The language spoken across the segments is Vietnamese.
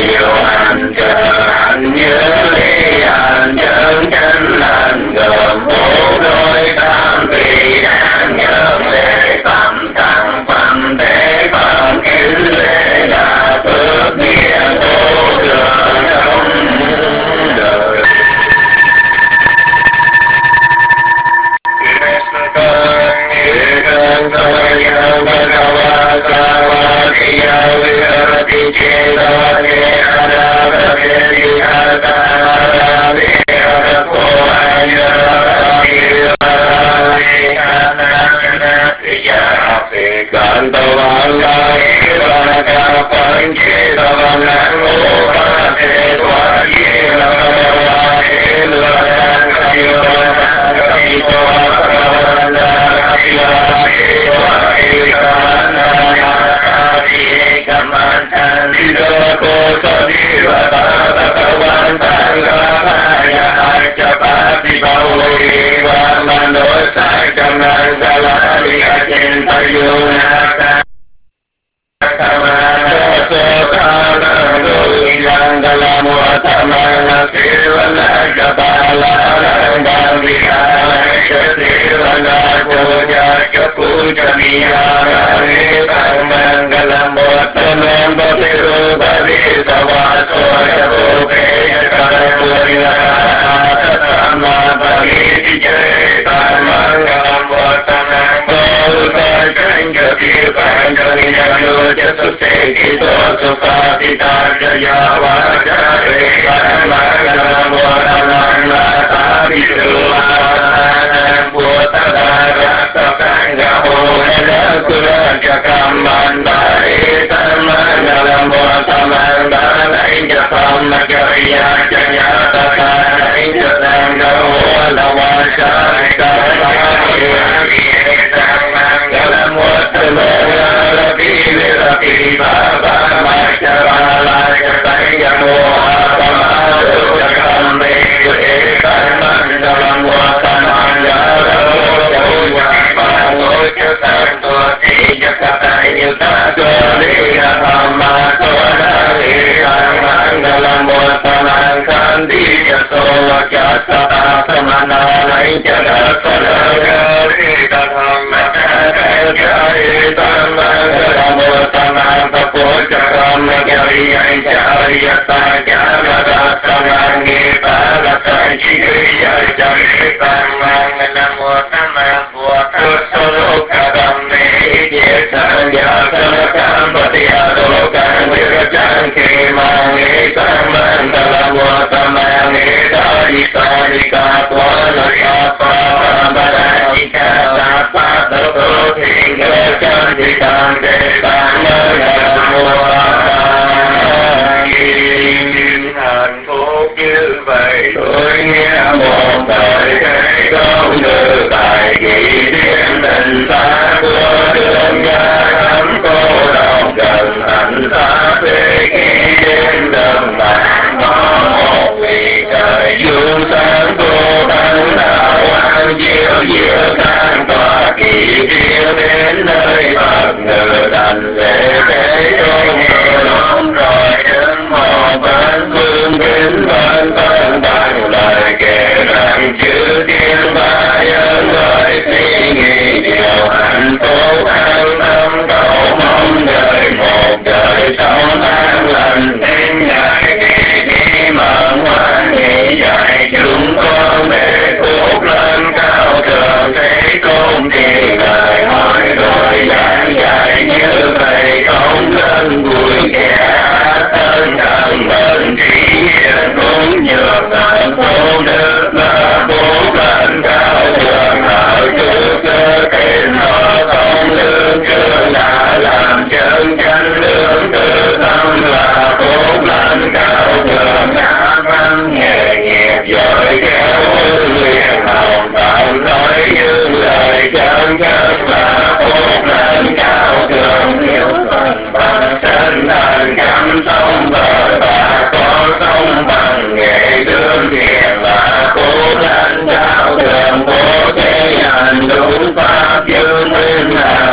diệu hành trợ hành như ly hành chân chánh hành gồm bốn đôi tam vị đáng nhớ lễ tâm tăng phẩm thế phẩm kính lễ là phước nghĩa vô lượng trong đời. Cần tàu văn lai và ca phận chế tàu văn năng ngô và thế thoa dê là và thế lửa đang cây và cây toa và là cây là thế thoa cây ca na ca đi cảm ơn thân đi đô cô so đi và ta văn tăng ca hai cha ba đi bao đi và mà nói sai cảm ơn ta là đi trên tay yêu na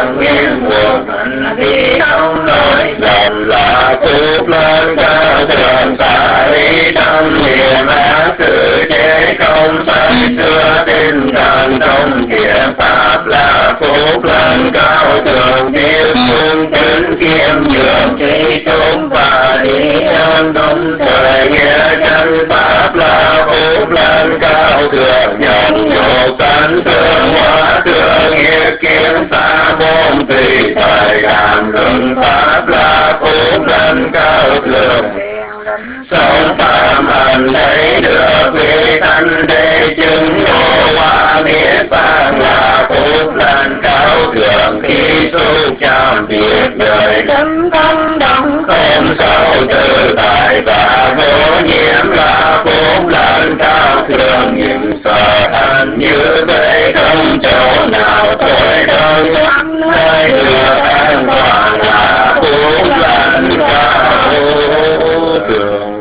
phước lên cao thượng tâm niệm ác sự chế không say xưa tinh thần trong thiện pháp là phúc lành cao thượng tiếp cung kính kiêm nhường trí chúng và ý an đúng thời nghĩa chân pháp là phúc lành cao thượng nhân dục tánh thương hóa thương nghiệp kiến xa môn tùy thời cảm luận pháp là phúc lành cao thượng sống phạm hành thấy được vị thanh đế chứng ngộ hóa niết bàn là phúc lành cao thượng khi xúc chạm việc đời tâm tâm động không sâu tự tại và vô nhiễm là phúc lành cao thượng nhưng sợ hạnh như vậy không chỗ nào thôi đâu nơi được an toàn là phúc lành cao thượng.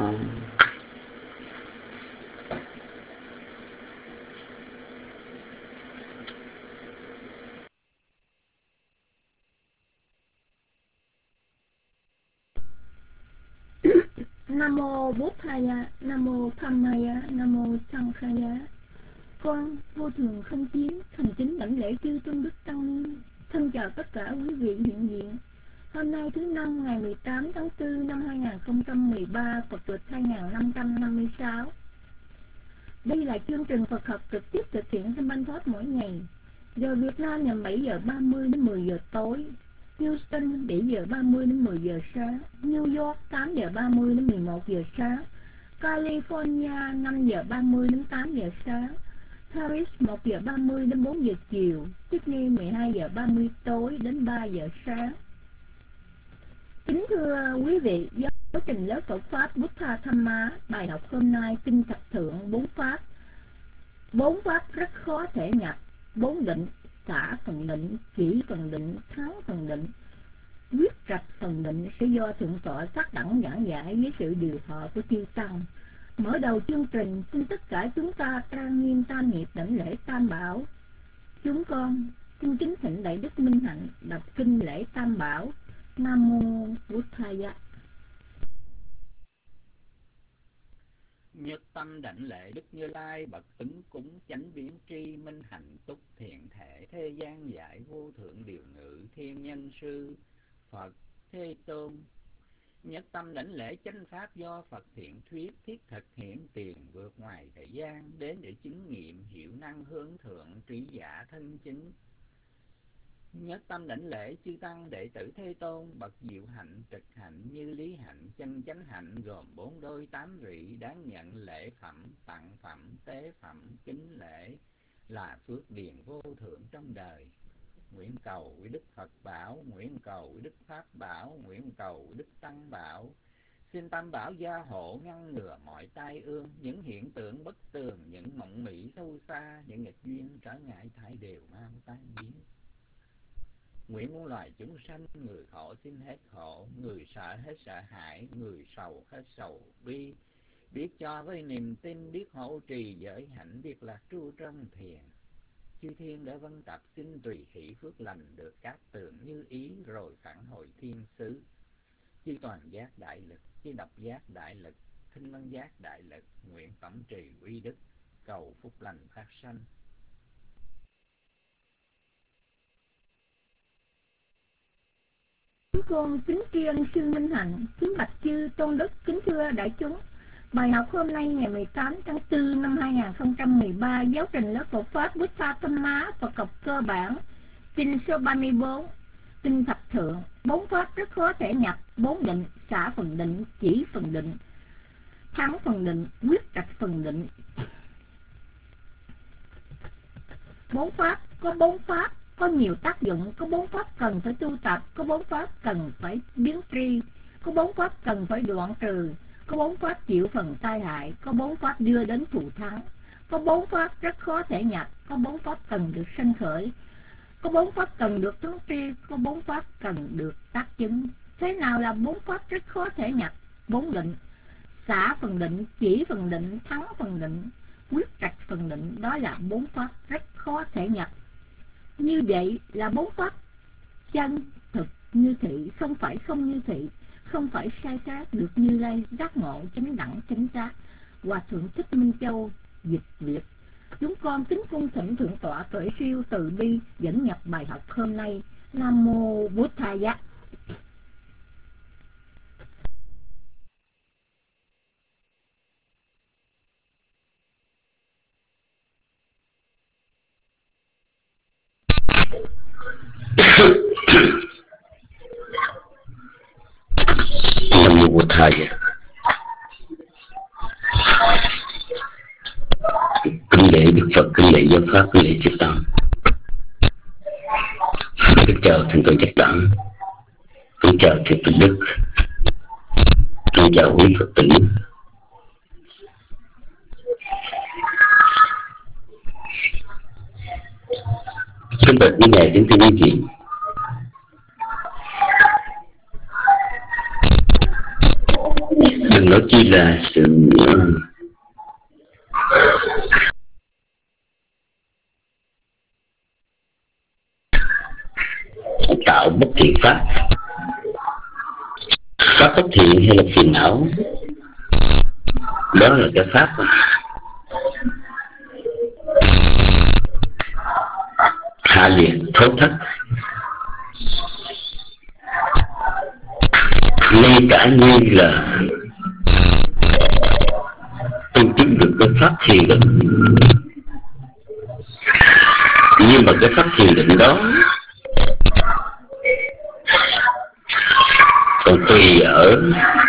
Nam mô Bố Thaya, Nam mô Tham Maya, Nam mô Sankhaya. Con vô thường không chiến, thành kính đảnh lễ chư tôn đức tăng ni. Thân chào tất cả quý vị hiện diện. Hôm nay thứ năm ngày 18 tháng 4 năm 2013, Phật lịch 2556. Đây là chương trình Phật học trực tiếp thực hiện trong Ban Thoát mỗi ngày. Giờ Việt Nam là 7 giờ 30 đến 10 giờ tối. Houston 7 giờ 30 đến 10 giờ sáng, New York 8 giờ 30 đến 11 giờ sáng, California 5 giờ 30 đến 8 giờ sáng, Paris 1 giờ 30 đến 4 giờ chiều, Sydney 12 giờ 30 tối đến 3 giờ sáng. Kính thưa quý vị, giáo trình lớp Phật Pháp Buddha Dhamma, bài học hôm nay kinh thập thượng 4 Pháp. 4 Pháp rất khó thể nhập, 4 định, xả phần định, chỉ phần định, thắng phần định, quyết trạch phần định sẽ do thượng tọa xác đẳng giảng giải với sự điều hòa của chư tăng. Mở đầu chương trình, xin tất cả chúng ta trang nghiêm tam nghiệp đảnh lễ tam bảo. Chúng con xin kính thỉnh đại đức Minh Hạnh đọc kinh lễ tam bảo. Nam mô Buddhaya. Nhất tâm đảnh lễ Đức Như Lai bậc ứng cúng chánh biến tri minh hạnh túc thiện thể thế gian giải vô thượng điều ngự thiên nhân sư Phật Thế Tôn. Nhất tâm đảnh lễ chánh pháp do Phật thiện thuyết thiết thực hiện tiền vượt ngoài thời gian đến để chứng nghiệm hiệu năng hướng thượng trí giả thân chứng. Nhất tâm đảnh lễ chư tăng đệ tử Thế Tôn bậc diệu hạnh trực hạnh như lý hạnh chân chánh hạnh gồm 4 đôi 8 rị đáng nhận lễ phẩm tặng phẩm tế phẩm kính lễ là phước điền vô thượng trong đời. Nguyện cầu quý Đức Phật bảo, nguyện cầu quý Đức Pháp bảo, nguyện cầu quý Đức Tăng bảo. Xin Tam bảo gia hộ ngăn ngừa mọi tai ương, những hiện tượng bất tường, những mộng mị sâu xa, những nghịch duyên trở ngại thải đều mau tan biến. Nguyện muôn loài chúng sanh, người khổ xin hết khổ, người sợ hết sợ hãi, người sầu hết sầu bi. Biết cho với niềm tin, biết hộ trì giới hạnh, biết lạc tru trong thiền. Chư thiên đã vân tập xin tùy hỷ phước lành được các tường như ý rồi phản hồi thiên xứ. Chư toàn giác đại lực, chư độc giác đại lực, thinh văn giác đại lực, nguyện phẩm trì uy đức, cầu phúc lành phát sanh. Chúng con kính tri ân sư Minh Hạnh, kính bạch chư tôn đức, kính thưa đại chúng. Bài học hôm nay ngày 18 tháng 4 năm 2013, giáo trình lớp Phật Pháp Buddha Dhamma, Phật học cơ bản, kinh số 34, kinh thập thượng. 4 pháp rất khó thể nhập, 4 định, xả phần định, chỉ phần định, thắng phần định, quyết trạch phần định. 4 pháp, có 4 pháp có nhiều tác dụng, có 4 pháp cần phải tu tập, có 4 pháp cần phải biến tri, có 4 pháp cần phải đoạn trừ, có 4 pháp chịu phần tai hại, có 4 pháp đưa đến thù thắng, có 4 pháp rất khó thể nhập, có 4 pháp cần được sanh khởi, có 4 pháp cần được thắng tri, có 4 pháp cần được tác chứng. Thế nào là 4 pháp rất khó thể nhập? 4 định, xả phần định, chỉ phần định, thắng phần định, quyết trạch phần định, đó là 4 pháp rất khó thể nhập. Như vậy là 4 pháp chân thực như thị, không phải không như thị, không phải sai khác được Như Lai giác ngộ chánh đẳng chánh giác. Hòa thượng Thích Minh Châu dịch Việt. Chúng con kính cung thỉnh thượng tọa Tuệ Siêu từ bi dẫn nhập bài học hôm nay. Nam mô Bụt Thaya. Nam mô Bụt Thaya. Kính lễ Đức Phật, kính lễ giáo pháp, kính lễ chư tăng. Kính chào thượng tọa Giác Đẳng, kính chào thượng tọa Đức, kính chào quý Phật tử. Kính bạch quý ngài, kính thưa quý vị. Đừng nói chi là sự tạo bất thiện pháp. Pháp bất thiện hay là phiền não, đó là cái pháp hạ liệt thối thất. Ngay cả như là tu chứng được cái pháp thiền định, nhưng mà cái pháp thiền định đó còn tùy ở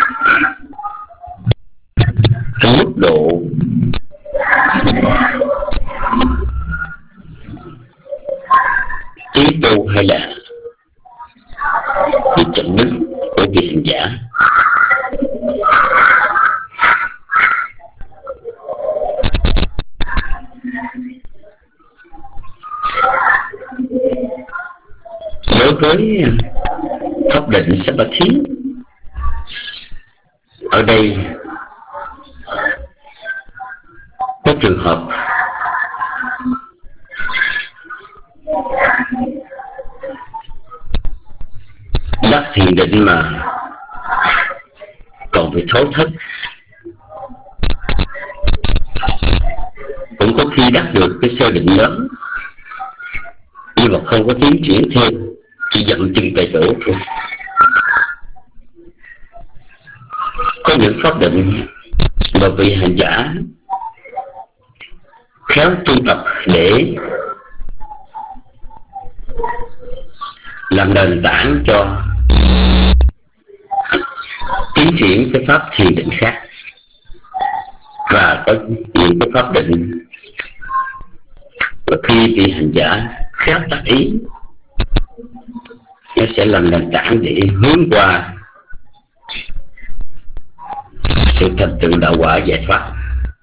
cái mức độ tiến tu hay là bị chậm đức của vị hành giả. Đối với pháp định Samadhi, ở đây có trường hợp đắc thiền định mà còn bị thối thất, cũng có khi đắc được cái sơ định lớn nhưng mà không có tiến triển thêm, chỉ dậm chân tại chỗ thôi. Có những pháp định mà vị hành giả khéo tu tập để làm nền tảng cho tiến triển cái pháp thiền định khác. Và có những cái pháp định và khi vị hành giả khéo tác ý, nó sẽ làm nền tảng để hướng qua sự thành tựu đạo quả giải thoát.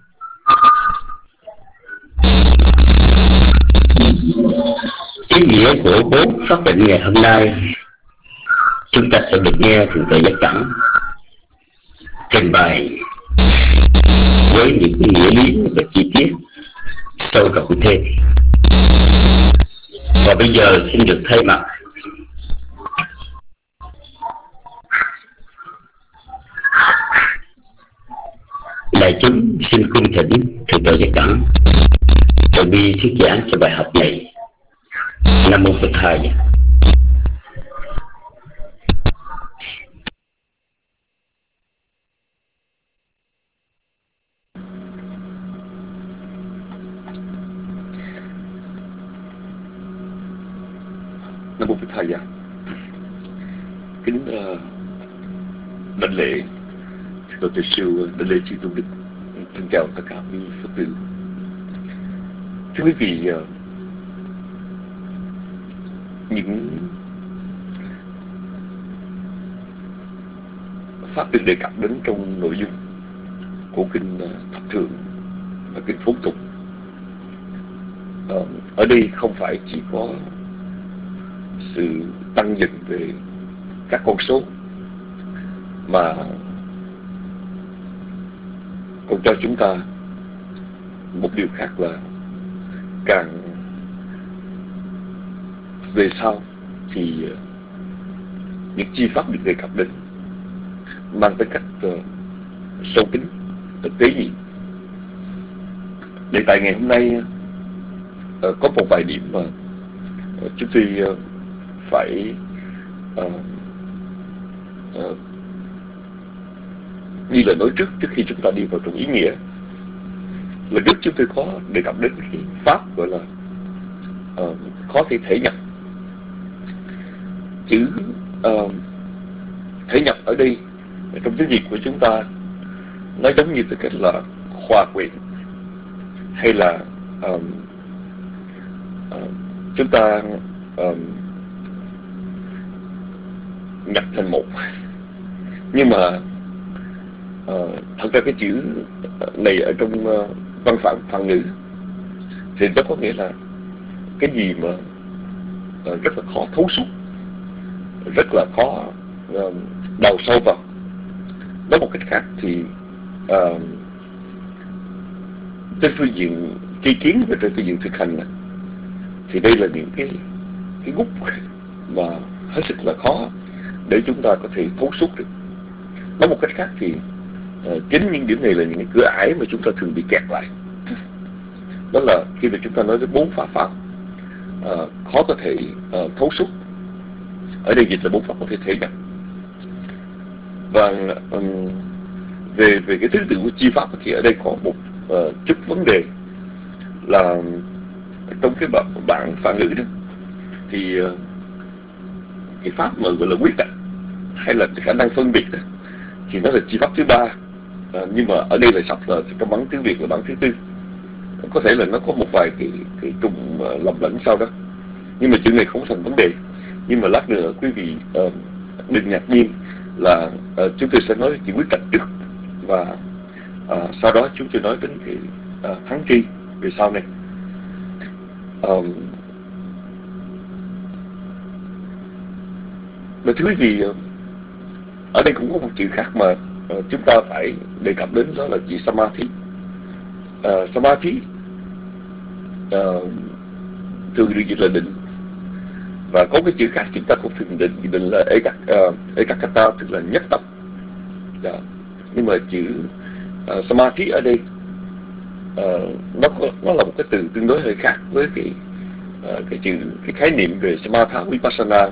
Ý nghĩa của 4 pháp định ngày hôm nay, chúng ta sẽ được nghe thượng tọa Giác Đẳng trình bày với những cái nghĩa lý và chi tiết sâu rộng thêm. Và bây giờ xin được thay mặt đại chúng xin cung thỉnh thượng tọa Giác Đẳng từ bi thuyết giảng cho bài học này. Nam mô Phật Thầy. Nam mô Phật Thầy. Kính đảnh lễ Thượng Tuệ Siêu, đảnh lễ chư tôn đức, thân chào tất cả quý Phật tử. Thưa quý vị, những pháp được đề cập đến trong nội dung của kinh Thập Thường và kinh Phổ Tục ở đây không phải chỉ có sự tăng dần về các con số, mà còn cho chúng ta một điều khác là càng về sau thì những chi pháp được đề cập đến mang tính cách sâu kín, tế nhị. Đề tài ngày hôm nay có một vài điểm mà chúng tôi phải như là nói trước khi chúng ta đi vào trong ý nghĩa. Lần trước chúng tôi có đề cập đến cái pháp gọi là khó thể nhập. Chữ thể nhập ở đây trong tiếng Việt của chúng ta nó giống như cái cách là hòa quyện, hay là chúng ta nhập thành một. Nhưng mà thật ra cái chữ này ở trong văn phạm Phạn ngữ thì nó có nghĩa là cái gì mà rất là khó thấu suốt, rất là khó đào sâu vào. Nói một cách khác thì trên phương diện tri kiến và trên phương diện thực hành thì đây là những cái gút mà hết sức là khó để chúng ta có thể thấu suốt được. Nói một cách khác thì chính những điểm này là những cái cửa ải mà chúng ta thường bị kẹt lại. Đó là khi mà chúng ta nói đến 4 pháp khó có thể thấu suốt. Ở đây dịch là 4 pháp có thể nhập. Và về cái thứ tự của chi pháp thì ở đây có một chút vấn đề là trong cái bạn Phạn ngữ đó thì cái pháp mà gọi là quyết định hay là khả năng phân biệt đó, thì nó là chi pháp thứ 3, nhưng mà ở đây là sắp là trong bản tiếng Việt là bản thứ 4. Có thể là nó có một vài cái trùng lầm lẫn sau đó, nhưng mà chuyện này không thành vấn đề. Nhưng mà lát nữa quý vị đừng ngạc nhiên là chúng tôi sẽ nói chuyện quyết định trước, và sau đó chúng tôi nói đến cái thắng tri về sau này. Và thưa quý vị, ở đây cũng có một chữ khác mà chúng ta phải đề cập đến, đó là chữ Samadhi. Samadhi thường được dịch là định, và có cái chữ khác chúng ta cũng thường định là Ekaggata, tức là nhất tâm. Nhưng mà chữ Samadhi ở đây nó là một cái từ tương đối hơi khác với cái khái niệm về Samatha Vipassana.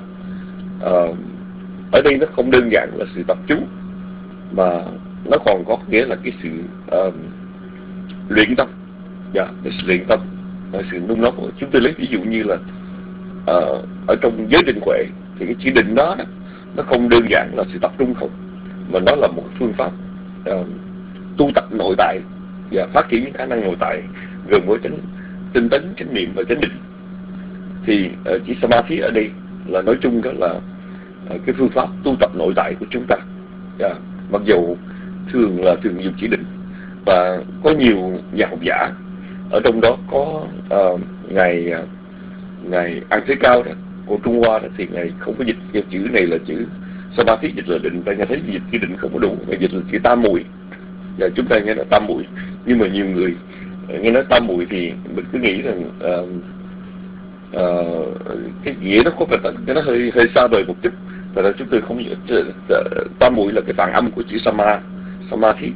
Ở đây nó không đơn giản là sự tập trung, mà nó còn có nghĩa là cái sự luyện tâm, cái sự luyện tâm, sự nung nóng. Chúng tôi lấy ví dụ như là ở trong giới định huệ thì cái chữ định đó nó không đơn giản là sự tập trung không, mà nó là một phương pháp tu tập nội tại và phát triển những khả năng nội tại gồm với tinh tấn, chánh niệm và chánh định. Thì chữ Samadhi ở đây là nói chung đó là cái phương pháp tu tập nội tại của chúng ta. Mặc dù thường dùng chỉ định, và có nhiều nhà học giả ở trong đó có ngài An Thế Cao đó, của Trung Hoa đó, thì ngài không có dịch cái chữ này là chữ Samadhi, dịch là định. Tại ngài thấy dịch chữ định không có đủ, ngài dịch là chữ tam muội. Và chúng ta nghe là tam muội, nhưng mà nhiều người nghe nói tam muội thì mình cứ nghĩ rằng cái nghĩa nó có vẻ nó hơi xa vời một chút. Tại là chúng tôi không tam muội là cái phản âm của chữ Samadhi.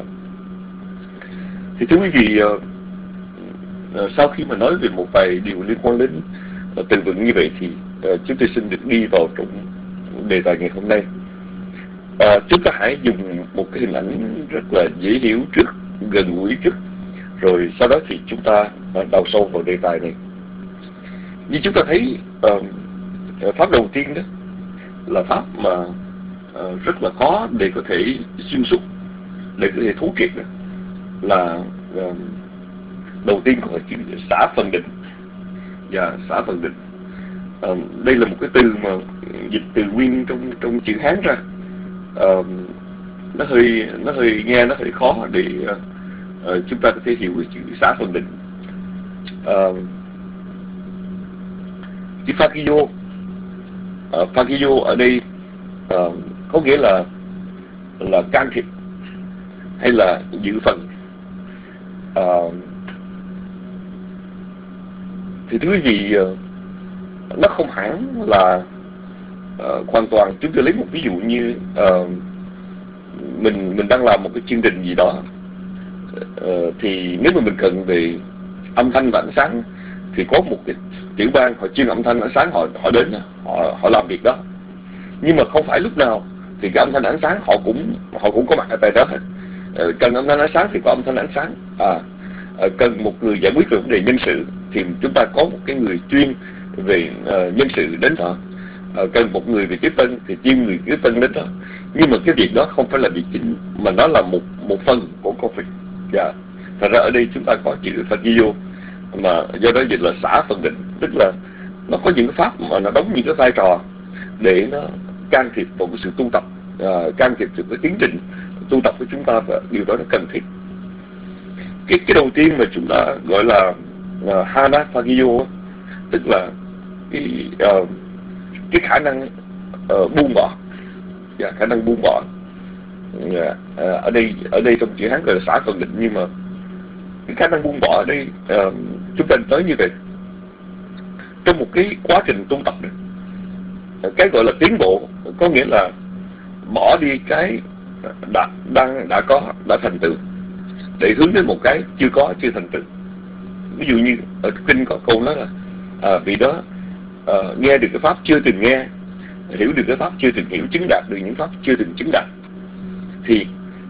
Thì thưa quý vị, sau khi mà nói về một vài điều liên quan đến từ vựng như vậy thì chúng tôi xin được đi vào trong đề tài ngày hôm nay. Chúng ta hãy dùng một cái hình ảnh rất là dễ hiểu trước, gần gũi trước, rồi sau đó thì chúng ta đào sâu vào đề tài này. Như chúng ta thấy, pháp đầu tiên đó là pháp mà rất là khó để có thể xuyên suốt, để có thể thấu triệt được, là đầu tiên có chữ xả phần định. Và xả phần định, đây là một cái từ mà dịch từ nguyên trong chữ Hán ra. Nó hơi nghe nó hơi khó để chúng ta có thể hiểu cái chữ xả phần định. Chữ Phagyo ở đây có nghĩa là can thiệp hay là dự phần. Thì thưa quý vị, nó không hẳn là hoàn toàn. Chúng tôi lấy một ví dụ như mình đang làm một cái chương trình gì đó, thì nếu mà mình cần về âm thanh và ánh sáng thì có một cái tiểu ban họ chuyên âm thanh ánh sáng, họ đến, họ làm việc đó. Nhưng mà không phải lúc nào thì cái âm thanh ánh sáng họ cũng có mặt ở tại đó hết. Cần âm thanh ánh sáng thì có âm thanh ánh sáng. Cần một người giải quyết về vấn đề nhân sự thì chúng ta có một cái người chuyên về nhân sự đến đó. Cần một người về tiếp tân thì chuyên người tiếp tân đến đó. Nhưng mà cái việc đó không phải là việc chính, mà nó là một phần của công việc. Thật ra ở đây chúng ta có chữ Phagio, mà do đó dịch là xã phân định, tức là nó có những cái pháp mà nó đóng những cái vai trò để nó can thiệp vào cái sự tu tập, can thiệp vào cái tiến trình tu tập của chúng ta, và điều đó nó cần thiết. Cái đầu tiên mà chúng ta gọi là Hana Phagio, tức là cái khả năng buông bỏ, khả năng buông bỏ. Ở đây trong chữ Hán gọi là xã phân định, nhưng mà cái khả năng buông bỏ ở đây chúng ta tới như vậy. Trong một cái quá trình tu tập này, cái gọi là tiến bộ có nghĩa là bỏ đi cái đã thành tựu để hướng đến một cái chưa thành tựu. Ví dụ như ở kinh có câu nói là vì đó nghe được cái pháp chưa từng nghe, hiểu được cái pháp chưa từng hiểu, chứng đạt được những pháp chưa từng chứng đạt. Thì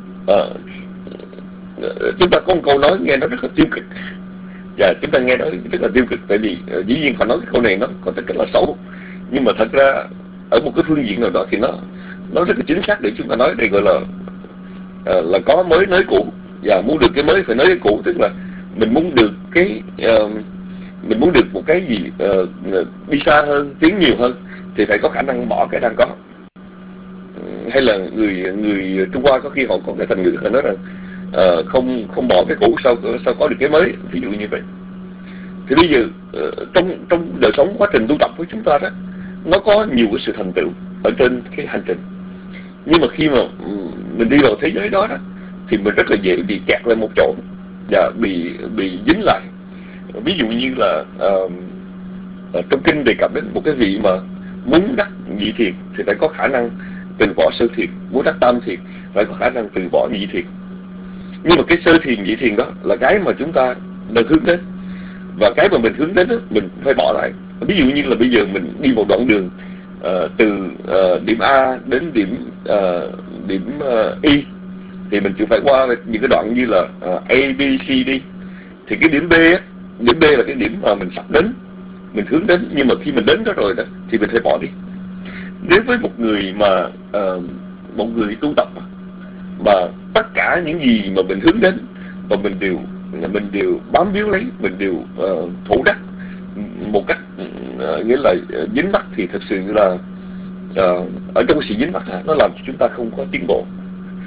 chúng ta có một câu nói nghe nó rất là tiêu cực, và chúng ta nghe nó rất là tiêu cực, tại vì dĩ nhiên họ nói cái câu này nó có tất cả là xấu, nhưng mà thật ra ở một cái phương diện nào đó thì nó rất là chính xác để chúng ta nói. Đây gọi là có mới nới cũ, và muốn được cái mới phải nới cái cũ, tức là mình muốn được mình muốn được một cái gì đi xa hơn, tiến nhiều hơn, thì phải có khả năng bỏ cái đang có. Hay là người Trung Hoa có khi họ có cái thành ngữ họ nói rằng không bỏ cái cũ sao có được cái mới, ví dụ như vậy. Thì bây giờ trong đời sống, quá trình tu tập của chúng ta đó, nó có nhiều cái sự thành tựu ở trên cái hành trình, nhưng mà khi mà mình đi vào thế giới đó thì mình rất là dễ bị kẹt lên một chỗ và bị dính lại. Ví dụ như là trong kinh đề cập đến một cái vị mà muốn đắc nhị thiền thì phải có khả năng từ bỏ sơ thiền, muốn đắc tam thiền phải có khả năng từ bỏ nhị thiền. Nhưng mà cái sơ thiền nhị thiền đó là cái mà chúng ta đang hướng đến, và cái mà mình hướng đến đó, mình phải bỏ lại. Ví dụ như là bây giờ mình đi một đoạn đường từ điểm A đến điểm Y, thì mình chỉ phải qua những cái đoạn như là A, B, C, D. Thì cái điểm B là cái điểm mà mình sắp đến, mình hướng đến, nhưng mà khi mình đến đó rồi đó thì mình phải bỏ đi. Nếu với một người mà một người tu tập mà tất cả những gì mà mình hướng đến và mình đều bám víu lấy, mình đều thủ đắc một cách nghĩa là dính mắc, thì thật sự là ở trong sự dính mắc nó làm cho chúng ta không có tiến bộ.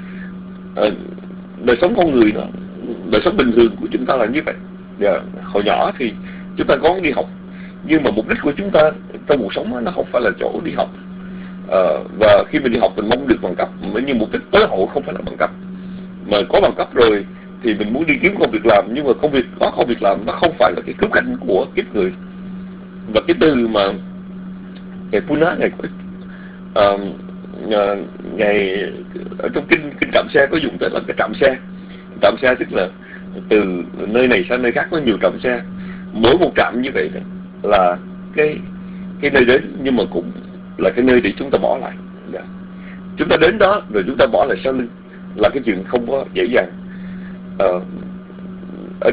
Đời sống con người đó, đời sống bình thường của chúng ta là như vậy. Hồi nhỏ thì chúng ta có đi học, nhưng mà mục đích của chúng ta trong cuộc sống nó không phải là chỗ đi học. Và khi mình đi học mình mong được bằng cấp, nhưng mục đích tối hậu không phải là bằng cấp. Mà có bằng cấp rồi thì mình muốn đi kiếm công việc làm, nhưng mà có công việc làm nó không phải là cái cứu cánh của kiếp người. Và cái từ mà ngày Puna này ngày ở trong kinh trạm xe có dùng tới là cái trạm xe. Trạm xe tức là từ nơi này sang nơi khác có nhiều trạm xe. Mỗi một trạm như vậy là cái nơi đến, nhưng mà cũng là cái nơi để chúng ta bỏ lại. Chúng ta đến đó rồi chúng ta bỏ lại sau lưng là cái chuyện không có dễ dàng. Ở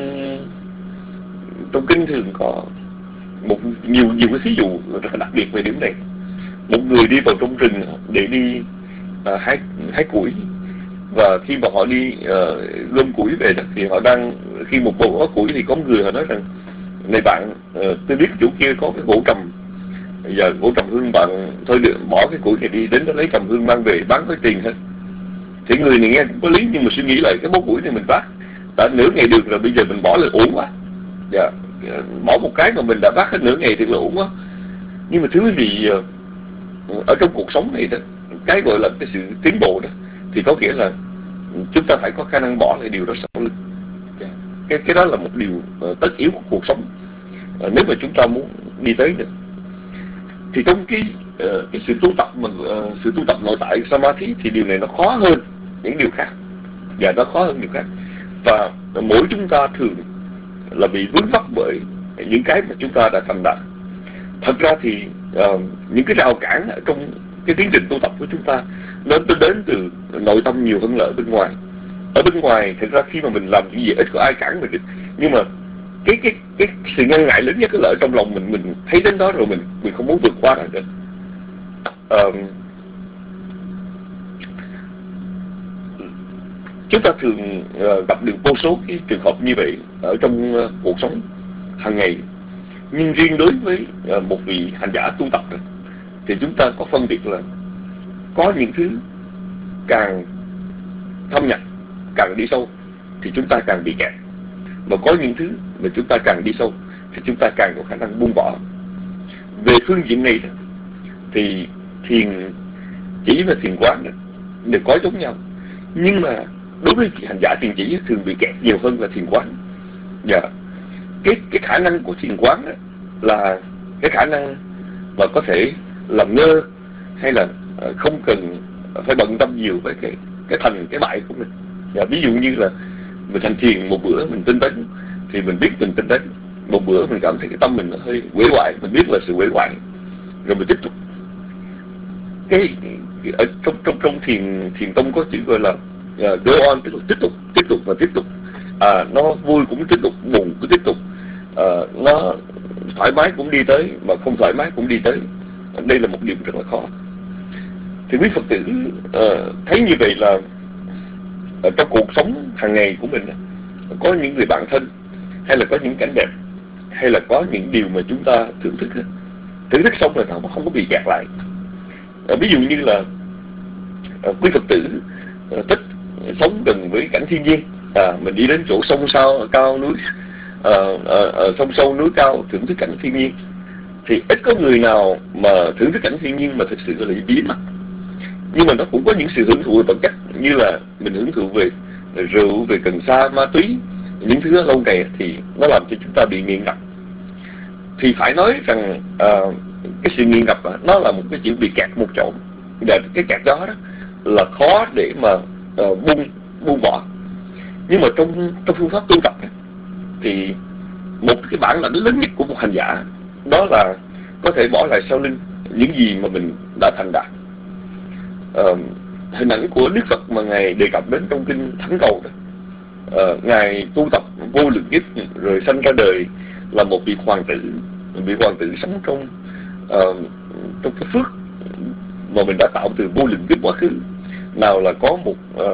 trong kinh thường có nhiều cái thí dụ rất đặc biệt về điểm này. Một người đi vào trong rừng để đi hái củi, và khi mà họ đi gom củi về thì họ đang, khi một bộ có củi thì có người họ nói rằng: này bạn, tôi biết chỗ kia có cái gỗ trầm, giờ gỗ trầm hương, bạn thôi được bỏ cái củi này đi, đến đó lấy trầm hương mang về bán với tiền hết. Thì người này nghe cũng có lý, nhưng mà suy nghĩ lại cái bó củi này mình vác đã nửa ngày được rồi, bây giờ mình bỏ lại uổng quá. Bỏ một cái mà mình đã vác hết nửa ngày thì là uổng quá. Nhưng mà thưa quý vị, ở trong cuộc sống này đó, cái gọi là cái sự tiến bộ đó, thì có nghĩa là chúng ta phải có khả năng bỏ lại điều đó sau lưng. Cái đó là một điều tất yếu của cuộc sống. Nếu mà chúng ta muốn đi tới được, thì trong cái sự tu tập nội tại Samadhi thì điều này nó khó hơn những điều khác, và nó khó hơn điều khác. Và mỗi chúng ta thường là bị vướng mắc bởi những cái mà chúng ta đã thành đạt. Thật ra thì những cái rào cản ở trong cái tiến trình tu tập của chúng ta nó đến từ nội tâm nhiều hơn là ở bên ngoài. Ở bên ngoài thật ra khi mà mình làm những gì ít có ai cản mình được, nhưng mà cái sự ngăn ngại lớn nhất là ở trong lòng mình thấy đến đó rồi mình không muốn vượt qua ra được. Chúng ta thường gặp được vô số cái trường hợp như vậy ở trong cuộc sống hàng ngày. Nhưng riêng đối với một vị hành giả tu tập thì chúng ta có phân biệt là có những thứ càng thâm nhập, càng đi sâu thì chúng ta càng bị kẹt, mà có những thứ mà chúng ta càng đi sâu thì chúng ta càng có khả năng buông bỏ. Về phương diện này thì thiền chỉ và thiền quán đều có giống nhau, nhưng mà đối với hành giả thiền chỉ thường bị kẹt nhiều hơn là thiền quán. Dạ, cái khả năng của thiền quán là cái khả năng mà có thể làm ngơ, hay là không cần phải bận tâm nhiều với cái thành cái bại của mình. Dạ, ví dụ như là mình hành thiền một bữa mình tinh tấn thì mình biết mình tinh tấn, một bữa mình cảm thấy cái tâm mình nó hơi uể oải, mình biết là sự uể oải, rồi mình tiếp tục. Ở trong thiền tông có chữ gọi là go on, tức là tiếp tục và tiếp tục. Nó vui cũng tiếp tục, buồn cũng tiếp tục, nó thoải mái cũng đi tới, mà không thoải mái cũng đi tới. Đây là một điểm rất là khó. Thì quý Phật tử thấy như vậy là trong cuộc sống hàng ngày của mình có những người bạn thân, hay là có những cảnh đẹp, hay là có những điều mà chúng ta thưởng thức xong rồi nó không có bị kẹt lại. Ví dụ như là quý Phật tử thích sống gần với cảnh thiên nhiên, mình đi đến chỗ sông sao cao núi, sông sâu núi cao thưởng thức cảnh thiên nhiên, thì ít có người nào mà thưởng thức cảnh thiên nhiên mà thực sự là bí mật. Nhưng mà nó cũng có những sự hưởng thụ về vật chất, như là mình hưởng thụ về rượu, về cần sa, ma túy, những thứ lâu ngày thì nó làm cho chúng ta bị nghiện ngập. Thì phải nói rằng cái sự nghiện ngập nó là một cái chuyện bị kẹt một chỗ, và cái kẹt đó là khó để mà buông bỏ. Nhưng mà trong phương pháp tu tập thì một cái bản lãnh lớn nhất của một hành giả đó là có thể bỏ lại sau lưng những gì mà mình đã thành đạt. Hình ảnh của Đức Phật mà Ngài đề cập đến trong kinh Thánh Cầu đó, Ngài tu tập vô lượng kiếp rồi sanh ra đời là một vị hoàng tử sống trong cái phước mà mình đã tạo từ vô lượng kiếp quá khứ. Nào là có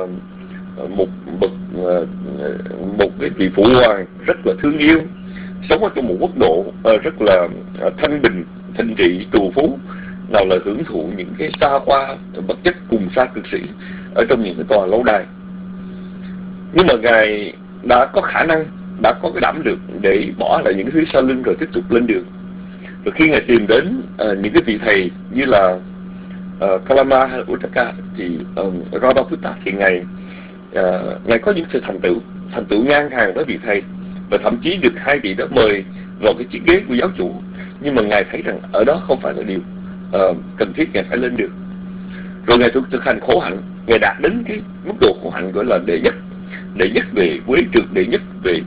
một cái vị phụ hoàng rất là thương yêu, sống ở trong một quốc độ rất là thanh bình, thịnh trị, trù phú, nào là hưởng thụ những cái xa hoa vật chất cùng xa cực sĩ ở trong những cái tòa lâu đài. Nhưng mà Ngài đã có khả năng, đã có cái đảm lượng để bỏ lại những thứ sau lưng rồi tiếp tục lên đường. Rồi khi Ngài tìm đến những cái vị thầy như là Kalama hay Uttaka thì Radhaputta, thì Ngài có những sự thành tựu ngang hàng với vị thầy, và thậm chí được hai vị đó mời vào cái chiếc ghế của giáo chủ. Nhưng mà Ngài thấy rằng ở đó không phải là điều cần thiết, Ngài phải lên được. Rồi Ngài thực hành khổ hạnh, Ngài đạt đến cái mức độ khổ hạnh gọi là đệ nhất về quế trượt, đệ nhất về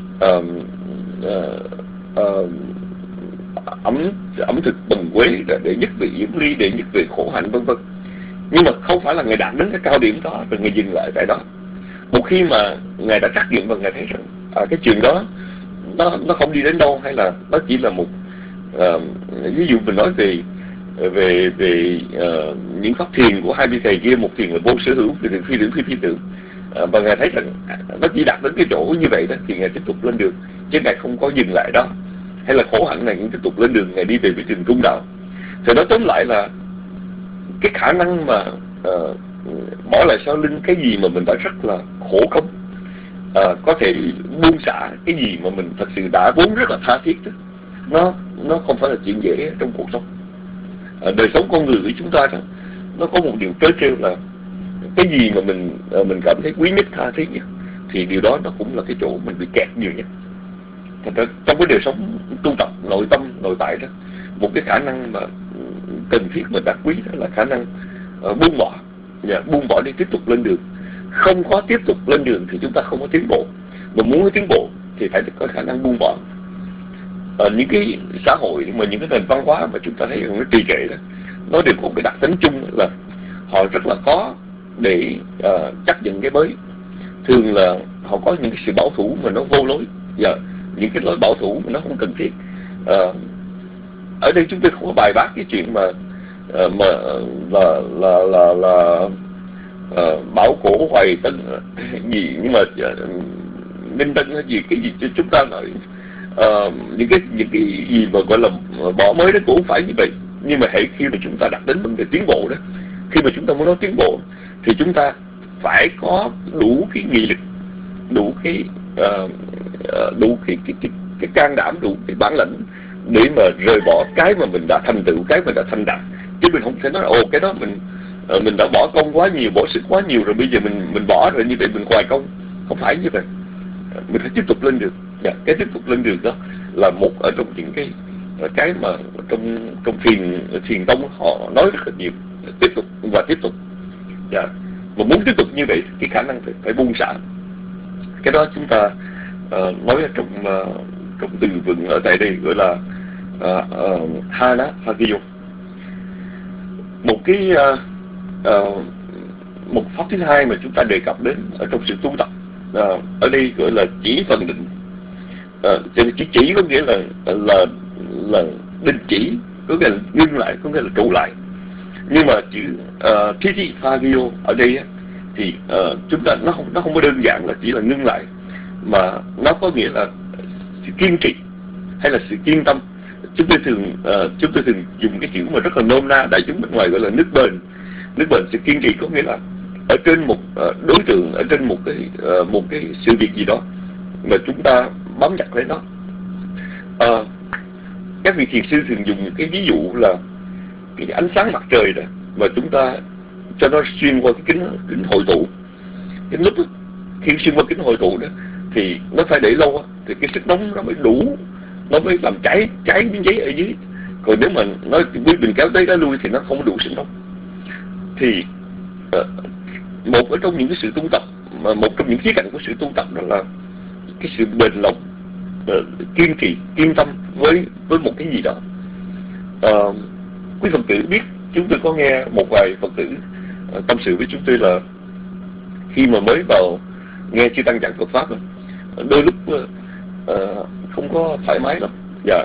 ẩm thực bằng quế, đệ nhất về yểm ly, đệ nhất về khổ hạnh, vân vân. Nhưng mà không phải là Ngài đạt đến cái cao điểm đó rồi Ngài dừng lại tại đó. Một khi mà Ngài đã trắc nghiệm và Ngài thấy rằng cái chuyện đó nó không đi đến đâu, hay là nó chỉ là một ví dụ mình nói về những pháp thiền của hai vị thầy kia, một thiền là vô sở hữu, thiền phi tưởng phi tưởng, và Ngài thấy rằng nó chỉ đạt đến cái chỗ như vậy đó thì Ngài tiếp tục lên đường, chứ Ngài không có dừng lại đó. Hay là khổ hạnh này cũng tiếp tục lên đường, Ngài đi về với trường trung đạo. Thì nói tóm lại là cái khả năng mà bỏ lại sau lưng cái gì mà mình đã rất là khổ công, có thể buông xả cái gì mà mình thật sự đã vốn rất là tha thiết đó, nó không phải là chuyện dễ trong cuộc sống. Đời sống con người của chúng ta đó, nó có một điều trớ trêu là cái gì mà mình cảm thấy quý nhất, tha thiết nhất, thì điều đó nó cũng là cái chỗ mình bị kẹt nhiều nhất. Thật ra trong cái đời sống tu tập nội tâm, nội tại đó, một cái khả năng mà cần thiết mà đáng quý đó là khả năng buông bỏ để tiếp tục lên đường. không có tiếp tục lên đường thì chúng ta không có tiến bộ. Mà muốn có tiến bộ thì phải có khả năng buông bỏ. Những cái xã hội mà những cái nền văn hóa mà chúng ta thấy nó trì trệ đó, nó đều có một cái đặc tính chung là họ rất là khó để chấp nhận cái mới. Thường là họ có những cái sự bảo thủ mà nó vô lối, và những cái lối bảo thủ mà nó không cần thiết. Ở đây chúng tôi không có bài bác cái chuyện mà Bảo Cổ Hoài Tân gì, nhưng mà Minh Tân gì cái gì cho chúng ta nói những cái gì mà gọi là bỏ mới đó cũng không phải như vậy. Nhưng mà hãy khi mà chúng ta đặt đến vấn đề tiến bộ đó, khi mà chúng ta muốn nói tiến bộ thì chúng ta phải có đủ cái nghị lực, đủ cái can đảm, đủ cái bản lĩnh để mà rời bỏ cái mà mình đã thành tựu, cái mình đã thành đạt. Chứ mình không thể nói cái đó mình đã bỏ công quá nhiều, bỏ sức quá nhiều rồi, bây giờ mình bỏ rồi như vậy mình hoài công. Không phải như vậy. Mình phải tiếp tục lên đường. Cái tiếp tục lên đường đó là một ở trong những cái mà trong thiền tông họ nói rất là nhiều. Tiếp tục và tiếp tục. Mà muốn tiếp tục như vậy thì khả năng phải buông xả. Cái đó chúng ta nói ở trong từ vựng ở tại đây gọi là Hana Hagyo. Một pháp thứ hai mà chúng ta đề cập đến ở trong sự tu tập ở đây gọi là chỉ phần định. Chỉ có nghĩa là định chỉ, có nghĩa là ngưng lại, có nghĩa là trụ lại. Nhưng mà chữ Thiti Phagyo ở đây thì chúng ta nó không có đơn giản là chỉ là ngưng lại, mà nó có nghĩa là sự kiên trì hay là sự kiên tâm. Chúng tôi thường dùng cái chữ mà rất là nôm na, đại chúng bên ngoài gọi là nước bền. Nước bền, sự kiên trì có nghĩa là ở trên một đối tượng, ở trên một cái sự việc gì đó mà chúng ta bám chặt lấy nó. Các vị thiền sư thường dùng cái ví dụ là cái ánh sáng mặt trời đó, mà chúng ta cho nó xuyên qua cái kính hội tụ. Cái lúc đó, khi xuyên qua kính hội tụ đó thì nó phải để lâu thì cái sức nóng nó mới đủ, nó mới làm cháy miếng giấy ở dưới. Còn nếu mà nó mình kéo tới kéo lui thì nó không đủ sức nóng. Thì một ở trong những cái sự tu tập, mà một trong những khía cạnh của sự tu tập đó là cái sự bền lòng, kiên trì, kiên tâm với một cái gì đó. Quý Phật tử biết, chúng tôi có nghe một vài Phật tử tâm sự với chúng tôi là khi mà mới vào nghe chư tăng giảng Phật pháp, đôi lúc không có thoải mái lắm.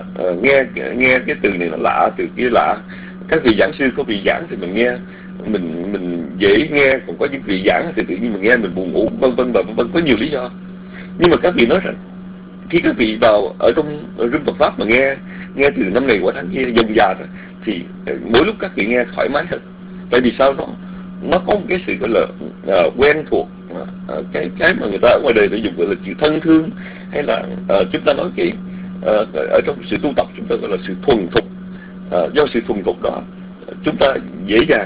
Nghe cái từ này là lạ, từ kia lạ. Các vị giảng sư có vị giảng thì mình nghe mình dễ nghe, còn có những vị giảng thì tự nhiên mình nghe mình buồn ngủ, vân vân, có nhiều lý do. Nhưng mà các vị nói rằng khi các vị vào ở trong rừng Phật pháp mà nghe từ năm này qua tháng kia dần dà rồi, thì mỗi lúc các vị nghe thoải mái hơn. Tại vì sao? Nó có một cái sự gọi là quen thuộc, cái mà người ta ở ngoài đời phải dùng gọi là chữ thân thương, hay là chúng ta nói cái ở trong sự tu tập chúng ta gọi là sự thuần thục. Do sự thuần thục đó chúng ta dễ dàng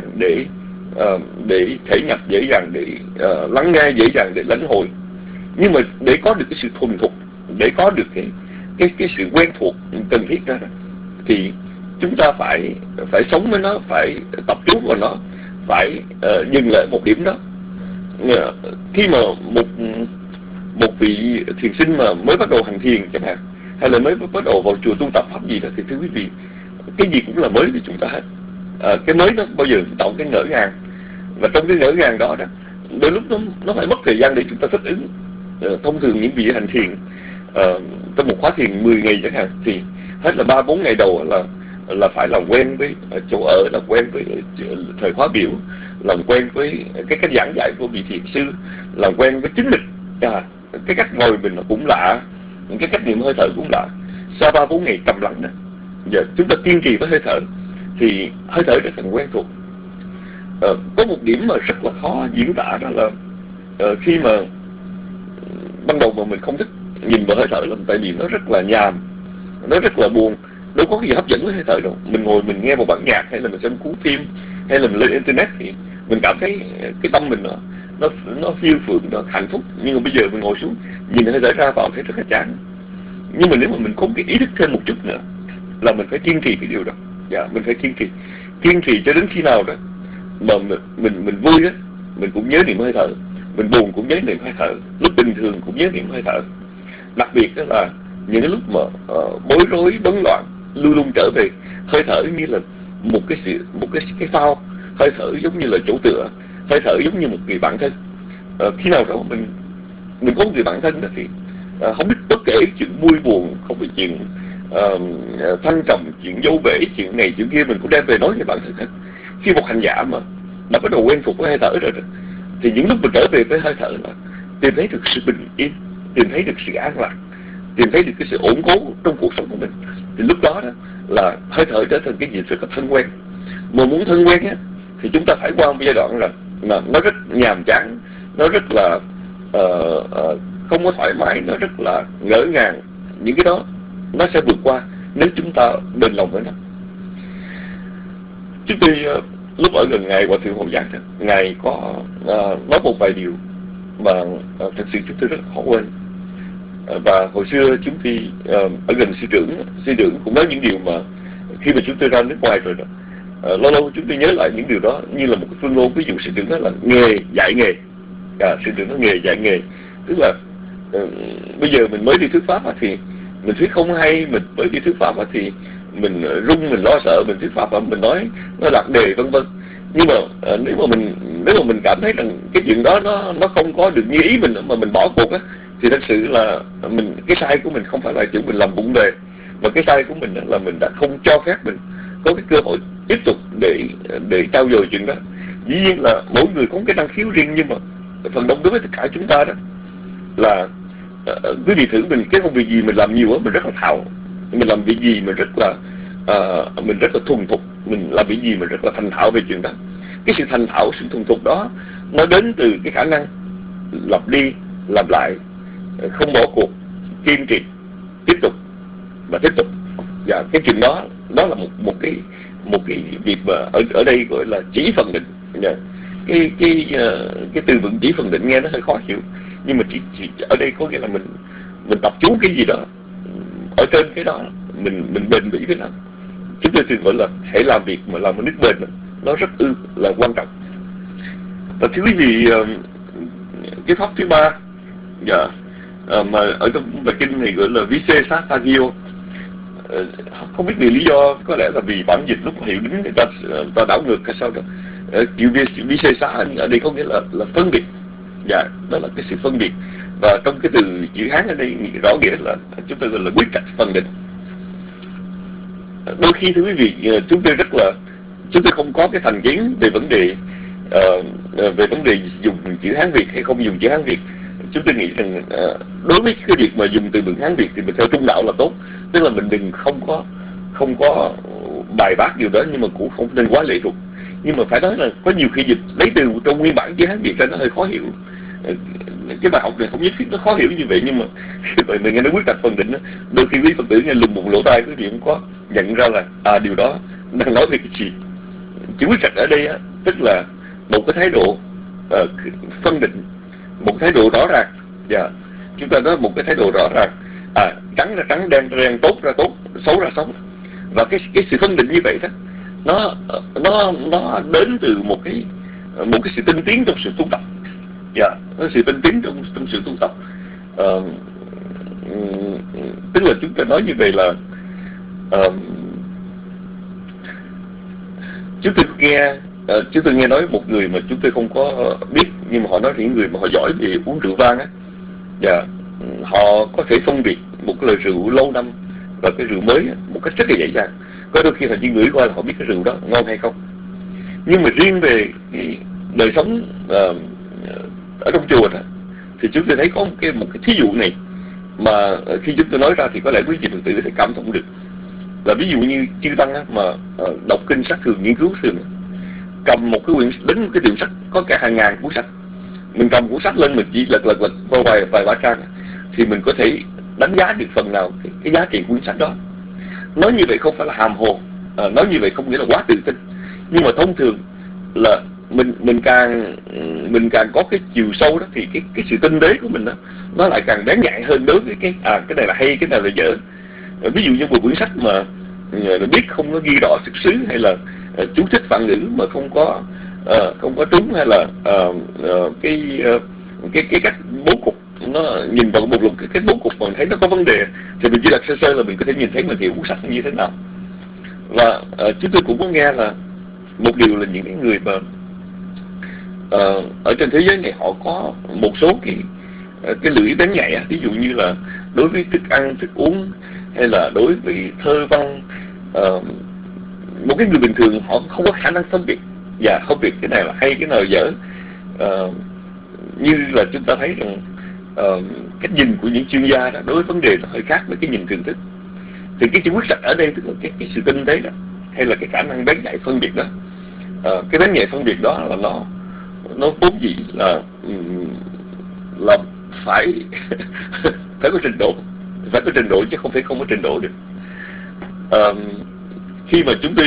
để thể nhập, dễ dàng để lắng nghe, dễ dàng để lãnh hội. Nhưng mà để có được cái sự thuần thục, để có được cái sự quen thuộc cần thiết đó, thì chúng ta phải sống với nó, phải tập trung vào nó, phải dừng lại một điểm đó. Khi mà một vị thiền sinh mà mới bắt đầu hành thiền chẳng hạn, hay là mới bắt đầu vào chùa tu tập pháp gì đó, thì thưa quý vị, cái gì cũng là mới với chúng ta hết. Cái mới nó bao giờ tạo cái ngỡ ngàng, và trong cái ngỡ ngàng đó đôi lúc nó phải mất thời gian để chúng ta thích ứng. Thông thường những vị hành thiền trong một khóa thiền 10 ngày chẳng hạn, thì hết là 3-4 ngày đầu là phải làm quen với chỗ ở, làm quen với thời khóa biểu, làm quen với cái cách giảng dạy của vị thiền sư, làm quen với chính mình. Cái cách ngồi mình nó cũng lạ, cái cách niệm hơi thở cũng lạ. Sau 3-4 ngày trầm lặng đó, giờ chúng ta kiên trì với hơi thở thì hơi thở trở thành quen thuộc. Có một điểm mà rất là khó diễn tả, đó là khi mà ban đầu mà mình không thích nhìn vào hơi thở lắm, tại vì nó rất là nhàm, nó rất là buồn, đâu có cái gì hấp dẫn với hơi thở đâu. Mình ngồi mình nghe một bản nhạc, hay là mình xem cuốn phim, hay là mình lên internet, thì mình cảm thấy cái tâm mình nó phiêu phượng, nó hạnh phúc. Nhưng mà bây giờ mình ngồi xuống nhìn hơi thở ra vào thấy rất là chán. Nhưng mà nếu mà mình có cái ý thức thêm một chút nữa là mình phải kiên trì cái điều đó. Mình phải kiên trì cho đến khi nào đó mà mình vui á, mình cũng nhớ niệm hơi thở. mình buồn cũng nhớ niệm hơi thở, lúc bình thường cũng nhớ niệm hơi thở. Đặc biệt đó là những cái lúc mà bối rối bấn loạn luôn luôn trở về hơi thở, như là một cái phao. Hơi thở giống như là chỗ tựa, hơi thở giống như một người bạn thân. Khi nào đó mình có một người bạn thân đó thì không biết bất kể chuyện vui buồn, không phải chuyện thăng trầm, chuyện dâu bể, chuyện này chuyện kia, mình cũng đem về nói với bạn thân hết. Khi một hành giả mà đã bắt đầu quen thuộc với hơi thở rồi thì những lúc mình trở về với hơi thở là tìm thấy được sự bình yên, tìm thấy được sự an lạc, tìm thấy được cái sự ổn cố trong cuộc sống của mình. Thì lúc đó là hơi thở trở thành cái gì rất là thân quen. Mà muốn thân quen á thì chúng ta phải qua một giai đoạn là nó rất nhàm chán, nó rất là không có thoải mái, nó rất là ngỡ ngàng. Những cái đó nó sẽ vượt qua nếu chúng ta bền lòng với nó. Trước khi lúc ở gần Ngài Hòa Thượng Hồ Giác, Ngài có nói một vài điều mà thật sự chúng tôi rất khó quên. Và hồi xưa chúng tôi ở gần sư trưởng cũng nói những điều mà khi mà chúng tôi ra nước ngoài rồi đó, lâu lâu chúng tôi nhớ lại những điều đó như là một cái phương ngôn. Ví dụ sư trưởng nói là nghề dạy nghề, sư trưởng nói nghề dạy nghề, tức là bây giờ mình mới đi thuyết pháp thì mình thuyết không hay, mình mới đi thuyết pháp thì mình run, mình lo sợ, mình thuyết pháp và mình nói nó lạc đề vân vân. Nhưng mà nếu mà mình cảm thấy rằng cái chuyện đó nó không có được như ý mình mà mình bỏ cuộc á, thì thật sự là cái sai của mình không phải là chuyện mình làm bụng bề, mà cái sai của mình là mình đã không cho phép mình có cái cơ hội tiếp tục để trao dồi chuyện đó. Dĩ nhiên là mỗi người có cái năng khiếu riêng, nhưng mà phần đông đối với tất cả chúng ta đó là quý vị thử mình, cái công việc gì mình làm nhiều á mình rất là thạo, mình làm việc gì mình rất là thuần thục, mình làm việc gì mình rất là thành thạo về chuyện đó. Cái sự thành thạo, sự thuần thục đó nó đến từ cái khả năng lặp đi làm lại, không bỏ cuộc, kiên trì, tiếp tục và tiếp tục. Và cái chuyện đó là một cái việc mà ở đây gọi là chỉ phần định. Cái từ vựng chỉ phần định nghe nó hơi khó hiểu, nhưng mà chỉ ở đây có nghĩa là mình tập chú cái gì đó ở trên cái đó, mình bền bỉ với nó. Chúng tôi thường gọi là hãy làm việc mà làm một nước bền, nó rất là quan trọng. Và thưa quý vị, cái pháp thứ ba mà ở trong bài kinh này gọi là Visesatagyo. Không biết vì lý do, có lẽ là vì bản dịch lúc hiểu đúng người ta đảo ngược hay sao đó. Chữ Visesa ở đây có nghĩa là phân biệt. Dạ, đó là cái sự phân biệt. Và trong cái từ chữ Hán ở đây rõ nghĩa là chúng ta gọi là quyết trạch phân định. Đôi khi thưa quý vị, chúng tôi không có cái thành kiến về vấn đề dùng chữ Hán Việt hay không dùng chữ Hán Việt. Chúng tôi nghĩ rằng đối với cái việc mà dùng từ vựng Hán Việt thì mình theo trung đạo là tốt, tức là mình đừng không có bài bác điều đó, nhưng mà cũng không nên quá lệ thuộc. Nhưng mà phải nói là có nhiều khi dịch lấy từ trong nguyên bản chữ Hán Việt ra nó hơi khó hiểu. Cái bài học này không nhất thiết nó khó hiểu như vậy, nhưng mà mình nghe nói quyết trạch phân định đó, đôi khi quý Phật tử nghe lùng một lỗ tai quý vị cũng có nhận ra là điều đó đang nói về cái gì. Chữ quyết trạch ở đây á, tức là một cái thái độ phân định, một thái độ rõ ràng. Dạ, chúng ta nói một cái thái độ rõ ràng, trắng ra trắng, đen ra đen, tốt ra tốt, xấu ra xấu. Và cái sự phân định như vậy đó, nó đến từ một cái sự tinh tiến trong sự tu tập. Dạ, nó sự tinh tiến trong sự tu tập. Tức là chúng ta nói như vậy là chúng tôi nghe nói một người mà chúng tôi không có biết, nhưng mà họ nói những người mà họ giỏi về uống rượu vang á, và họ có thể phân biệt một cái loại rượu lâu năm và cái rượu mới một cách rất là dễ dàng. Có đôi khi họ chỉ ngửi qua là họ biết cái rượu đó ngon hay không. Nhưng mà riêng về cái đời sống ở trong chùa đó, thì chúng tôi thấy có một cái thí dụ này mà khi chúng tôi nói ra thì có lẽ quý vị Phật tử sẽ cảm thông được. Là ví dụ như chư tăng á, mà đọc kinh sách thường, nghiên cứu thường, cầm một cái quyển, đến một cái tiệm sách có cả hàng ngàn cuốn sách, mình cầm cuốn sách lên mình chỉ lật qua vài ba trang thì mình có thể đánh giá được phần nào cái giá trị cuốn sách đó. Nói như vậy không phải là hàm hồ, nói như vậy không nghĩa là quá tự tin, nhưng mà thông thường là mình càng có cái chiều sâu đó thì cái sự tinh tế của mình đó nó lại càng bén nhạy hơn đối với cái này là hay, cái này là dở. Ví dụ như một quyển sách mà biết không có ghi rõ xuất xứ, hay là chú thích phản ngữ mà không có trúng, hay là cái cách bố cục, nó nhìn vào một lục cái bố cục mà mình thấy nó có vấn đề thì mình chỉ đặt sơ sơ là mình có thể nhìn thấy mình hiểu cuốn sách như thế nào. Và chúng tôi cũng có nghe là một điều là những cái người mà ở trên thế giới này họ có một số cái lưỡi bén nhạy, ví dụ như là đối với thức ăn, thức uống, hay là đối với thơ văn. Một cái người bình thường họ không có khả năng phân biệt và phân biệt cái này là hay, cái nào là dở. Như là chúng ta thấy rằng cách nhìn của những chuyên gia đó đối với vấn đề nó hơi khác với cái nhìn thường thức. Thì cái chữ quyết sạch ở đây tức là cái sự tinh tế đó, hay là cái khả năng bén nhạy phân biệt đó. Cái bén nhạy phân biệt đó là nó vốn dĩ là phải phải có trình độ, phải có trình độ chứ không phải không có trình độ được. Khi mà chúng tôi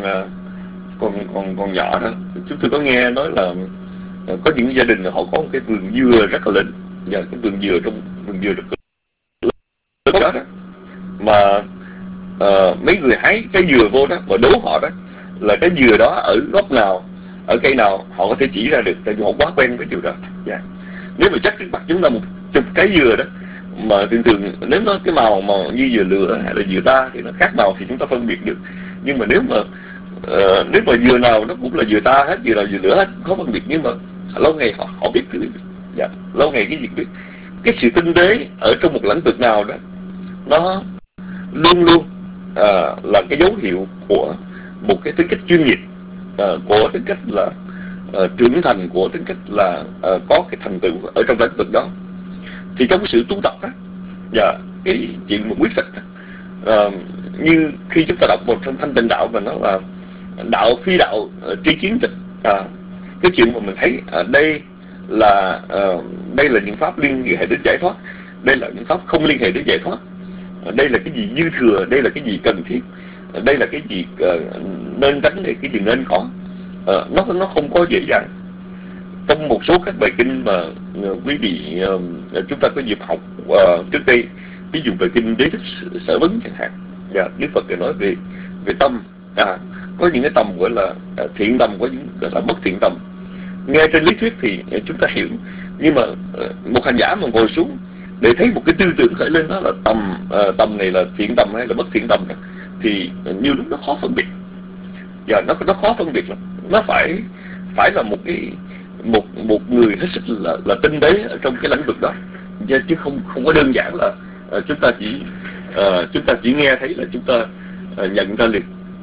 còn nhỏ đó, chúng tôi có nghe nói là có những gia đình họ có một cái vườn dừa rất là lớn, và cái vườn dừa rất lớn đó, mà mấy người hái cái dừa vô đó và đố họ đó là cái dừa đó ở gốc nào, ở cây nào, họ có thể chỉ ra được, tại vì họ quá quen với điều đó. Nếu mà chắc trước mặt chúng ta một chục cái dừa đó mà thường nếu nó cái màu mà như dừa lửa hay là dừa ta thì nó khác màu thì chúng ta phân biệt được. Nhưng mà nếu mà dừa nào nó cũng là dừa ta hết, dừa nào dừa lửa hết, khó phân biệt. Nhưng mà lâu ngày họ biết cái lâu ngày cái gì biết cái sự tinh tế ở trong một lĩnh vực nào đó, nó luôn luôn là cái dấu hiệu của một cái tính cách chuyên nghiệp, của tính cách là trưởng thành, của tính cách là có cái thành tựu ở trong lĩnh vực đó. Thì trong cái sự tu tập đó, và cái chuyện một quyết sách như khi chúng ta đọc một trong Thanh Tịnh Đạo và nó là đạo phi đạo tri kiến tịch, cái chuyện mà mình thấy đây là những pháp liên hệ đến giải thoát, đây là những pháp không liên hệ đến giải thoát, đây là cái gì dư thừa, đây là cái gì cần thiết, đây là cái gì nên tránh, để cái gì nên có. Nó không có dễ dàng. Trong một số các bài kinh mà quý vị chúng ta có dịp học trước đây, ví dụ về kinh Đế Thích Sở Vấn chẳng hạn, Đức Phật nói về tâm. Có những cái tâm gọi là thiện tâm, có những gọi là bất thiện tâm. Nghe trên lý thuyết thì chúng ta hiểu, nhưng mà một hành giả mà ngồi xuống để thấy một cái tư tưởng khởi lên, đó là tầm này là thiện tầm hay là bất thiện tầm, thì nhiều lúc nó khó phân biệt. Và nó khó phân biệt lắm. Nó phải là một người hết sức là tinh tế ở trong cái lĩnh vực đó, chứ không có đơn giản là chúng ta chỉ nghe thấy là chúng ta nhận ra liền.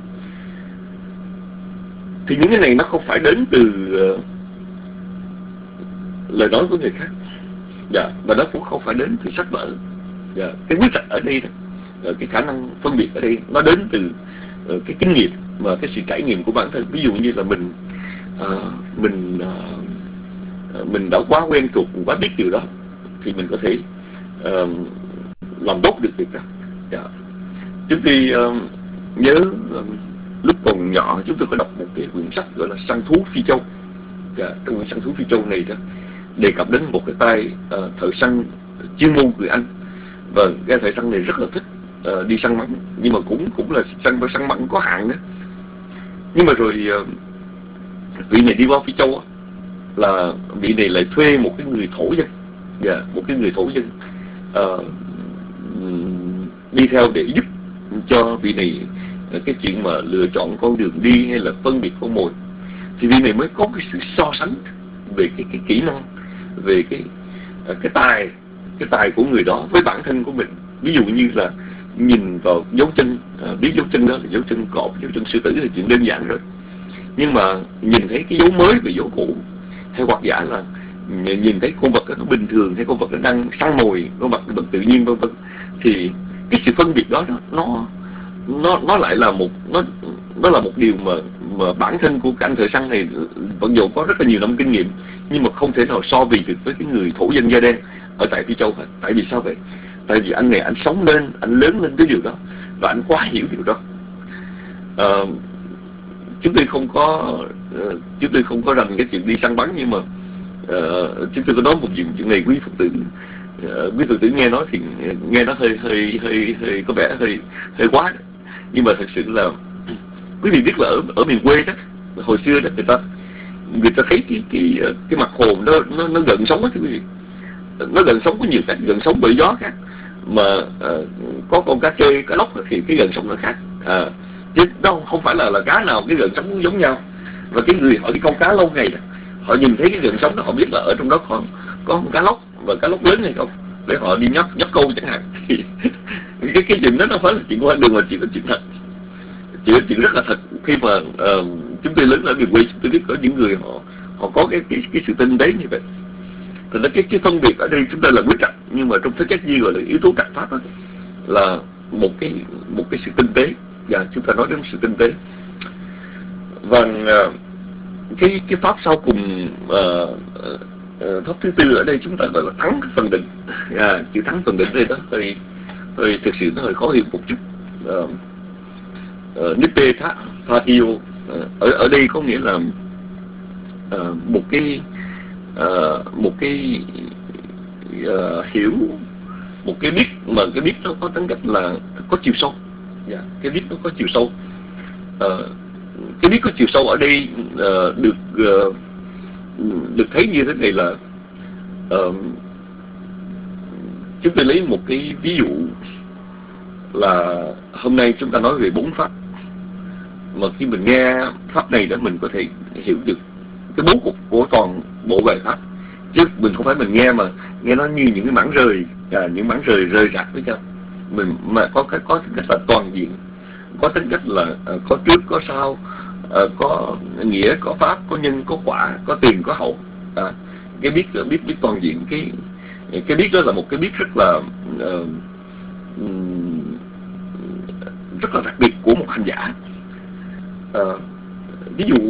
Thì những cái này nó không phải đến từ lời nói của người khác, và nó cũng không phải đến từ sách vở. Cái quyết định ở đây đó, cái khả năng phân biệt ở đây nó đến từ cái kinh nghiệm và cái sự trải nghiệm của bản thân. Ví dụ như là mình đã quá quen thuộc, quá biết điều đó, thì mình có thể làm tốt được việc đó. Chúng tôi nhớ lúc còn nhỏ chúng tôi có đọc một cái quyển sách gọi là Săn Thú Phi Châu. Trong quyển Săn Thú Phi Châu này đó đề cập đến một cái tay thợ săn chuyên môn người Anh, và cái thợ săn này rất là thích đi săn bắn, nhưng mà cũng là săn bắn có hạn đó. Nhưng mà rồi vị này đi qua Phi Châu là vị này lại thuê một cái người thổ dân, một cái người thổ dân đi theo để giúp cho vị này cái chuyện mà lựa chọn con đường đi hay là phân biệt con mồi. Thì vị này mới có cái sự so sánh về cái kỹ năng, về cái tài của người đó với bản thân của mình. Ví dụ như là nhìn vào dấu chân, biết dấu chân đó là dấu chân cọp, dấu chân sư tử là chuyện đơn giản rồi. Nhưng mà nhìn thấy cái dấu mới về dấu cũ, hay hoặc giả là nhìn thấy con vật nó bình thường hay con vật nó đang săn mồi, con vật tự nhiên vân vân, thì cái sự phân biệt đó nó lại là nó là một điều mà bản thân của cái anh thợ săn này vẫn dù có rất là nhiều năm kinh nghiệm, nhưng mà không thể nào so bì được với cái người thổ dân da đen ở tại Phi Châu hết. Tại vì sao vậy? Tại vì anh này anh sống lên, anh lớn lên cái điều đó, và anh quá hiểu điều đó. Chúng tôi không có rành cái chuyện đi săn bắn, nhưng mà chúng tôi có nói một chuyện này quý Phật tử nghe nói thì nghe nó hơi có vẻ hơi quá. Nhưng mà thật sự là quý vị biết là ở miền quê đó, hồi xưa đó người ta thấy cái mặt hồ nó gần sóng á thưa quý vị. Nó gần sóng có nhiều cách, gần sóng bởi gió khác, mà có con cá trê, cá lóc thì cái gần sóng nó khác, chứ nó không phải là cá nào cái gần sóng cũng giống nhau. Và cái người họ đi câu cá lâu ngày họ nhìn thấy cái gần sóng đó, họ biết là ở trong đó có con cá lóc và cá lóc lớn hay không, để họ đi nhấp câu chẳng hạn. Thì cái chuyện đó nó phải là chuyện qua đường, mà chỉ có chuyện thật, chỉ có chuyện rất là thật. Khi mà chúng tôi lớn ở miền quê, chúng tôi biết có những người họ có cái sự tinh tế như vậy. Thì nó cái phân biệt ở đây chúng ta là quyết trạch, nhưng mà trong thế cách gì gọi là yếu tố trạch pháp đó, là một cái sự tinh tế. Và chúng ta nói đến sự tinh tế. Và cái pháp sau cùng, pháp thứ tư ở đây chúng ta gọi là thắng phần định. Chữ thắng phần định đây đó hơi thực sự nó hơi khó hiểu một chút. Nippe tha tiêu ở đây có nghĩa là một cái hiểu, một cái biết, mà cái biết nó có tính cách là có chiều sâu. Cái biết nó có chiều sâu. Cái biết có chiều sâu ở đây được thấy như thế này là chúng tôi lấy một cái ví dụ là hôm nay chúng ta nói về 4 pháp, mà khi mình nghe pháp này đó mình có thể hiểu được cái bố cục của toàn bộ bài pháp, chứ mình không phải mình nghe mà nghe nó như những cái mảng rời, những mảng rời rạc với nhau. Mình mà có tính cách là toàn diện, có tính cách là có trước có sau, có nghĩa, có pháp, có nhân, có quả, có tiền, có hậu. Cái biết toàn diện. Cái biết đó là một cái biết rất là đặc biệt của một hành giả. Ví dụ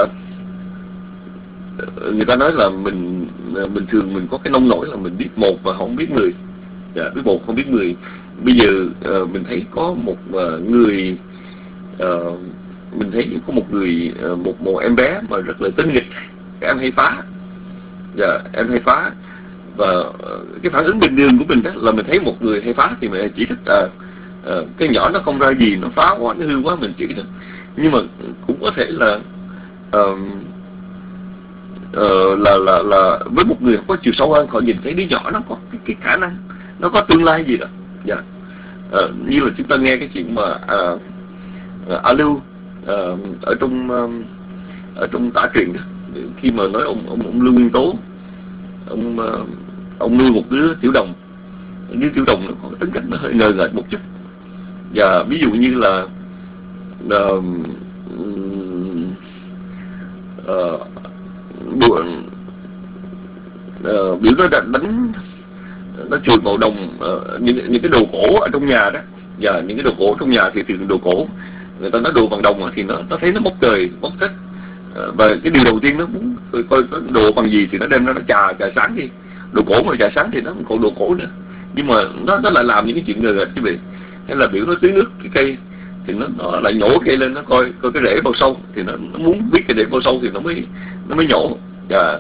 người ta nói là mình thường mình có cái nông nổi là mình biết 1 và không biết 10. Biết 1 không biết 10. Bây giờ mình thấy có một người, mình thấy có một người, một em bé mà rất là tinh nghịch. Cái em hay phá. Em hay phá. Và cái phản ứng bình thường của mình đó là mình thấy một người hay phá thì mình chỉ thích cái nhỏ nó không ra gì, nó phá quá, nó hư quá, mình chỉ được. Nhưng mà cũng có thể là với một người có chiều sâu hơn, họ nhìn thấy đứa nhỏ nó có cái khả năng, nó có tương lai gì đó. Như là chúng ta nghe cái chuyện mà A Lưu ở trong tả truyện đó, khi mà nói ông Lưu Nguyên Tố, ông nuôi một đứa tiểu đồng. Đứa tiểu đồng nó có tính cách nó hơi ngờ nghệch một chút. Và ví dụ như là biểu nó đánh, nó chùi vào đồng những cái đồ cổ ở trong nhà đó. Và những cái đồ cổ trong nhà thì thường đồ cổ, người ta nói đồ bằng đồng thì nó thấy nó bốc trời bốc thích. Và cái điều đầu tiên nó muốn coi đồ bằng gì thì nó đem nó trà sáng đi. Đồ cổ mà trà sáng thì nó không còn đồ cổ nữa. Nhưng mà nó lại làm những cái chuyện ngờ nghệch chứ vị. Hay là biểu nó tưới nước cái cây thì nó lại nhổ cây lên, nó coi cái rễ bao sâu thì nó muốn biết cái rễ bao sâu thì nó mới nhổ. Và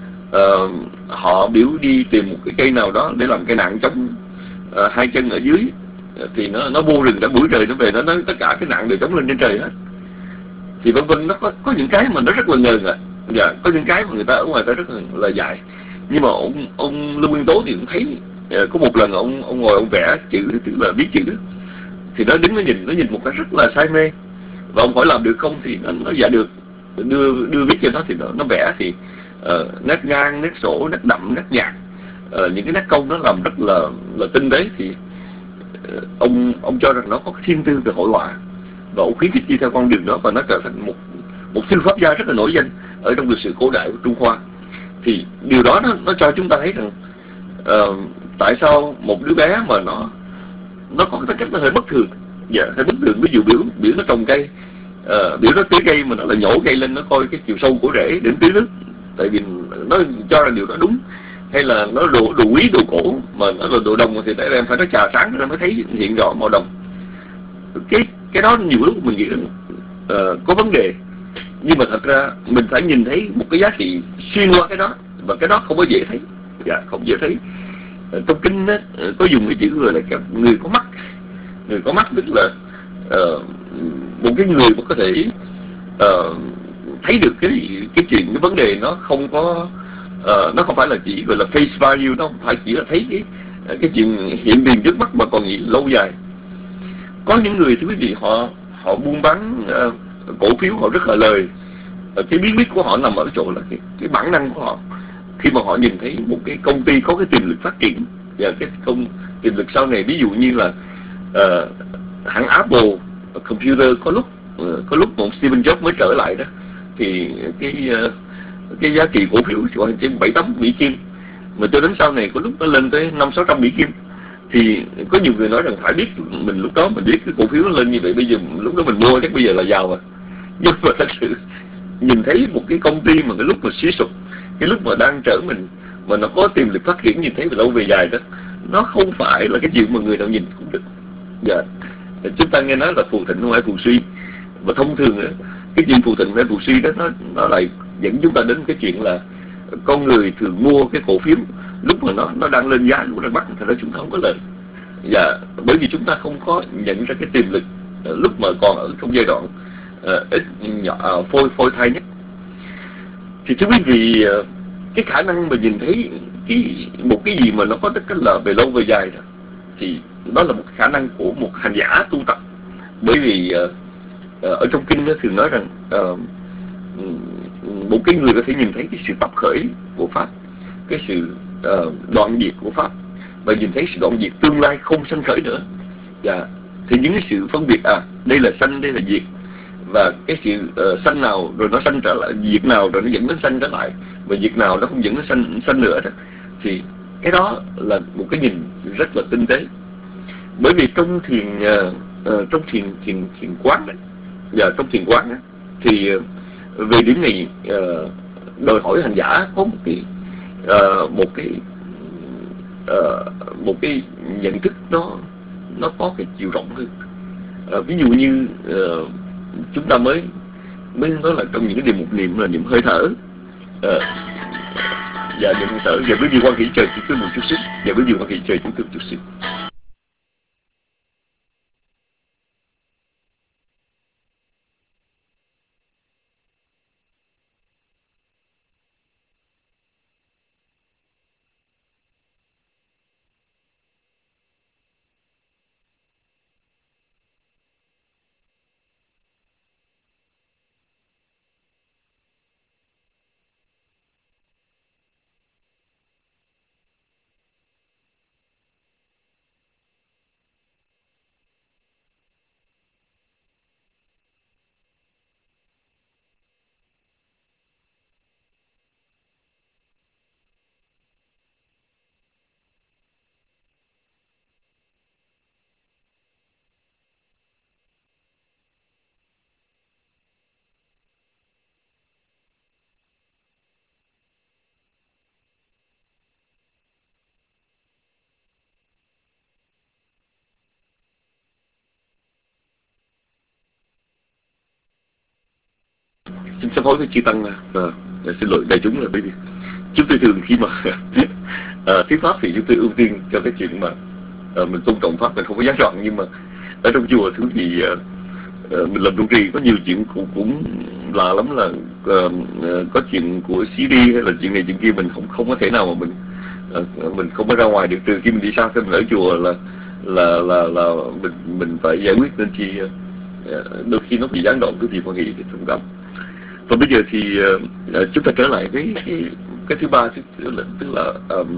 họ biểu đi tìm một cái cây nào đó để làm cây nạn chống 2 chân ở dưới, thì nó vô rừng đã buổi trời nó về, nó nói tất cả cái nạn đều chống lên trên trời hết. Thì vân vân, nó có những cái mà nó rất là ngờ nghệch. Có những cái mà người ta ở ngoài ta rất là dại. Nhưng mà ông Lưu Nguyên Tố thì cũng thấy có một lần ông ngồi ông vẽ chữ, tức là viết chữ, thì nó đứng nó nhìn một cái rất là say mê. Và ông hỏi làm được không thì nó dạ được, đưa viết cho nó thì nó vẽ thì nét ngang, nét sổ, nét đậm, nét nhạt, những cái nét công nó làm rất là tinh tế. Thì ông cho rằng nó có thiên tư về hội họa, và ông khuyến khích đi theo con đường đó, và nó trở thành một thư pháp gia rất là nổi danh ở trong lịch sử cổ đại của Trung Hoa. Thì điều đó nó cho chúng ta thấy rằng tại sao một đứa bé mà nó có cái cách nó hơi bất thường. Hơi bất thường. Ví dụ biểu nó trồng cây, biểu nó tưới cây mà nó là nhổ cây lên, nó coi cái chiều sâu của rễ để tưới nước, tại vì nó cho rằng điều đó đúng. Hay là nó đồ quý, đồ cổ mà nó là đồ đồng thì tại em phải nó trà sáng ra mới thấy hiện rõ màu đồng. Cái đó nhiều lúc mình nghĩ rằng có vấn đề, nhưng mà thật ra mình phải nhìn thấy một cái giá trị xuyên qua cái đó, và cái đó không có dễ thấy. Không dễ thấy. Trong kinh đó, có dùng cái chữ gọi là người có mắt. Người có mắt tức là một cái người mà có thể thấy được cái chuyện, cái vấn đề nó không có nó không phải là chỉ gọi là face value, nó không phải chỉ là thấy cái chuyện hiện tiền trước mắt mà còn nghĩ lâu dài. Có những người thưa quý vị, họ buôn bán cổ phiếu, họ rất là lời. Cái bí quyết của họ nằm ở chỗ là cái bản năng của họ. Khi mà họ nhìn thấy một cái công ty có cái tiềm lực phát triển và cái tiềm lực sau này, ví dụ như là hãng Apple Computer, có lúc một Steve Jobs mới trở lại đó, thì cái giá trị cổ phiếu còn trên 7-8 Mỹ Kim, mà cho đến sau này có lúc nó lên tới 500-600 Mỹ Kim. Thì có nhiều người nói rằng phải biết mình lúc đó mình biết cái cổ phiếu nó lên như vậy, bây giờ lúc đó mình mua chắc bây giờ là giàu rồi. Nhưng mà thật sự nhìn thấy một cái công ty mà cái lúc mà suy sụp, cái lúc mà đang trở mình, mà nó có tiềm lực phát triển, nhìn thấy về lâu về dài đó, nó không phải là cái chuyện mà người nào nhìn cũng được. Dạ. Chúng ta nghe nói là phù thịnh không phải phù suy, và thông thường cái chuyện phù thịnh hay phù suy đó nó lại dẫn chúng ta đến cái chuyện là con người thường mua cái cổ phiếu lúc mà nó đang lên giá, lúc đang bắt, thành ra chúng ta không có lợi. Và bởi vì chúng ta không có nhận ra cái tiềm lực lúc mà còn ở trong giai đoạn ít nhỏ, phôi thai nhất. Thì thưa quý vị, cái khả năng mà nhìn thấy một cái gì mà nó có tất cả là về lâu về dài đó, thì đó là một khả năng của một hành giả tu tập. Bởi vì ở trong kinh nó thường nói rằng một cái người có thể nhìn thấy cái sự tập khởi của Pháp, cái sự đoạn diệt của Pháp, và nhìn thấy sự đoạn diệt tương lai không sanh khởi nữa. Và thì những cái sự phân biệt, đây là sanh, đây là diệt, và cái sự sanh nào rồi nó sanh trở lại, diệt nào rồi nó dẫn đến sanh trở lại, và diệt nào nó không dẫn đến sanh nữa đó, thì cái đó là một cái nhìn rất là tinh tế. Bởi vì trong thiền quán đấy, và trong thiền quán ấy, thì về điểm này đòi hỏi hành giả có một cái nhận thức nó có cái chiều rộng hơn. Ví dụ như chúng ta mới nói là trong những cái điều mục niệm là niệm hơi thở, và niệm hơi thở, và với điều quan hệ trời chúng tôi một chút xíu, và với điều quan hệ trời chúng tôi một chút xíu. Xin sám hối với chư tăng, xin lỗi đại chúng, là bởi vì chúng tôi thường khi mà thuyết pháp thì chúng tôi ưu tiên cho cái chuyện mà mình tôn trọng pháp, mình không có gián đoạn. Nhưng mà ở trong chùa thứ gì mình làm trụ trì có nhiều chuyện cũng lạ lắm, là có chuyện của CD hay là chuyện này chuyện kia, mình không có thể nào mà mình không có ra ngoài được, trừ khi mình đi xa. Khi mình ở chùa là mình phải giải quyết, nên chi đôi khi nó bị gián đoạn cái việc quan hệ thông cảm. Và bây giờ thì chúng ta trở lại với cái thứ ba, tức là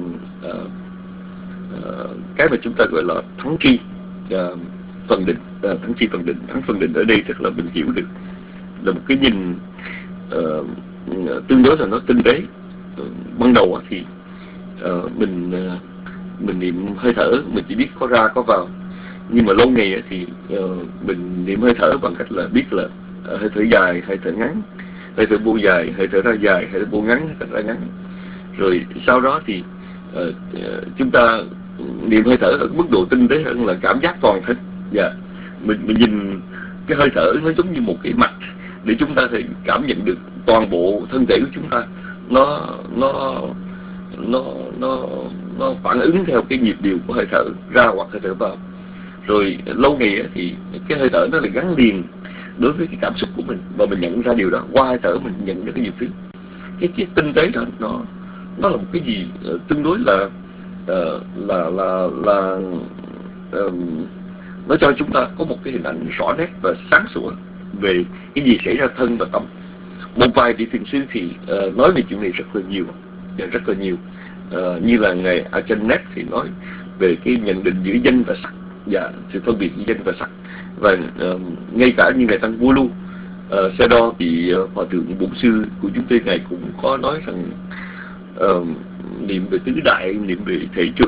cái mà chúng ta gọi là thắng tri phần định. Thắng tri phần định, thắng phần định ở đây tức là mình hiểu được là một cái nhìn tương đối là nó tinh tế. Ban đầu thì mình niệm hơi thở, mình chỉ biết có ra có vào. Nhưng mà lâu ngày thì mình niệm hơi thở bằng cách là biết là hơi thở dài, hơi thở ngắn, hơi thở buông dài, hơi thở ra dài, hơi thở buông ngắn, hơi thở ra ngắn. Rồi sau đó thì chúng ta niệm hơi thở ở mức độ tinh tế hơn là cảm giác toàn thân. Và mình nhìn cái hơi thở nó giống như một cái mạch để chúng ta thể cảm nhận được toàn bộ thân thể của chúng ta. Nó phản ứng theo cái nhịp điệu của hơi thở ra hoặc hơi thở vào. Rồi lâu ngày thì cái hơi thở nó lại gắn liền đối với cái cảm xúc của mình, và mình nhận ra điều đó qua hơi thở. Mình nhận ra cái nhiều thứ, cái tinh tế đó, nó là một cái gì tương đối là nó cho chúng ta có một cái hình ảnh rõ nét và sáng sủa về cái gì xảy ra thân và tâm. Một vài vị thiền sư thì nói về chuyện này rất là nhiều, rất là nhiều. Như là ngài Ajahn thì nói về cái nhận định giữa danh và sắc, và sự phân biệt giữa danh và sắc. Và ngay cả như ngài Tăng Vulu Sayadaw thì hòa thượng bổn sư của chúng tôi, ngài cũng có nói rằng niệm về tứ đại, niệm về thể trực,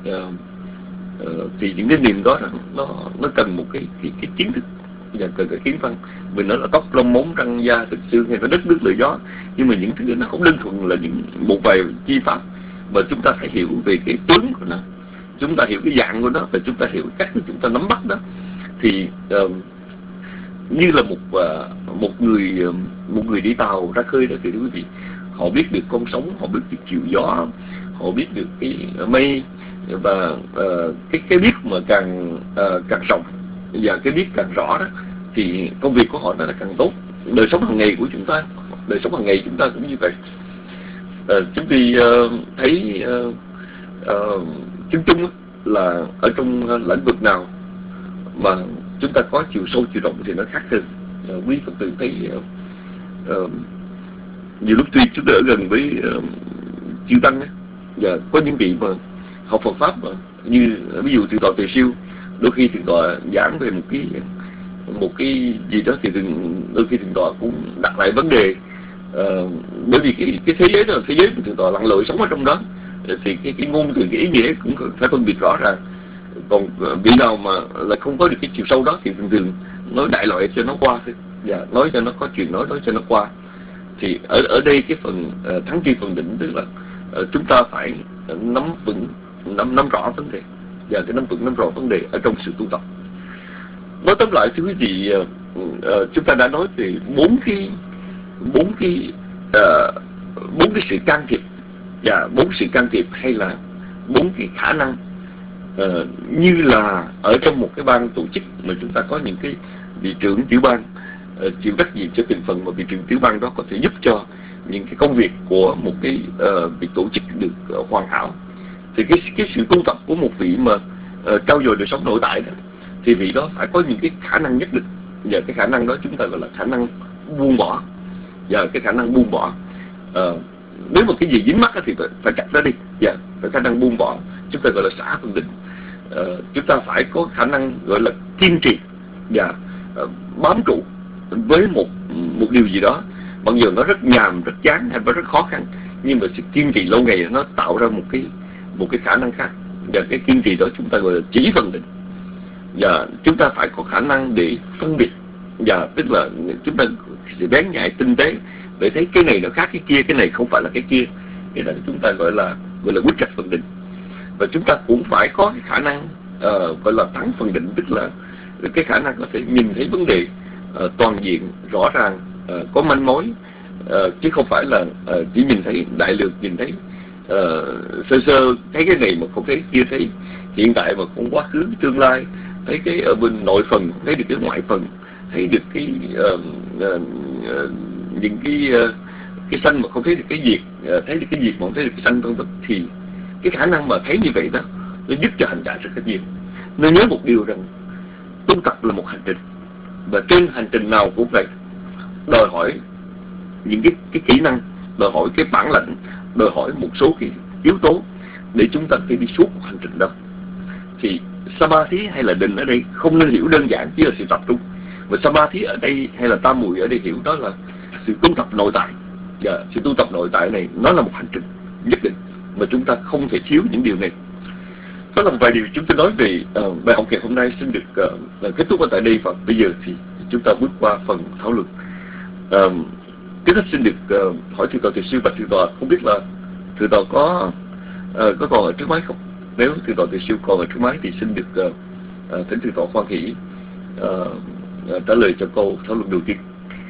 thì những cái niệm đó nó cần một cái kiến thức và cần cái kiến văn. Mình nói là tóc lông móng răng da thịt xương hay là đất nước lửa gió, nhưng mà những thứ nó không đơn thuần là những một vài chi pháp, mà chúng ta phải hiểu về cái tướng của nó, chúng ta hiểu cái dạng của nó, và chúng ta hiểu cách mà chúng ta nắm bắt đó. Thì như là một người đi tàu ra khơi đó, thì quý vị, họ biết được con sóng, họ biết được chiều gió, họ biết được cái mây, và cái biết mà càng rộng và cái biết càng rõ đó, thì công việc của họ nó là càng tốt. Đời sống hàng ngày của chúng ta, cũng như vậy. Chúng tôi thấy chung là ở trong lĩnh vực nào mà chúng ta có chiều sâu chiều rộng thì nó khác hơn. Quý Phật tử thấy nhiều lúc tuy chúng ta ở gần với chư tăng ấy, và có những vị mà học Phật pháp mà, như ví dụ thượng tọa Từ Siêu, đôi khi thượng tọa giảng về một cái gì đó thì đôi khi thượng tọa cũng đặt lại vấn đề, bởi vì cái thế giới đó là thế giới của thượng tọa lặn lội sống ở trong đó, thì cái ngôn từ cái ý nghĩa cũng phải phân biệt rõ ràng. Còn vị nào mà lại không có được cái chiều sâu đó thì thường nói đại loại cho nó qua thôi, và nói cho nó có chuyện nói cho nó qua. Thì ở đây cái phần thắng tri phần định, tức là chúng ta phải nắm rõ vấn đề, và cái nắm rõ vấn đề ở trong sự tu tập. Nói tóm lại thưa quý vị, chúng ta đã nói về bốn cái sự can thiệp, và 4 sự can thiệp hay là 4 cái khả năng, như là ở trong một cái ban tổ chức mà chúng ta có những cái vị trưởng tiểu ban chịu trách nhiệm cho từng phần, mà vị trưởng tiểu ban đó có thể giúp cho những cái công việc của một cái việc tổ chức được hoàn hảo. Thì cái sự tu tập của một vị mà trau dồi đời sống nội tại đó, thì vị đó phải có những cái khả năng nhất định, và cái khả năng đó chúng ta gọi là khả năng buông bỏ. Và cái khả năng buông bỏ, nếu mà cái gì dính mắc thì phải chặt nó đi, và phải khả năng buông bỏ, chúng ta gọi là xả phân định. Chúng ta phải có khả năng gọi là kiên trì và bám trụ với một điều gì đó, mặc dù nó rất nhàm, rất chán hay rất khó khăn, nhưng mà sự kiên trì lâu ngày nó tạo ra một cái khả năng khác, và cái kiên trì đó chúng ta gọi là chỉ phân định. Và chúng ta phải có khả năng để phân biệt, và tức là chúng ta sẽ bén nhạy tinh tế để thấy cái này nó khác cái kia, cái này không phải là cái kia. Cái đó chúng ta gọi là quyết trạch phân định. Và chúng ta cũng phải có cái khả năng gọi là thắng phân định, tức là cái khả năng có thể nhìn thấy vấn đề toàn diện, rõ ràng, có manh mối, chứ không phải là chỉ nhìn thấy đại lược, nhìn thấy sơ sơ, thấy cái này mà không thấy kia, thấy hiện tại mà không quá khứ tương lai, thấy cái ở bên nội phần, thấy được cái ngoại phần, thấy được cái những cái sanh mà không thấy được cái diệt, thấy được cái diệt mà không thấy được cái sanh, vân vân. Thì cái khả năng mà thấy như vậy đó, nó giúp cho hành giả rất là nhiều. Nên nhớ một điều rằng tu tập là một hành trình, và trên hành trình nào cũng vậy, đòi hỏi những cái kỹ năng, đòi hỏi cái bản lĩnh, đòi hỏi một số cái yếu tố để chúng ta phải đi suốt một hành trình đó. Thì Samadhi hay là định ở đây không nên hiểu đơn giản chỉ là sự tập trung, và Samadhi ở đây hay là tam muội ở đây hiểu đó là sự tu tập nội tại. Và sự tu tập nội tại này nó là một hành trình nhất định mà chúng ta không thể thiếu những điều này. Đó là một vài điều chúng tôi nói về bài học ngày hôm nay. Xin được kết thúc ở tại đây, và bây giờ thì chúng ta bước qua phần thảo luận. Trước hết xin được hỏi thượng tọa Từ Siêu, và thượng tọa không biết là thượng tọa có còn ở trước máy không? Nếu thượng tọa Từ Siêu còn ở trước máy thì xin được thỉnh thượng tọa khoan hỷ trả lời cho câu thảo luận đầu tiên.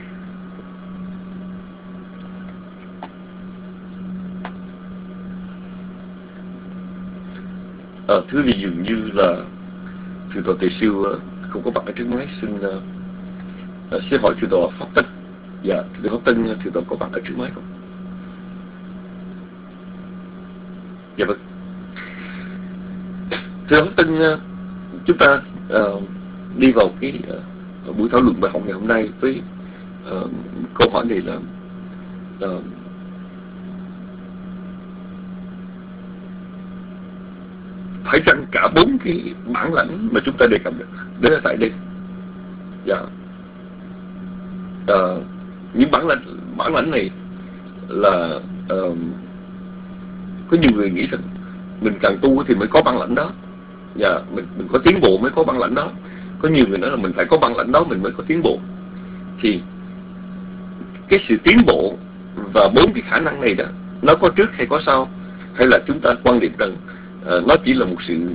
Thưa vì dường như là thượng tọa Từ Siêu không có mặt ở trước máy, xin Xin hỏi thượng tọa Pháp Tân. Dạ, thượng tọa Pháp Tân, thượng tọa có mặt ở trước máy không? Dạ vâng. Thưa Pháp Tân, chúng ta đi vào cái buổi thảo luận bài học ngày hôm nay với câu hỏi này là phải chăng cả 4 cái bản lãnh mà chúng ta đề cập đến ở tại đây, dạ, những bản lãnh này là có nhiều người nghĩ rằng mình càng tu thì mới có bản lãnh đó, dạ, mình có tiến bộ mới có bản lãnh đó. Có nhiều người nói là mình phải có bản lãnh đó mình mới có tiến bộ. Thì cái sự tiến bộ và 4 cái khả năng này đó, nó có trước hay có sau, hay là chúng ta quan điểm rằng nó chỉ là một sự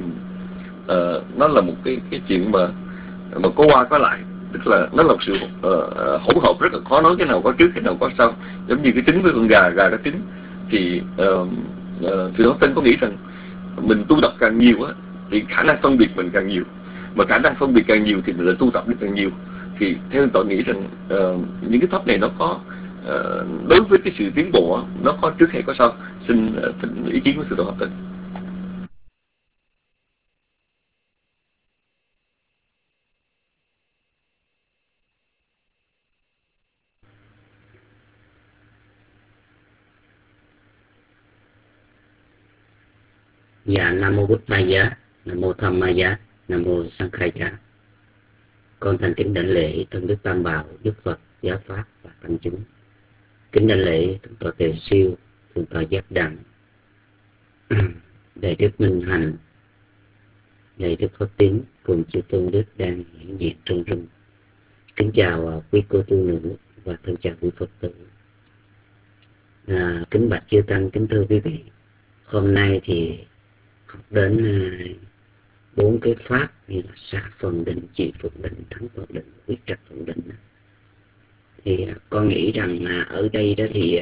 nó là một cái chuyện mà có qua có lại, tức là nó là một sự hỗn hợp rất là khó nói cái nào có trước cái nào có sau, giống như cái trứng với con gà có trứng. Thì Thượng Pháp Tân có nghĩ rằng mình tu tập càng nhiều á thì khả năng phân biệt mình càng nhiều, mà khả năng phân biệt càng nhiều thì mình lại tu tập được càng nhiều. Thì theo tôi nghĩ rằng những cái pháp này nó có đối với cái sự tiến bộ nó có trước hay có sau. Xin thỉnh ý kiến của Thượng Pháp Tân. Dạ, Nam Mô Bụt Thầy Giá, Nam Mô Tham Ma Giá, Nam Mô Sang Khai Giá. Con thành kính đảnh lễ Thân Đức Tam Bảo, Đức Phật, Giáo Pháp và Tăng Chúng. Kính đảnh lễ Thượng tọa Tề Siêu, Thượng tọa Giác Đặng, Đại Đức Minh Hạnh, Đại Đức Pháp Tiến cùng chư tôn đức đang hiện diện trong rừng. Kính chào quý cô tu nữ và thân chào quý Phật tử. Kính bạch chư tăng, kính thưa quý vị. Hôm nay thì học đến 4 cái pháp như là xả phần định, trị phần định, thắng phần định, quyết trạch phần định. Thì con nghĩ rằng ở đây đó thì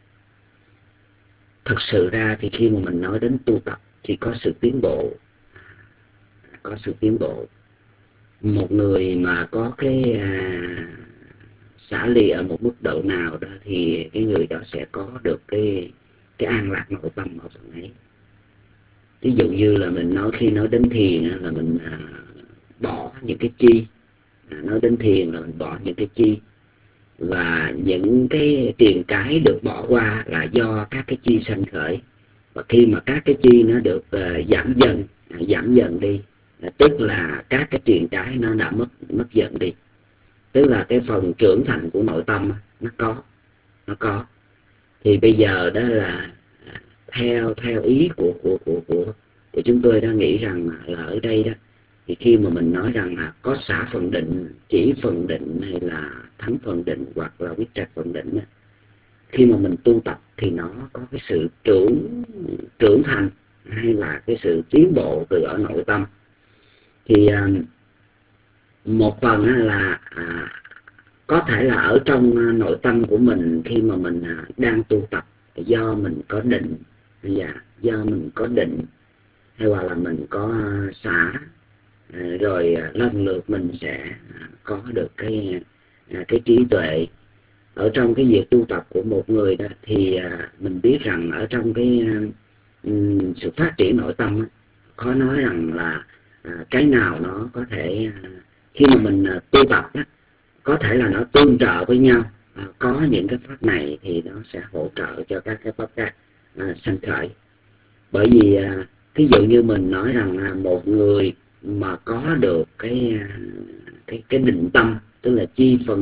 thật sự ra thì khi mà mình nói đến tu tập thì có sự tiến bộ. Có sự tiến bộ. Một người mà có cái xả ly ở một mức độ nào đó thì cái người đó sẽ có được cái an lạc nội tâm ở phần ấy. Ví dụ như là mình nói khi nói đến thiền là mình bỏ những cái chi, nói đến thiền là mình bỏ những cái chi, và những cái tiền cái được bỏ qua là do các cái chi sanh khởi. Và khi mà các cái chi nó được giảm dần đi, tức là các cái tiền cái nó đã mất dần đi, tức là cái phần trưởng thành của nội tâm nó có. Thì bây giờ đó là theo ý của chúng tôi đã nghĩ rằng là ở đây đó thì khi mà mình nói rằng là có xả phần định, chỉ phần định hay là thắng phần định hoặc là quyết trạch phần định đó, khi mà mình tu tập thì nó có cái sự trưởng thành hay là cái sự tiến bộ từ ở nội tâm. Thì một phần là có thể là ở trong nội tâm của mình khi mà mình đang tu tập, do mình có định, do mình có định hay hoặc là mình có xả, rồi lần lượt mình sẽ có được cái trí tuệ. Ở trong cái việc tu tập của một người đó thì mình biết rằng ở trong cái sự phát triển nội tâm khó nói rằng là cái nào nó có thể khi mà mình tu tập đó, có thể là nó tương trợ với nhau. Có những cái pháp này thì nó sẽ hỗ trợ cho các cái pháp khác sanh khởi. Bởi vì ví dụ như mình nói rằng một người mà có được cái định tâm, tức là chỉ phần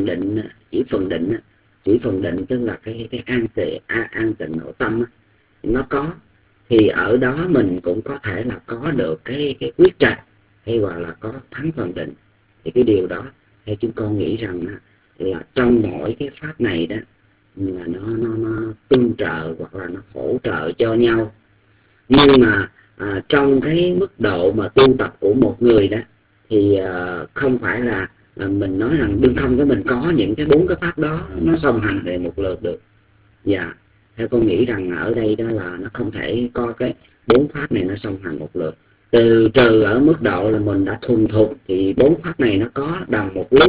định tức là cái an tịnh nội tâm nó có, thì ở đó mình cũng có thể là có được cái quyết trạch hay gọi là có thắng phần định. Thì cái điều đó theo chúng con nghĩ rằng là trong mỗi cái pháp này đó là nó tương trợ hoặc là nó hỗ trợ cho nhau. Nhưng mà trong cái mức độ mà tu tập của một người đó thì không phải là mình nói rằng đương không cái mình có những cái 4 cái pháp đó nó song hành về một lượt được. Dạ, theo con nghĩ rằng ở đây đó là nó không thể có cái 4 pháp này nó song hành một lượt. Trừ ở mức độ là mình đã thuần thục thì 4 pháp này nó có đồng một lúc,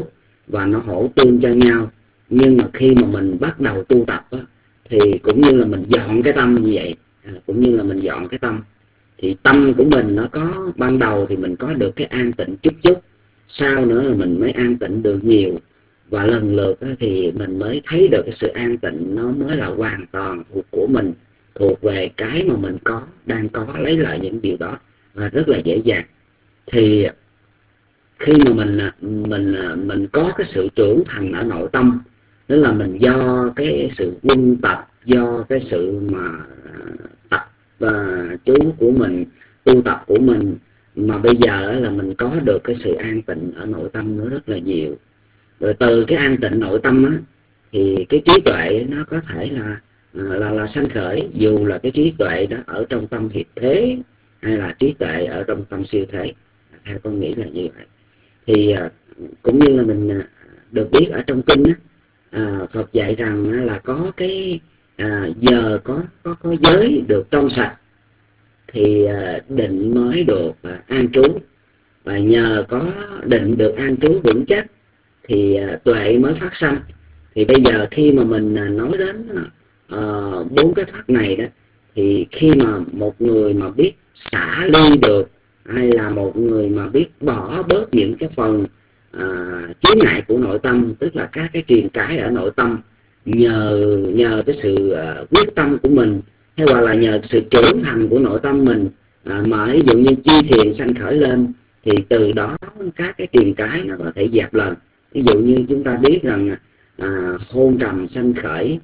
và nó hỗ tương cho nhau. Nhưng mà khi mà mình bắt đầu tu tập á, thì cũng như là mình dọn cái tâm như vậy, cũng như là mình dọn cái tâm, thì tâm của mình nó có ban đầu thì mình có được cái an tịnh chút chút, sau nữa là mình mới an tịnh được nhiều, và lần lượt thì mình mới thấy được cái sự an tịnh nó mới là hoàn toàn thuộc của mình, thuộc về cái mà mình có, đang có, lấy lại những điều đó và rất là dễ dàng. Thì khi mà mình có cái sự trưởng thành ở nội tâm, tức là mình do cái sự quân tập, do cái sự mà tập chú của mình, tu tập của mình, mà bây giờ là mình có được cái sự an tịnh ở nội tâm nó rất là nhiều. Rồi từ cái an tịnh nội tâm á, thì cái trí tuệ nó có thể là sanh khởi, dù là cái trí tuệ đó ở trong tâm hiệp thế hay là trí tuệ ở trong tâm siêu thế. Theo con nghĩ là như vậy. Thì cũng như là mình được biết ở trong kinh á, Phật dạy rằng là có cái giờ có giới được trong sạch thì định mới được an trú, và nhờ có định được an trú vững chắc thì tuệ mới phát sanh. Thì bây giờ khi mà mình nói đến 4 cái pháp này đó, thì khi mà một người mà biết xả ly được, hay là một người mà biết bỏ bớt những cái phần chướng ngại của nội tâm, tức là các cái triền cái ở nội tâm, nhờ cái sự quyết tâm của mình, hay hoặc là nhờ sự trưởng thành của nội tâm mình, mà ví dụ như chi thiền sanh khởi lên, thì từ đó các cái triền cái nó có thể dẹp lần. Ví dụ như chúng ta biết rằng hôn trầm sanh khởi,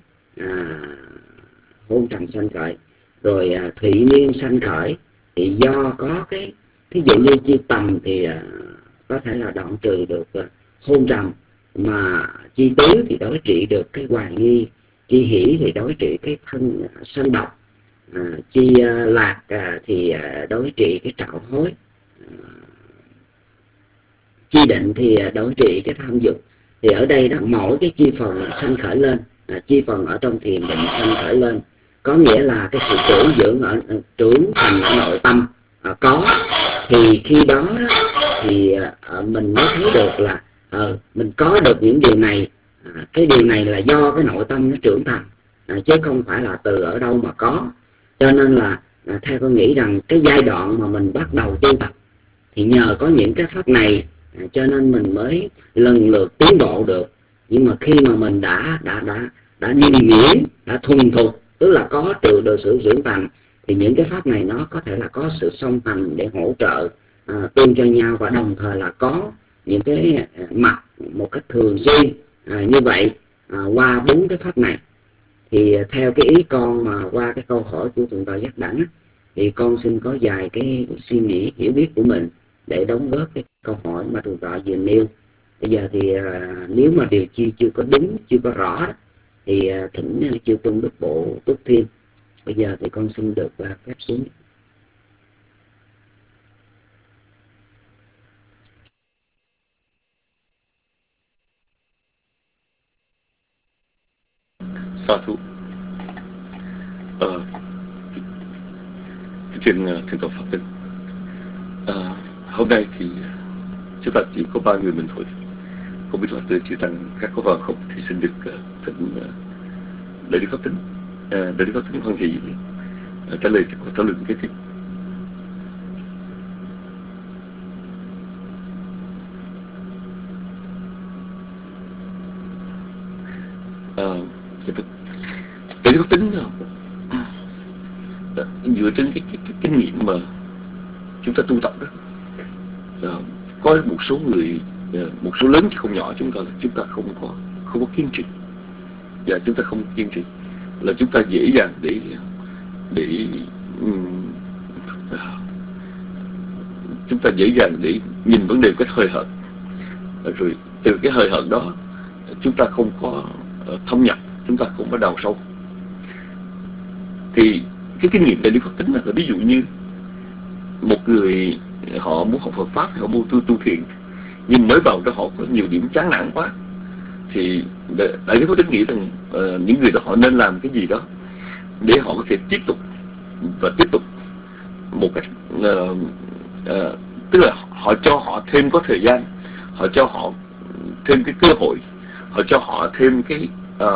hôn trầm sanh khởi, rồi thụy miên sanh khởi, thì do có cái ví dụ như chi tầm thì có thể là đoạn trừ được hôn trầm, mà chi tứ thì đối trị được cái hoài nghi, chi hỷ thì đối trị cái thân sân độc, chi lạc thì đối trị cái trạo hối, chi định thì đối trị cái tham dục. Thì ở đây đó, mỗi cái chi phần sanh khởi lên, chi phần ở trong thiền định sanh khởi lên, có nghĩa là cái sự trưởng thành ở nội tâm có, thì khi đó thì mình mới thấy được là mình có được những điều này. Cái điều này là do cái nội tâm nó trưởng thành, chứ không phải là từ ở đâu mà có. Cho nên là theo tôi nghĩ rằng cái giai đoạn mà mình bắt đầu tu tập thì nhờ có những cái pháp này, cho nên mình mới lần lượt tiến bộ được. Nhưng mà khi mà mình đã nhuần nhuyễn, đã thuần thục, tức là có được sự trưởng thành, thì những cái pháp này nó có thể là có sự song hành để hỗ trợ tương cho nhau, và đồng thời là có những cái mặt một cách thường xuyên như vậy qua 4 cái pháp này. Thì theo cái ý con mà qua cái câu hỏi của Thượng tọa Giác Đẳng, thì con xin có vài cái suy nghĩ hiểu biết của mình để đóng góp cái câu hỏi mà Thượng tọa vừa nêu. Bây giờ thì nếu mà điều chi chưa có đúng, chưa có rõ, thì thỉnh chư tôn đức bộ túc thêm. Bây giờ thì con xin được phép xuống. Sa thú. Thượng tọa Pháp Tịnh, hôm nay thì chúng ta chỉ có 3 người mình thôi. Không biết là từ chư tăng các có vào không, thì xin được thỉnh Đại đức Pháp Tịnh, Đại đức Pháp Tịnh hoan hỷ trả lời cái câu thảo luận kế tiếp. Đại đức Pháp Tịnh dựa trên cái kinh nghiệm mà chúng ta tu tập đó, có một số người, một số lớn chứ không nhỏ, chúng ta không có kiên trì, và chúng ta không kiên trì là chúng ta dễ dàng để chúng ta dễ dàng để nhìn vấn đề một cách hời hợt, rồi từ cái hời hợt đó chúng ta không có thâm nhập, chúng ta không có đào sâu. Thì cái kinh nghiệm này đi phát tính là ví dụ như một người họ muốn học Phật pháp, họ muốn tu thiền, nhưng mới vào đó họ có nhiều điểm chán nản quá, thì đại đức có tính nghĩ rằng những người đó họ nên làm cái gì đó để họ có thể tiếp tục một cách tức là họ cho họ thêm có thời gian, họ cho họ thêm cái cơ hội, họ cho họ thêm cái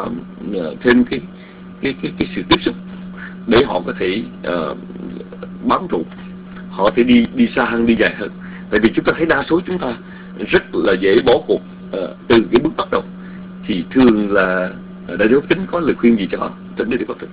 sự tiếp xúc để họ có thể bám trụ, họ có thể đi xa hơn, đi dài hơn. Tại vì chúng ta thấy đa số chúng ta rất là dễ bỏ cuộc từ cái bước bắt đầu. Thì thường là Đại Đức Tính có lời khuyên gì cho họ? Tính để có thể.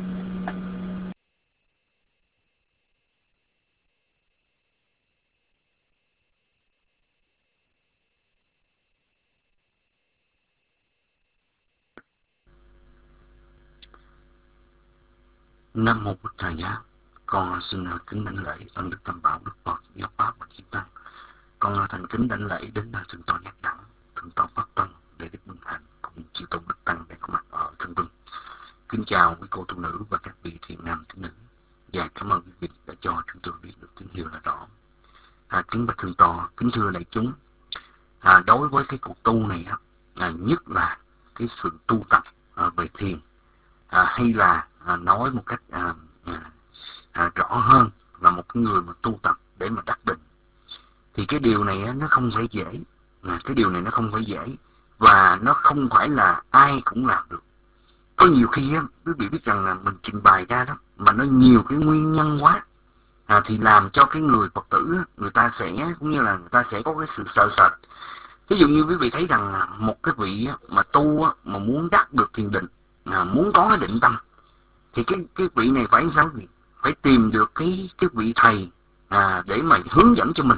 Nam mô Bụt Thầy Giá. Con xin kính đảnh lễ ân đức Tam Bảo, Đức Phật, Giáo Pháp và Chư Tăng. Con thành kính đảnh lễ đến thượng tọa Giác Đẳng, thượng tọa Pháp Tân, Đại Đức Minh Hạnh cùng chư tôn đức tăng đang có mặt ở thân vinh. Kính chào quý cô tu nữ và các vị thiện nam tín nữ. Và cảm ơn quý vị đã cho chúng tôi biết được tín hiệu là rõ. Kính bạch thượng tọa, kính thưa đại chúng. Đối với cái cuộc tu này nhất là cái sự tu tập về thiền, hay là nói một cách rõ hơn là một người mà tu tập để mà đắc định, thì cái điều này nó không phải dễ. Cái điều này nó không phải dễ và nó không phải là ai cũng làm được. Có nhiều khi quý vị biết rằng là mình trình bày ra đó mà nó nhiều cái nguyên nhân quá, thì làm cho cái người Phật tử người ta sẽ cũng như là người ta sẽ có cái sự sợ sệt. Ví dụ như quý vị thấy rằng là một cái vị mà tu mà muốn đắc được thiền định, muốn có cái định tâm, thì cái vị này phải sao gì? Phải tìm được cái vị thầy để mà hướng dẫn cho mình.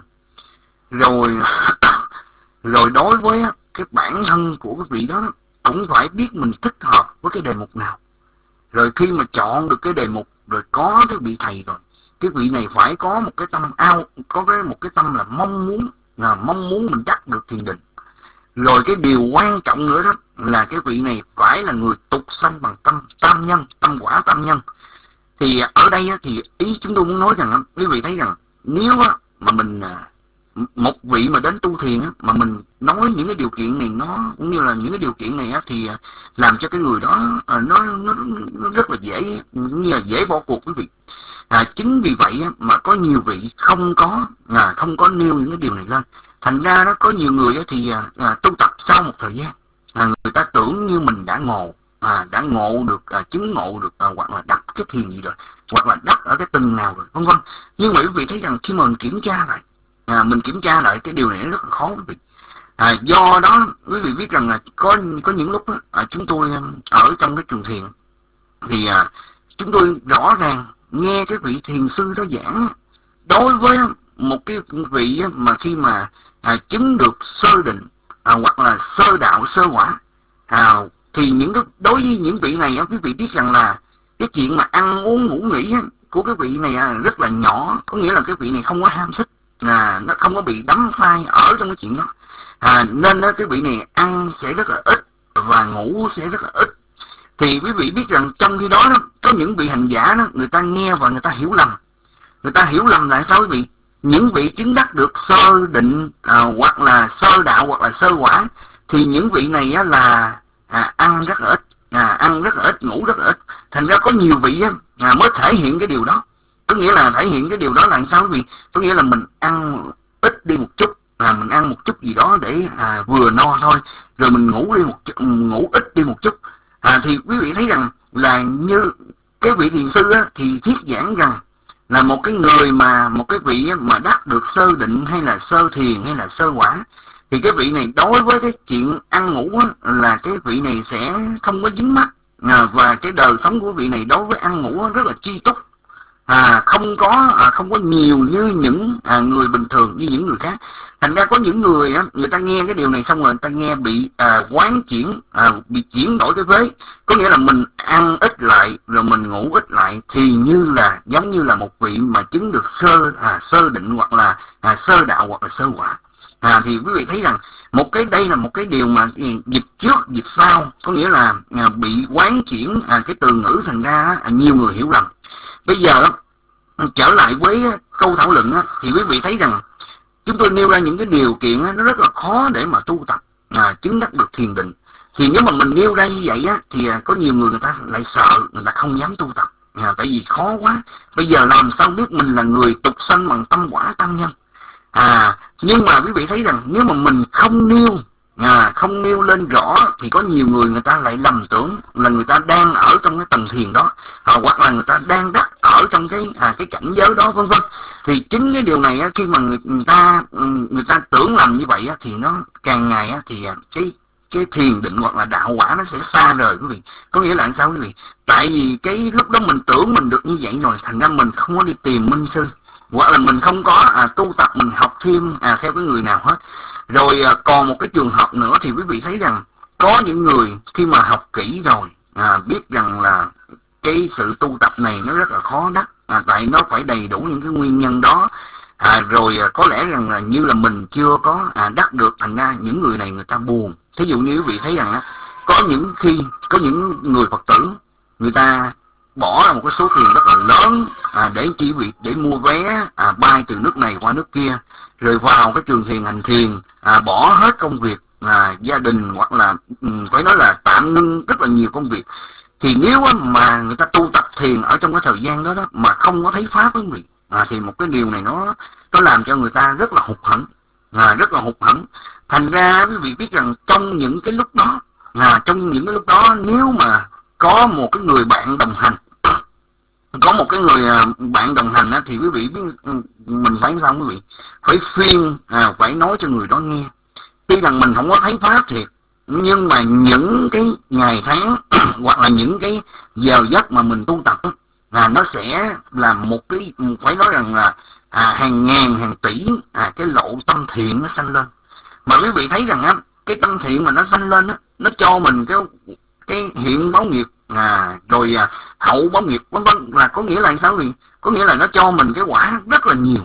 Rồi đối với cái bản thân của cái vị đó cũng phải biết mình thích hợp với cái đề mục nào. Rồi khi mà chọn được cái đề mục rồi có cái vị thầy rồi, cái vị này phải có một cái tâm một cái tâm là mong muốn mình đắc được thiền định. Rồi cái điều quan trọng nữa đó là cái vị này phải là người tục sanh bằng tâm tam nhân, tâm quả tam nhân. Thì ở đây thì ý chúng tôi muốn nói rằng quý vị thấy rằng nếu mà mình một vị mà đến tu thiền mà mình nói những cái điều kiện này, nó cũng như là những cái điều kiện này thì làm cho cái người đó nó rất là dễ, cũng như là dễ bỏ cuộc quý vị. Chính vì vậy mà có nhiều vị không có nêu những cái điều này lên. Thành ra đó có nhiều người thì tu tập sau một thời gian người ta tưởng như mình đã ngộ được, chứng ngộ được, hoặc là đắc cái thiền gì rồi, hoặc là đắc ở cái tầng nào rồi, vân vân. Nhưng mà quý vị thấy rằng khi mà mình kiểm tra lại cái điều này nó rất là khó quý vị. Do đó quý vị biết rằng là có những lúc chúng tôi ở trong cái trường thiền thì chúng tôi rõ ràng nghe cái vị thiền sư đó giảng, đối với một cái vị mà khi mà chứng được sơ định hoặc là sơ đạo sơ quả, thì đối với những vị này quý vị biết rằng là cái chuyện mà ăn uống ngủ nghỉ của cái vị này rất là nhỏ. Có nghĩa là cái vị này không có ham thích, nó không có bị đắm phai ở trong cái chuyện đó. Nên cái vị này ăn sẽ rất là ít và ngủ sẽ rất là ít. Thì quý vị biết rằng trong khi đó có những vị hành giả đó, người ta nghe và người ta hiểu lầm. Người ta hiểu lầm là sao quý vị? Những vị chứng đắc được sơ định hoặc là sơ đạo hoặc là sơ quả, thì những vị này là ăn rất là ít, ngủ rất là ít. Thành ra có nhiều vị mới thể hiện cái điều đó. Có nghĩa là thể hiện cái điều đó là sao quý vị? Có nghĩa là mình ăn ít đi một chút, mình ăn một chút gì đó để vừa no thôi, rồi mình ngủ ít đi một chút. Thì quý vị thấy rằng là như cái vị thiền sư thì thuyết giảng rằng là một cái vị mà đắc được sơ định hay là sơ thiền hay là sơ quả, thì cái vị này đối với cái chuyện ăn ngủ là cái vị này sẽ không có dính mắc, và cái đời sống của vị này đối với ăn ngủ rất là chi túc, không có nhiều như những người bình thường, như những người khác. Thành ra có những người người ta nghe cái điều này xong rồi người ta nghe bị quán chuyển, bị chuyển đổi cái vế. Có nghĩa là mình ăn ít lại rồi mình ngủ ít lại, thì giống như là một vị mà chứng được sơ định hoặc là sơ đạo hoặc là sơ quả. Thì quý vị thấy rằng đây là một cái điều mà dịch trước dịch sau, có nghĩa là bị quán chuyển cái từ ngữ, thành ra nhiều người hiểu lầm. Bây giờ trở lại với câu thảo luận thì quý vị thấy rằng chúng tôi nêu ra những cái điều kiện nó rất là khó để mà tu tập chứng đắc được thiền định. Thì nếu mà mình nêu ra như vậy thì có nhiều người ta lại sợ, người ta không dám tu tập, tại vì khó quá. Bây giờ làm sao biết mình là người tục sanh bằng tâm quả tam nhân? Nhưng mà quý vị thấy rằng nếu mà mình không nêu không nêu lên rõ thì có nhiều người ta lại lầm tưởng là người ta đang ở trong cái tầng thiền đó, hoặc là người ta đang đắc ở trong cái cảnh giới đó, vân vân. Thì chính cái điều này á, khi mà người ta tưởng làm như vậy á, thì nó càng ngày á, thì cái thiền định hoặc là đạo quả nó sẽ xa rời quý vị. Có nghĩa là sao quý vị? Tại vì cái lúc đó mình tưởng mình được như vậy rồi, thành ra mình không có đi tìm minh sư, hoặc là mình không có tu tập, mình học thêm theo cái người nào hết. Rồi còn một cái trường hợp nữa thì quý vị thấy rằng có những người khi mà học kỹ rồi, biết rằng là cái sự tu tập này nó rất là khó đắc, tại nó phải đầy đủ những cái nguyên nhân đó, rồi có lẽ rằng là như là mình chưa có đắc được, thành ra những người này người ta buồn. Thí dụ như quý vị thấy rằng có những người Phật tử người ta bỏ ra một cái số tiền rất là lớn để mua vé bay từ nước này qua nước kia, rồi vào cái trường thiền hành thiền, bỏ hết công việc gia đình, hoặc là phải nói là tạm ngưng rất là nhiều công việc. Thì nếu mà người ta tu tập thiền ở trong cái thời gian đó mà không có thấy pháp quý vị, thì một cái điều này nó làm cho người ta rất là hụt hẫng, Thành ra quý vị biết rằng trong những cái lúc đó, nếu mà có một cái người bạn đồng hành, thì quý vị biết mình phải sao quý vị? Phải nói cho người đó nghe. Tuy rằng mình không có thấy pháp thiệt, nhưng mà những cái ngày tháng hoặc là những cái giờ giấc mà mình tu tập nó sẽ là một cái, phải nói rằng là hàng ngàn hàng tỷ cái lộ tâm thiện nó sanh lên. Mà quý vị thấy rằng cái tâm thiện mà nó sanh lên nó cho mình cái hiện báo nghiệp, rồi hậu báo nghiệp, vân vân. Là có nghĩa là sao vậy? Có nghĩa là nó cho mình cái quả rất là nhiều,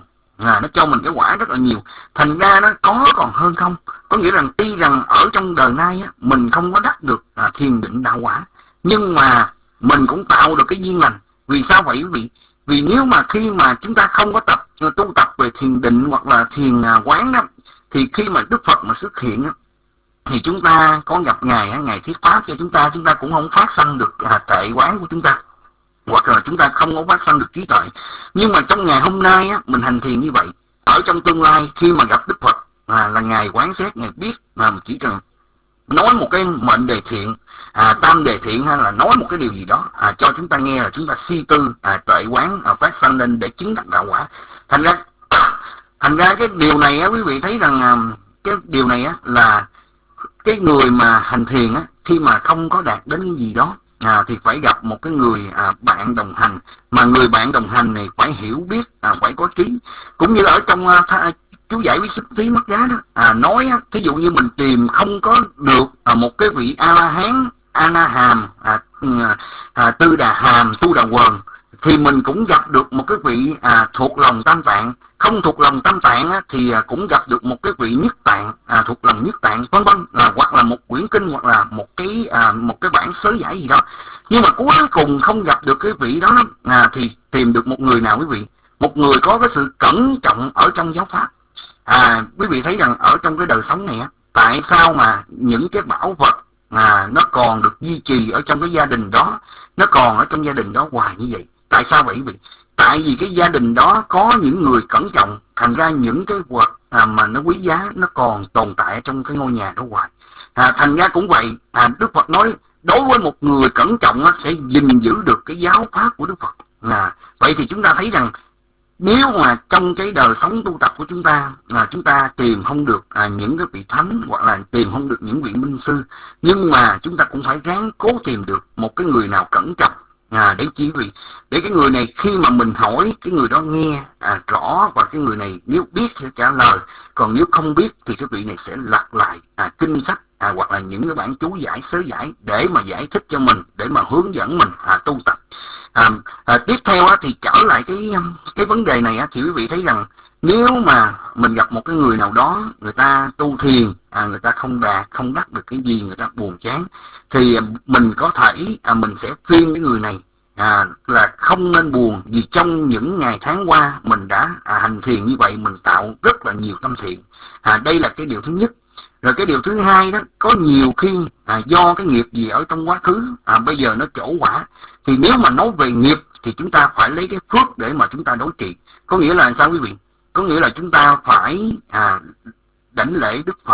thành ra nó có còn hơn không. Có nghĩa rằng tuy rằng ở trong đời nay mình không có đắc được thiền định đạo quả, nhưng mà mình cũng tạo được cái duyên lành. Vì sao vậy quý vị? Vì nếu mà khi mà chúng ta không có tu tập về thiền định hoặc là thiền quán đó, thì khi mà Đức Phật mà xuất hiện thì chúng ta có gặp Ngài thuyết pháp cho chúng ta cũng không phát sanh được tuệ quán của chúng ta, hoặc là chúng ta không có phát sanh được trí tuệ. Nhưng mà trong ngày hôm nay mình hành thiền như vậy, ở trong tương lai khi mà gặp Đức Phật là Ngài quán xét, Ngài biết mà chỉ cần nói một cái mệnh đề thiện, tam đề thiện, hay là nói một cái điều gì đó cho chúng ta nghe, là chúng ta suy tư tuệ quán phát sanh lên để chứng đắc đạo quả. Thành ra cái điều này quý vị thấy rằng cái điều này là cái người mà hành thiền khi mà không có đạt đến cái gì đó thì phải gặp một cái người bạn đồng hành, mà người bạn đồng hành này phải hiểu biết, phải có trí. Cũng như là ở trong chú giải với sức phí mất giá đó, nói thí dụ như mình tìm không có được một cái vị A-la-hán, A-na-hàm, Tư Đà Hàm, Tu Đà Quần, thì mình cũng gặp được một cái vị thuộc lòng Tam Tạng. Không thuộc lòng Tam Tạng thì cũng gặp được một cái vị Nhất Tạng, thuộc lòng Nhất Tạng, vân vân, hoặc là một quyển kinh, hoặc là một cái bản sớ giải gì đó. Nhưng mà cuối cùng không gặp được cái vị đó thì tìm được một người nào quý vị? Một người có cái sự cẩn trọng ở trong giáo pháp. Quý vị thấy rằng ở trong cái đời sống này tại sao mà những cái bảo vật nó còn được duy trì ở trong cái gia đình đó, nó còn ở trong gia đình đó hoài như vậy? Tại sao vậy quý vị? Tại vì cái gia đình đó có những người cẩn trọng, thành ra những cái vật mà nó quý giá nó còn tồn tại trong cái ngôi nhà đó hoài. Thành ra cũng vậy, Đức Phật nói đối với một người cẩn trọng sẽ gìn giữ được cái giáo pháp của Đức Phật. Vậy thì chúng ta thấy rằng nếu mà trong cái đời sống tu tập của chúng ta tìm không được những cái vị thánh, hoặc là tìm không được những vị minh sư, nhưng mà chúng ta cũng phải ráng cố tìm được một cái người nào cẩn trọng, để chi vì để cái người này khi mà mình hỏi, cái người đó nghe rõ, và cái người này nếu biết sẽ trả lời, còn nếu không biết thì cái vị này sẽ lật lại kinh sách hoặc là những cái bản chú giải, sớ giải để mà giải thích cho mình, để mà hướng dẫn mình tu tập. Tiếp theo thì trở lại cái vấn đề này thì quý vị thấy rằng nếu mà mình gặp một cái người nào đó, người ta tu thiền, người ta không đắc được cái gì, người ta buồn chán, thì mình có thể mình sẽ khuyên cái người này là không nên buồn, vì trong những ngày tháng qua mình đã hành thiền như vậy, mình tạo rất là nhiều tâm thiện. Đây là cái điều thứ nhất. Rồi cái điều thứ hai đó, có nhiều khi do cái nghiệp gì ở trong quá khứ bây giờ nó trổ quả, thì nếu mà nói về nghiệp thì chúng ta phải lấy cái phước để mà chúng ta đối trị. Có nghĩa là sao quý vị? Có nghĩa là chúng ta phải đảnh lễ Đức Phật,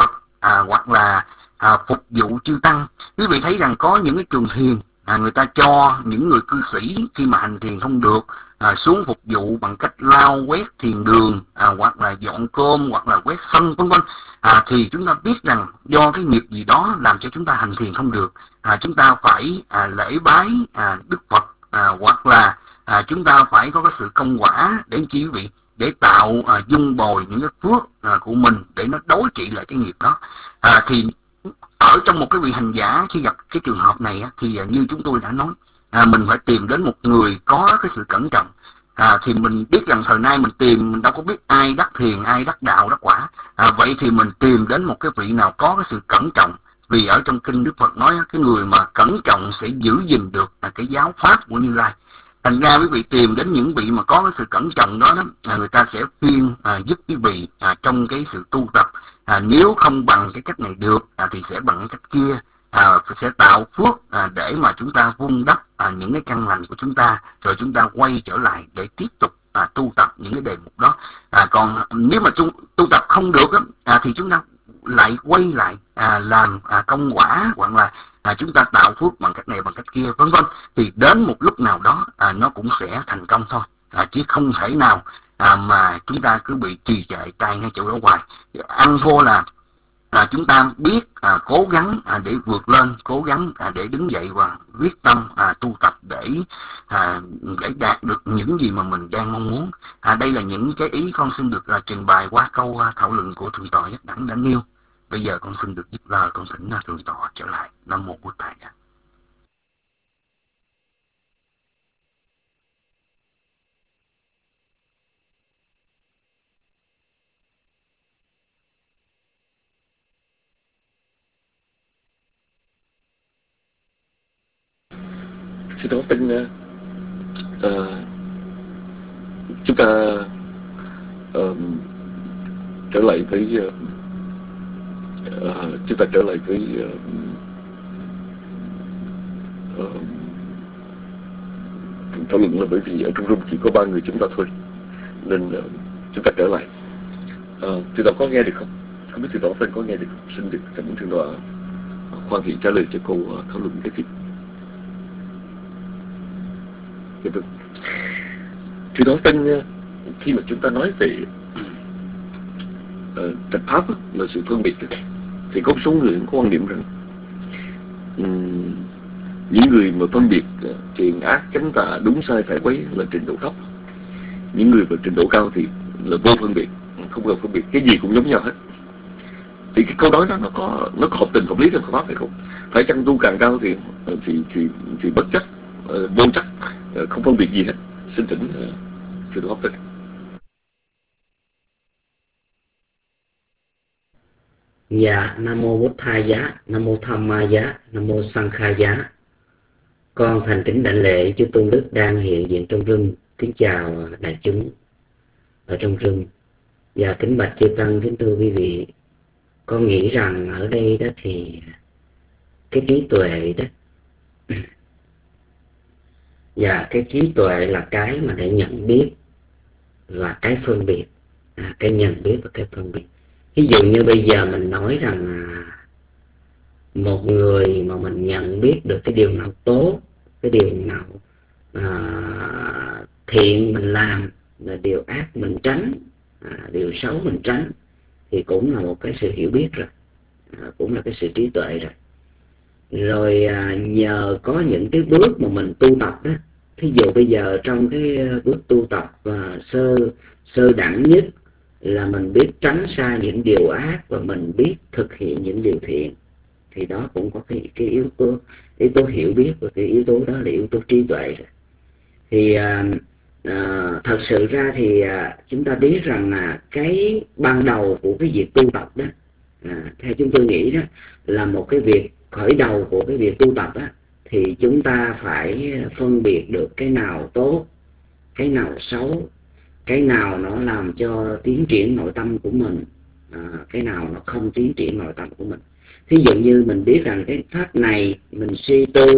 hoặc là phục vụ chư tăng. Quý vị thấy rằng có những cái trường thiền người ta cho những người cư sĩ khi mà hành thiền không được xuống phục vụ bằng cách lau quét thiền đường, hoặc là dọn cơm, hoặc là quét sân vân vân. Thì chúng ta biết rằng do cái nghiệp gì đó làm cho chúng ta hành thiền không được. Chúng ta phải lễ bái Đức Phật, hoặc là chúng ta phải có cái sự công quả để chi quý vị, để tạo dung bồi những cái phước của mình để nó đối trị lại cái nghiệp đó. Thì ở trong một cái vị hành giả khi gặp cái trường hợp này thì như chúng tôi đã nói, mình phải tìm đến một người có cái sự cẩn trọng. Thì mình biết rằng thời nay mình đâu có biết ai đắc thiền, ai đắc đạo, đắc quả. Vậy thì mình tìm đến một cái vị nào có cái sự cẩn trọng. Vì ở trong kinh Đức Phật nói cái người mà cẩn trọng sẽ giữ gìn được cái giáo pháp của Như Lai. Thành ra quý vị tìm đến những vị mà có cái sự cẩn trọng đó, người ta sẽ khuyên giúp quý vị trong cái sự tu tập. Nếu không bằng cái cách này được thì sẽ bằng cái cách kia, sẽ tạo phước để mà chúng ta vun đắp những cái căn lành của chúng ta, rồi chúng ta quay trở lại để tiếp tục tu tập những cái đề mục đó. Còn nếu mà tu tập không được thì chúng ta lại quay lại làm công quả, hoặc là chúng ta tạo phước bằng cách này bằng cách kia vân vân. Thì đến một lúc nào đó nó cũng sẽ thành công thôi, chứ không thể nào mà chúng ta cứ bị trì trệ tay ngay chỗ đó hoài. Ăn thua là chúng ta biết cố gắng để vượt lên, cố gắng để đứng dậy và quyết tâm tu tập để đạt được những gì mà mình đang mong muốn. Đây là những cái ý con xin được trình bày qua câu thảo luận của thượng tọa Nhất Đẳng đã nêu. Bây giờ con xin được dứt lời, con thỉnh thượng tọa trở lại. Nam mô Bổn Thầy. Xin đó tin chúng ta trở lại với thảo luận, là bởi vì ở trong room chỉ có 3 người chúng ta thôi, nên chúng ta trở lại. Thưa Đạo có nghe được không? Không biết Thưa Đạo Phân có nghe được không? Xin được thỉnh Thượng tọa khoan hỷ trả lời cho câu thảo luận kế tiếp. Thưa Đạo Phân, khi mà chúng ta nói về trạch pháp là sự phân biệt, thì có một số người có quan điểm rằng những người mà phân biệt thiện ác chánh tà đúng sai phải quấy là trình độ thấp, những người mà trình độ cao thì là vô phân biệt, không cần phân biệt, cái gì cũng giống nhau hết. Thì cái câu nói đó nó có hợp tình hợp lý trong Phật pháp hay không? Phải chăng tu càng cao thì bất chấp, vô chấp, không phân biệt gì hết? Xin thỉnh Sư Pháp Tịch. Dạ, Nam mô Bổn Thầy giá, Nam mô Tham Ma giá, Nam mô Sang Kha giá. Con thành kính đảnh lễ chư tôn đức đang hiện diện trong rừng. Kính chào đại chúng ở trong rừng. Và kính bạch chư tăng, kính thưa quý vị. Con nghĩ rằng ở đây đó thì cái trí tuệ đó, và cái trí tuệ là cái mà để nhận biết và cái phân biệt, cái nhận biết và cái phân biệt. Ví dụ như bây giờ mình nói rằng một người mà mình nhận biết được cái điều nào tốt, cái điều nào thiện mình làm, là điều ác mình tránh, điều xấu mình tránh, thì cũng là một cái sự hiểu biết rồi, cũng là cái sự trí tuệ rồi. Rồi nhờ có những cái bước mà mình tu tập đó, thí dụ bây giờ trong cái bước tu tập sơ đẳng nhất là mình biết tránh xa những điều ác và mình biết thực hiện những điều thiện, thì đó cũng có cái yếu tố hiểu biết, và cái yếu tố đó là yếu tố trí tuệ rồi. Thì thật sự ra thì chúng ta biết rằng là cái ban đầu của cái việc tu tập đó, theo chúng tôi nghĩ đó là một cái việc khởi đầu của cái việc tu tập đó, thì chúng ta phải phân biệt được cái nào tốt, cái nào xấu, cái nào nó làm cho tiến triển nội tâm của mình, cái nào nó không tiến triển nội tâm của mình. Thí dụ như mình biết rằng cái pháp này mình suy tư,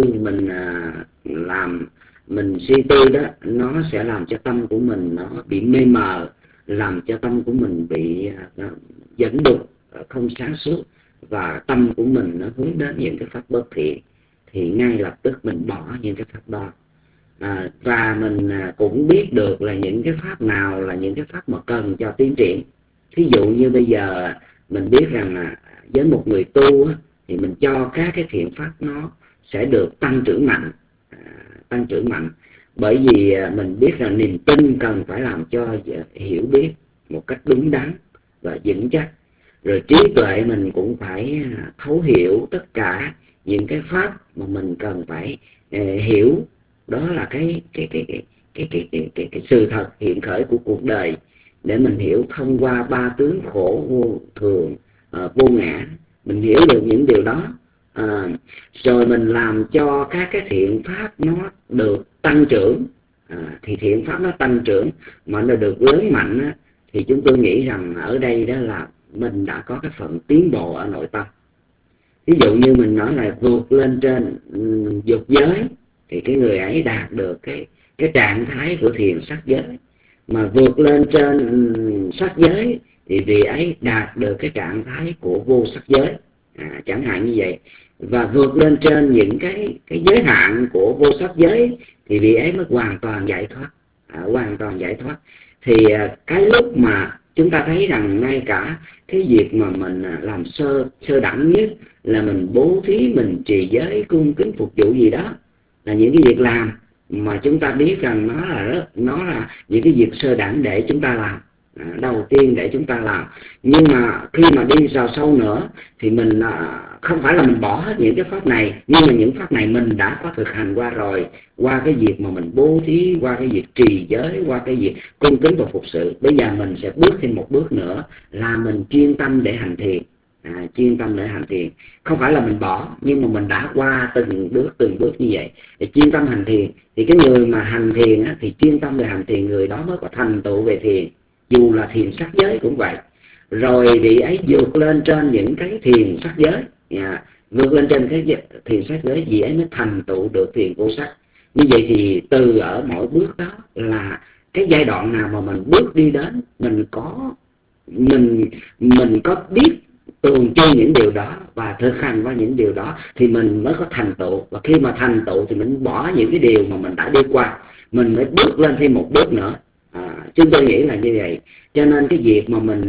mình suy tư đó, nó sẽ làm cho tâm của mình nó bị mê mờ, làm cho tâm của mình bị dẫn đục, không sáng suốt, và tâm của mình nó hướng đến những cái pháp bất thiện, thì ngay lập tức mình bỏ những cái pháp đó. Và mình cũng biết được là những cái pháp nào là những cái pháp mà cần cho tiến triển. Thí dụ như bây giờ mình biết rằng là với một người tu thì mình cho các cái thiện pháp nó sẽ được tăng trưởng mạnh. Bởi vì mình biết rằng niềm tin cần phải làm cho hiểu biết một cách đúng đắn và vững chắc. Rồi trí tuệ mình cũng phải thấu hiểu tất cả những cái pháp mà mình cần phải hiểu. Đó là cái sự thật hiện khởi của cuộc đời, để mình hiểu thông qua ba tướng khổ, vô thường, vô ngã. Mình hiểu được những điều đó, rồi mình làm cho các cái thiện pháp nó được tăng trưởng. Thì thiện pháp nó tăng trưởng mà nó được lớn mạnh thì chúng tôi nghĩ rằng ở đây đó là mình đã có cái phần tiến bộ ở nội tâm. Ví dụ như mình nói là vượt lên trên dục giới thì cái người ấy đạt được cái trạng thái của thiền sắc giới, mà vượt lên trên sắc giới thì vị ấy đạt được cái trạng thái của vô sắc giới, chẳng hạn như vậy. Và vượt lên trên những cái giới hạn của vô sắc giới thì vị ấy mới hoàn toàn giải thoát. Thì cái lúc mà chúng ta thấy rằng ngay cả cái việc mà mình làm sơ đẳng nhất là mình bố thí, mình trì giới, cung kính phục vụ gì đó, là những cái việc làm mà chúng ta biết rằng nó là những cái việc sơ đẳng để chúng ta làm, đầu tiên để chúng ta làm. Nhưng mà khi mà đi vào sâu nữa thì mình không phải là mình bỏ hết những cái pháp này, nhưng mà những pháp này mình đã có thực hành qua rồi, qua cái việc mà mình bố thí, qua cái việc trì giới, qua cái việc cung kính và phục sự. Bây giờ mình sẽ bước thêm một bước nữa là mình chuyên tâm để hành thiền. Không phải là mình bỏ, nhưng mà mình đã qua từng bước như vậy để chuyên tâm hành thiền. Thì cái người mà hành thiền thì chuyên tâm để hành thiền, người đó mới có thành tựu về thiền, dù là thiền sắc giới cũng vậy. Rồi vị ấy vượt lên trên những cái thiền sắc giới, vượt lên trên cái thiền sắc giới, vị ấy mới thành tựu được thiền vô sắc. Như vậy thì từ ở mỗi bước đó là cái giai đoạn nào mà mình bước đi đến, mình có biết tường chơi những điều đó và thực hành qua những điều đó thì mình mới có thành tựu. Và khi mà thành tựu thì mình bỏ những cái điều mà mình đã đi qua, mình mới bước lên thêm một bước nữa. Chúng tôi nghĩ là như vậy. Cho nên cái việc mà mình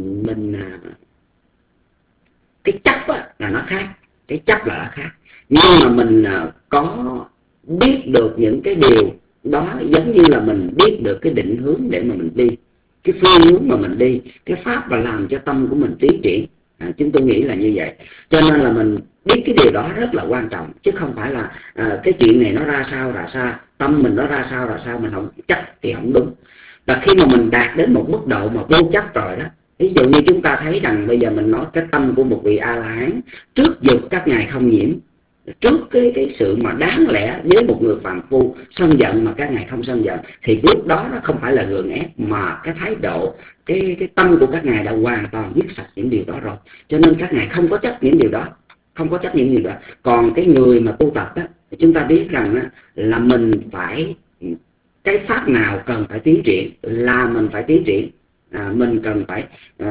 cái chấp là nó khác, cái chấp là nó khác. Nhưng mà mình có biết được những cái điều đó, giống như là mình biết được cái định hướng để mà mình đi, cái phương hướng mà mình đi, cái pháp mà làm cho tâm của mình tiến triển. Chúng tôi nghĩ là như vậy. Cho nên là mình biết cái điều đó rất là quan trọng, chứ không phải là cái chuyện này nó ra sao, tâm mình nó ra sao mình không chấp thì không đúng. Và khi mà mình đạt đến một mức độ mà vô chấp rồi đó, ví dụ như chúng ta thấy rằng bây giờ mình nói cái tâm của một vị A-la-hán, trước dục các ngài không nhiễm, trước cái sự mà đáng lẽ với một người phàm phu sân giận mà các ngài không sân giận, thì lúc đó nó không phải là gượng ép, mà cái thái độ, cái tâm của các ngài đã hoàn toàn dứt sạch những điều đó rồi. Cho nên các ngài không có chấp những điều đó, Còn cái người mà tu tập thì chúng ta biết rằng là mình phải, cái pháp nào cần phải tiến triển là mình phải tiến triển. Mình cần phải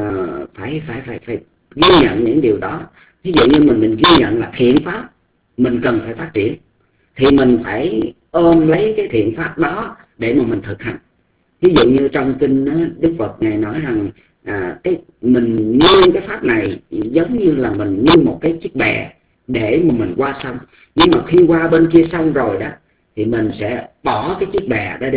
ghi nhận những điều đó. Ví dụ như mình ghi nhận là thiện pháp mình cần phải phát triển, thì mình phải ôm lấy cái thiện pháp đó để mà mình thực hành. Ví dụ như trong kinh Đức Phật ngài nói rằng mình nuôi cái pháp này giống như là mình nuôi một cái chiếc bè để mà mình qua sông. Nhưng mà khi qua bên kia sông rồi đó thì mình sẽ bỏ cái chiếc bè đó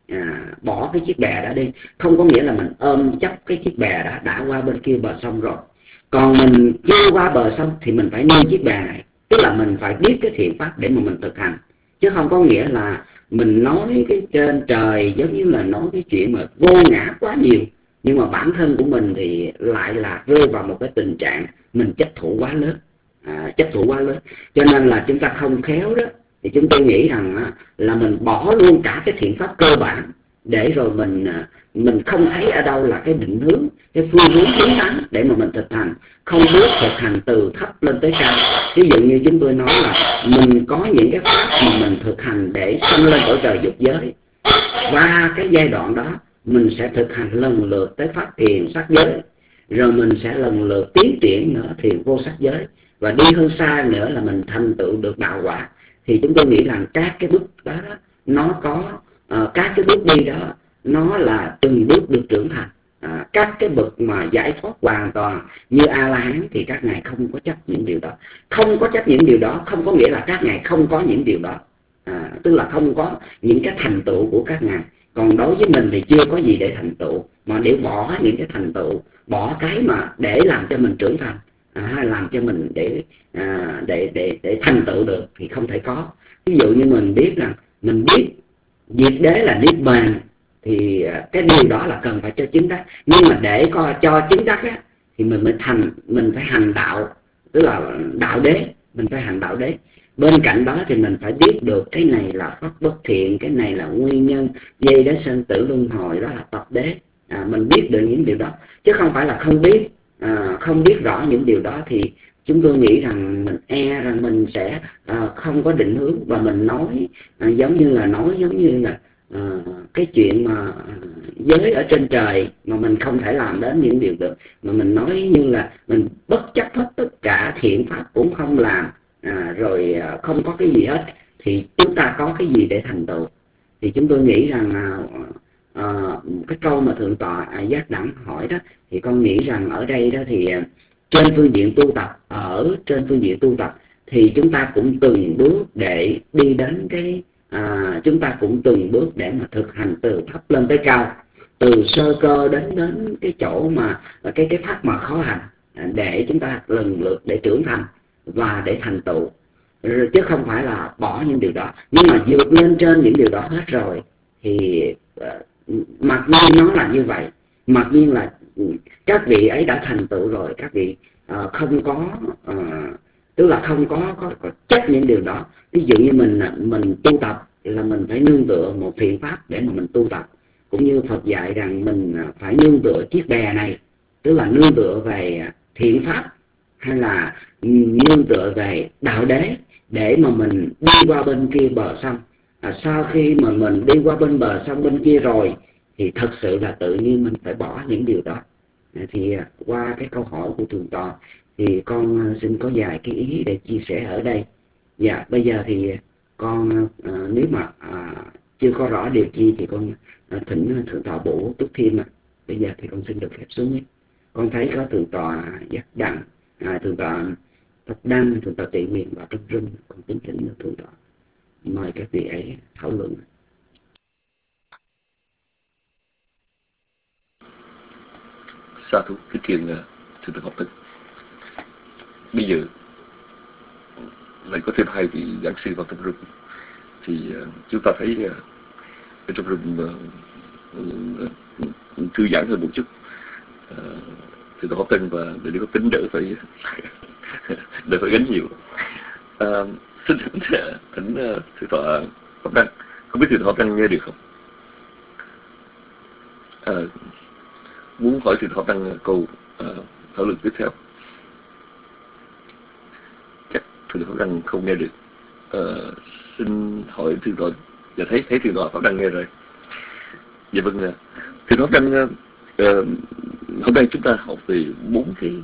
đi. Không có nghĩa là mình ôm chấp cái chiếc bè đó đã qua bên kia bờ sông rồi. Còn mình chưa qua bờ sông thì mình phải nuôi chiếc bè này, tức là mình phải biết cái thiện pháp để mà mình thực hành. Chứ không có nghĩa là mình nói cái trên trời giống như là nói cái chuyện mà vô ngã quá nhiều, nhưng mà bản thân của mình thì lại là rơi vào một cái tình trạng mình chấp thủ quá lớn. Cho nên là chúng ta không khéo đó, thì chúng tôi nghĩ rằng là mình bỏ luôn cả cái thiện pháp cơ bản, để rồi mình không thấy ở đâu là cái định hướng, cái phương hướng đúng đắn để mà mình thực hành, không biết thực hành từ thấp lên tới cao. Ví dụ như chúng tôi nói là mình có những cái pháp mà mình thực hành để sanh lên cõi trời dục giới, và cái giai đoạn đó mình sẽ thực hành lần lượt tới pháp thiền sắc giới, rồi mình sẽ lần lượt tiến triển nữa thì vô sắc giới, và đi hơn xa nữa là mình thành tựu được đạo quả. Thì chúng tôi nghĩ rằng các cái bước đó, nó có các cái bước đi đó nó là từng bước được trưởng thành. Các cái bậc mà giải thoát hoàn toàn như A La Hán thì các ngài không có chấp những điều đó. Không có chấp những điều đó không có nghĩa là các ngài không có những điều đó, tức là không có những cái thành tựu của các ngài. Còn đối với mình thì chưa có gì để thành tựu, mà để bỏ những cái thành tựu, bỏ cái mà để làm cho mình trưởng thành, hay làm cho mình để thành tựu được thì không thể có. Ví dụ như mình biết rằng mình biết diệt đế là niết bàn, thì cái điều đó là cần phải cho chứng đắc. Nhưng mà để cho chứng đắc á, thì mình phải hành đạo, tức là đạo đế, mình phải hành đạo đế. Bên cạnh đó thì mình phải biết được cái này là pháp bất thiện, cái này là nguyên nhân dây đến sinh tử luân hồi, đó là tập đế. Mình biết được những điều đó chứ không phải là không biết. Không biết rõ những điều đó thì chúng tôi nghĩ rằng mình rằng mình sẽ không có định hướng, và mình nói giống như là cái chuyện mà giới ở trên trời mà mình không thể làm đến những điều được, mà mình nói như là mình bất chấp hết tất cả thiện pháp cũng không làm, rồi không có cái gì hết, thì chúng ta có cái gì để thành tựu. Thì chúng tôi nghĩ rằng cái câu mà thượng tọa Giác Đẳng hỏi đó, thì con nghĩ rằng ở đây đó thì trên phương diện tu tập thì chúng ta cũng từng bước để đi đến cái chúng ta cũng từng bước để mà thực hành từ thấp lên tới cao, từ sơ cơ đến cái chỗ mà cái pháp mà khó hành, để chúng ta lần lượt để trưởng thành và để thành tựu, chứ không phải là bỏ những điều đó. Nhưng mà vượt lên trên những điều đó hết rồi thì mặc nhiên nó là như vậy, mặc nhiên là các vị ấy đã thành tựu rồi, các vị không có tức là không có chấp những điều đó. Ví dụ như mình tu tập là mình phải nương tựa một thiện pháp để mà mình tu tập, cũng như Phật dạy rằng mình phải nương tựa chiếc bè này, tức là nương tựa về thiện pháp, hay là nương tựa về đạo đế để mà mình đi qua bên kia bờ sông. Sau khi mà mình đi qua bên bờ sông bên kia rồi thì thật sự là tự nhiên mình phải bỏ những điều đó. Thì qua cái câu hỏi của thượng tọa thì con xin có vài cái ý để chia sẻ ở đây. Dạ, bây giờ thì con nếu mà chưa có rõ điều chi thì con thỉnh thượng tọa bổ túc thêm ạ. Bây giờ thì con xin được phép xuống nhé. Con thấy có thượng tọa Giác Đẳng, thượng tọa Pháp Đăng, thượng tọa Tị Miền và Trong Rung. Con kính thỉnh thượng tọa mời các vị ấy thảo luận. Sa thú cái thiền thượng tọa Ngọc Tấn. Bây giờ lại có thêm hai vị giảng sư vào Trong Rung, thì chúng ta thấy ở Trong Rung thư giãn hơn một chút. Thượng tọa Ngọc Tấn và để có tính đỡ phải đỡ phải gánh nhiều. Xin thỉnh thượng tọa Pháp Đăng, không biết thượng tọa Pháp Đăng nghe được không? Muốn hỏi thượng tọa Pháp Đăng câu thảo luận tiếp theo. Chắc thượng tọa Pháp Đăng không nghe được. Xin hỏi thượng tọa. Dạ thấy thượng tọa Pháp Đăng nghe rồi. Dạ vâng. Thượng tọa Pháp Đăng, hôm nay chúng ta học về bốn cái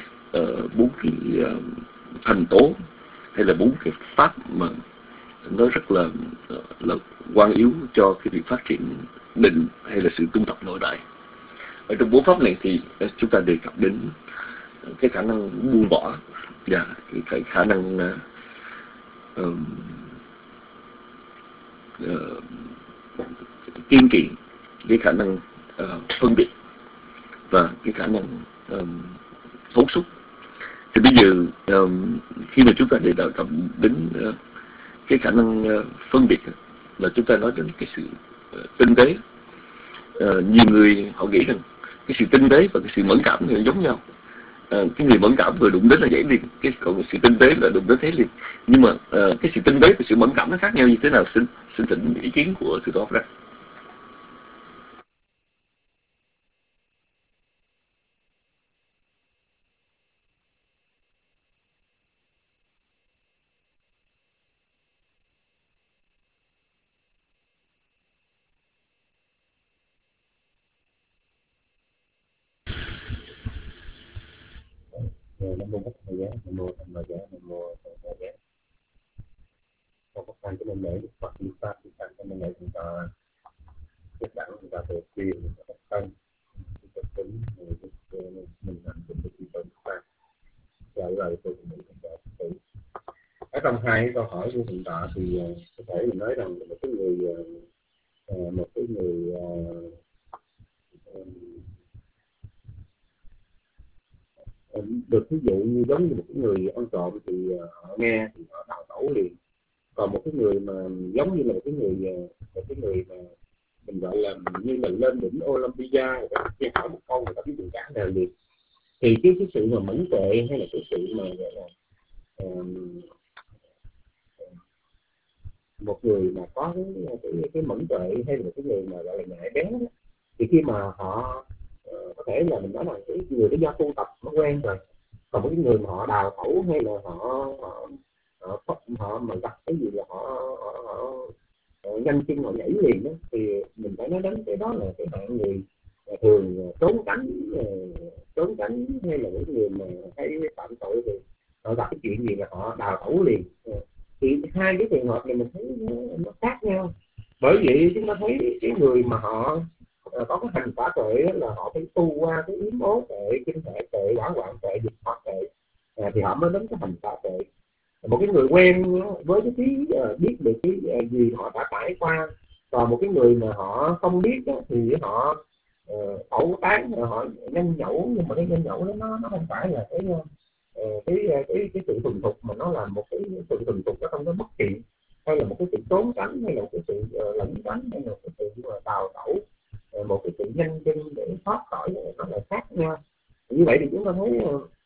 thành tố, hay là bốn cái pháp mà nó rất là quan yếu cho cái việc phát triển định hay là sự tu tập nội đại. Ở trong bốn pháp này thì chúng ta đề cập đến cái khả năng buông bỏ và cái khả năng kiên trì, cái khả năng phân biệt và cái khả năng phóng xuất. Thì bây giờ khi mà chúng ta đề cập đến cái khả năng phân biệt là chúng ta nói đến cái sự tinh tế. Nhiều người họ nghĩ rằng cái sự tinh tế và cái sự mẫn cảm thì giống nhau. Cái người mẫn cảm vừa đụng đến là dễ liền, còn sự tinh tế là đụng đến thế liền. Nhưng mà cái sự tinh tế và sự mẫn cảm nó khác nhau như thế nào? Xin thỉnh ý kiến của thượng tọa Pháp Đăng. Nam mô Bích Thầy Giá, Nam mô Tham Ma Giá, Nam mô Thầy Giá. Con có thành cho nên lễ Đức Phật Như Pháp, thì thành cho nên lễ chúng ta chất đẳng chúng ta về quyền các thân thực tính mình làm chúng ta chỉ cần pháp trả lời tôi cũng mình đã tự ở trong hai câu hỏi của hiện tại thì có thể mình nói rằng một cái người được ví dụ như giống như một cái người ăn trộm thì họ nghe thì họ đào tẩu liền, còn một cái người mà giống như là một cái người mà mình gọi là như là lên đỉnh Olympia, người ta nghe hỏi một câu người ta biết đường cả nào liền, thì cái sự mà mẫn tuệ hay là cái sự mà gọi là một người mà có cái mẫn tuệ hay là một cái người mà gọi là nhạy bén đó, thì khi mà họ có thể là mình nói là cái người đó do tu tập nó quen rồi, còn cái người mà họ đào tẩu hay là họ mà gặp cái gì là họ nhanh chân họ nhảy liền đó, thì mình phải nói đến cái đó là cái hạng người thường trốn tránh hay là những người mà thấy phạm tội thì họ gặp cái chuyện gì là họ đào tẩu liền. Thì hai cái trường hợp này mình thấy nó khác nhau, bởi vậy chúng ta thấy cái người mà họ có cái hành quả tuệ là họ phải tu qua cái yếm ố tuệ, kinh thể tuệ, quả quạng tuệ, dịch pháp tuệ, thì họ mới đến cái hành quả tuệ. Một cái người quen với cái biết được cái gì họ đã trải qua, còn một cái người mà họ không biết đó, thì họ ẩu tán, họ nhanh nhẩu, nhưng mà cái nhanh nhẩu đó nó không phải là cái sự thuần thục, mà nó là một cái sự thuần thục ở trong cái bất thiện, hay là một cái sự trốn tránh, hay là một cái sự lẩn tránh, hay là một cái sự đào tẩu, một cái sự nhanh chân để thoát khỏi, nó là khác nhau. Như vậy thì chúng ta thấy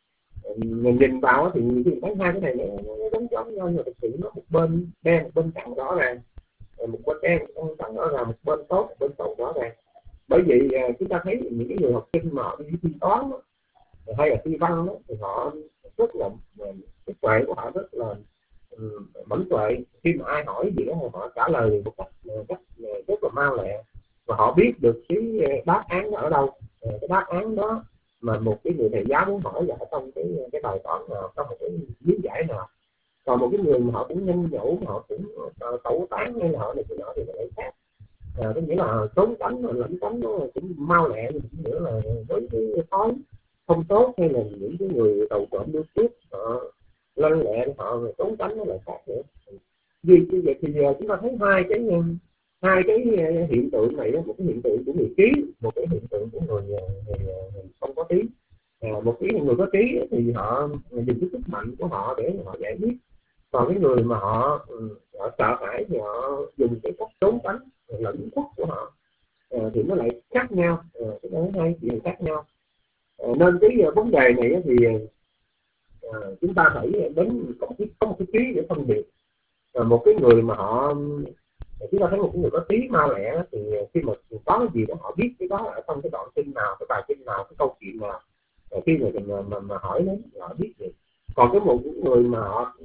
mình nhìn vào thì mình thấy hai cái này nó giống nhau, nhưng mà thực sự nó một bên đen một bên trắng rõ ràng, một bên đen một bên trắng rõ ràng, một bên tốt một bên xấu rõ ràng. Bởi vậy chúng ta thấy những cái người học sinh mà họ đi thi toán đó, hay là thi văn đó, thì họ rất là cái tuệ của họ rất là mẫn tuệ. Khi mà ai hỏi gì đó họ trả lời một cách rất là mau lẹ, và họ biết được cái đáp án đó ở đâu, cái đáp án đó mà một cái người thầy giáo muốn hỏi là trong cái bài toán nào, trong một cái lý giải nào. Còn một cái người mà họ cũng nhanh nhẩu, họ cũng tẩu tán hay là họ này cái nhỏ thì nó lại khác. Có nghĩa là trốn tránh lẩn tránh nó cũng mau lẹ, nhưng cũng nghĩa là với cái thói không tốt, hay là những cái người đầu trộm đưa cướp họ lanh lẹ, họ trốn tránh nó lại khác nữa. Vì như vậy thì chúng ta thấy hai cái hiện tượng này đó, một cái hiện tượng của người trí, một cái hiện tượng của người không có trí. Một cái người có trí thì họ dùng cái sức mạnh của họ để họ giải quyết, còn cái người mà họ sợ hãi thì họ dùng cái cách trốn tránh lẫn khuất của họ, thì nó lại khác nhau. Cái đó hai chuyện khác nhau. Nên cái vấn đề này thì chúng ta phải đến có một cái trí để phân biệt. Một cái người mà chúng ta thấy một cái người có trí mau lẹ thì khi mà có cái gì đó họ biết cái đó ở trong cái đoạn kinh nào, cái bài kinh nào, cái câu chuyện nào, khi mà hỏi đến họ biết được. Còn cái một người mà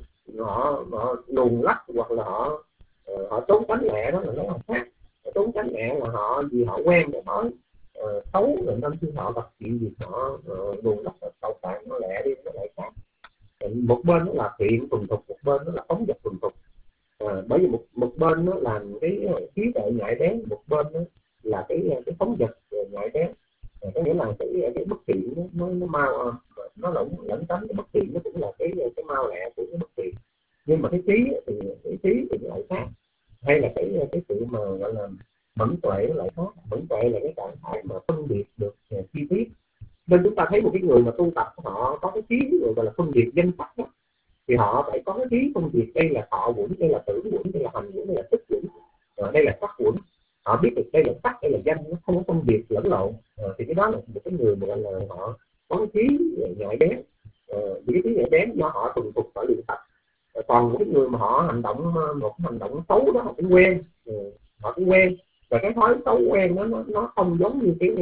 họ luồn lách, hoặc là họ trốn tránh lẹ, đó là nó khác. Trốn tránh lẹ là họ quen để nói xấu, rồi nên khi họ gặp chuyện gì họ luồn lách, tẩu tán, nó lẹ đi, nó lại khác. Một bên nó là thiện thuần thục, một bên nó là phóng dật thuần thục. Bởi vì một bên nó là cái trí tuệ nhạy bén, một bên đó là cái phóng dật nhạy bén. Có nghĩa là cái bất thiện nó mau, nó lẫn tránh. Cái bất thiện nó cũng là cái mau lẹ của cái bất thiện, nhưng mà cái trí thì lại khác. Hay là cái sự mà gọi là mẫn tuệ nó lại khác. Mẫn tuệ là cái trạng thái mà phân biệt được chi tiết. Nên chúng ta thấy một cái người mà tu tập họ có cái trí gọi là phân biệt danh sắc đó, thì họ phải có cái trí phân biệt đây là thọ quẩn, đây là tưởng quẩn, đây là hành quẩn, đây là thức quẩn, đây là sắc quẩn. Họ biết được đây là sắc, đây là danh, nó không có phân biệt lẫn lộn. Thì cái đó là một cái người mà gọi là họ có cái trí nhạy bén. Vì cái trí nhạy bén do họ thuần thục phải luyện tập. Còn cái người mà họ hành động một hành động xấu đó, họ cũng quen, và cái thói xấu quen nó không giống như cái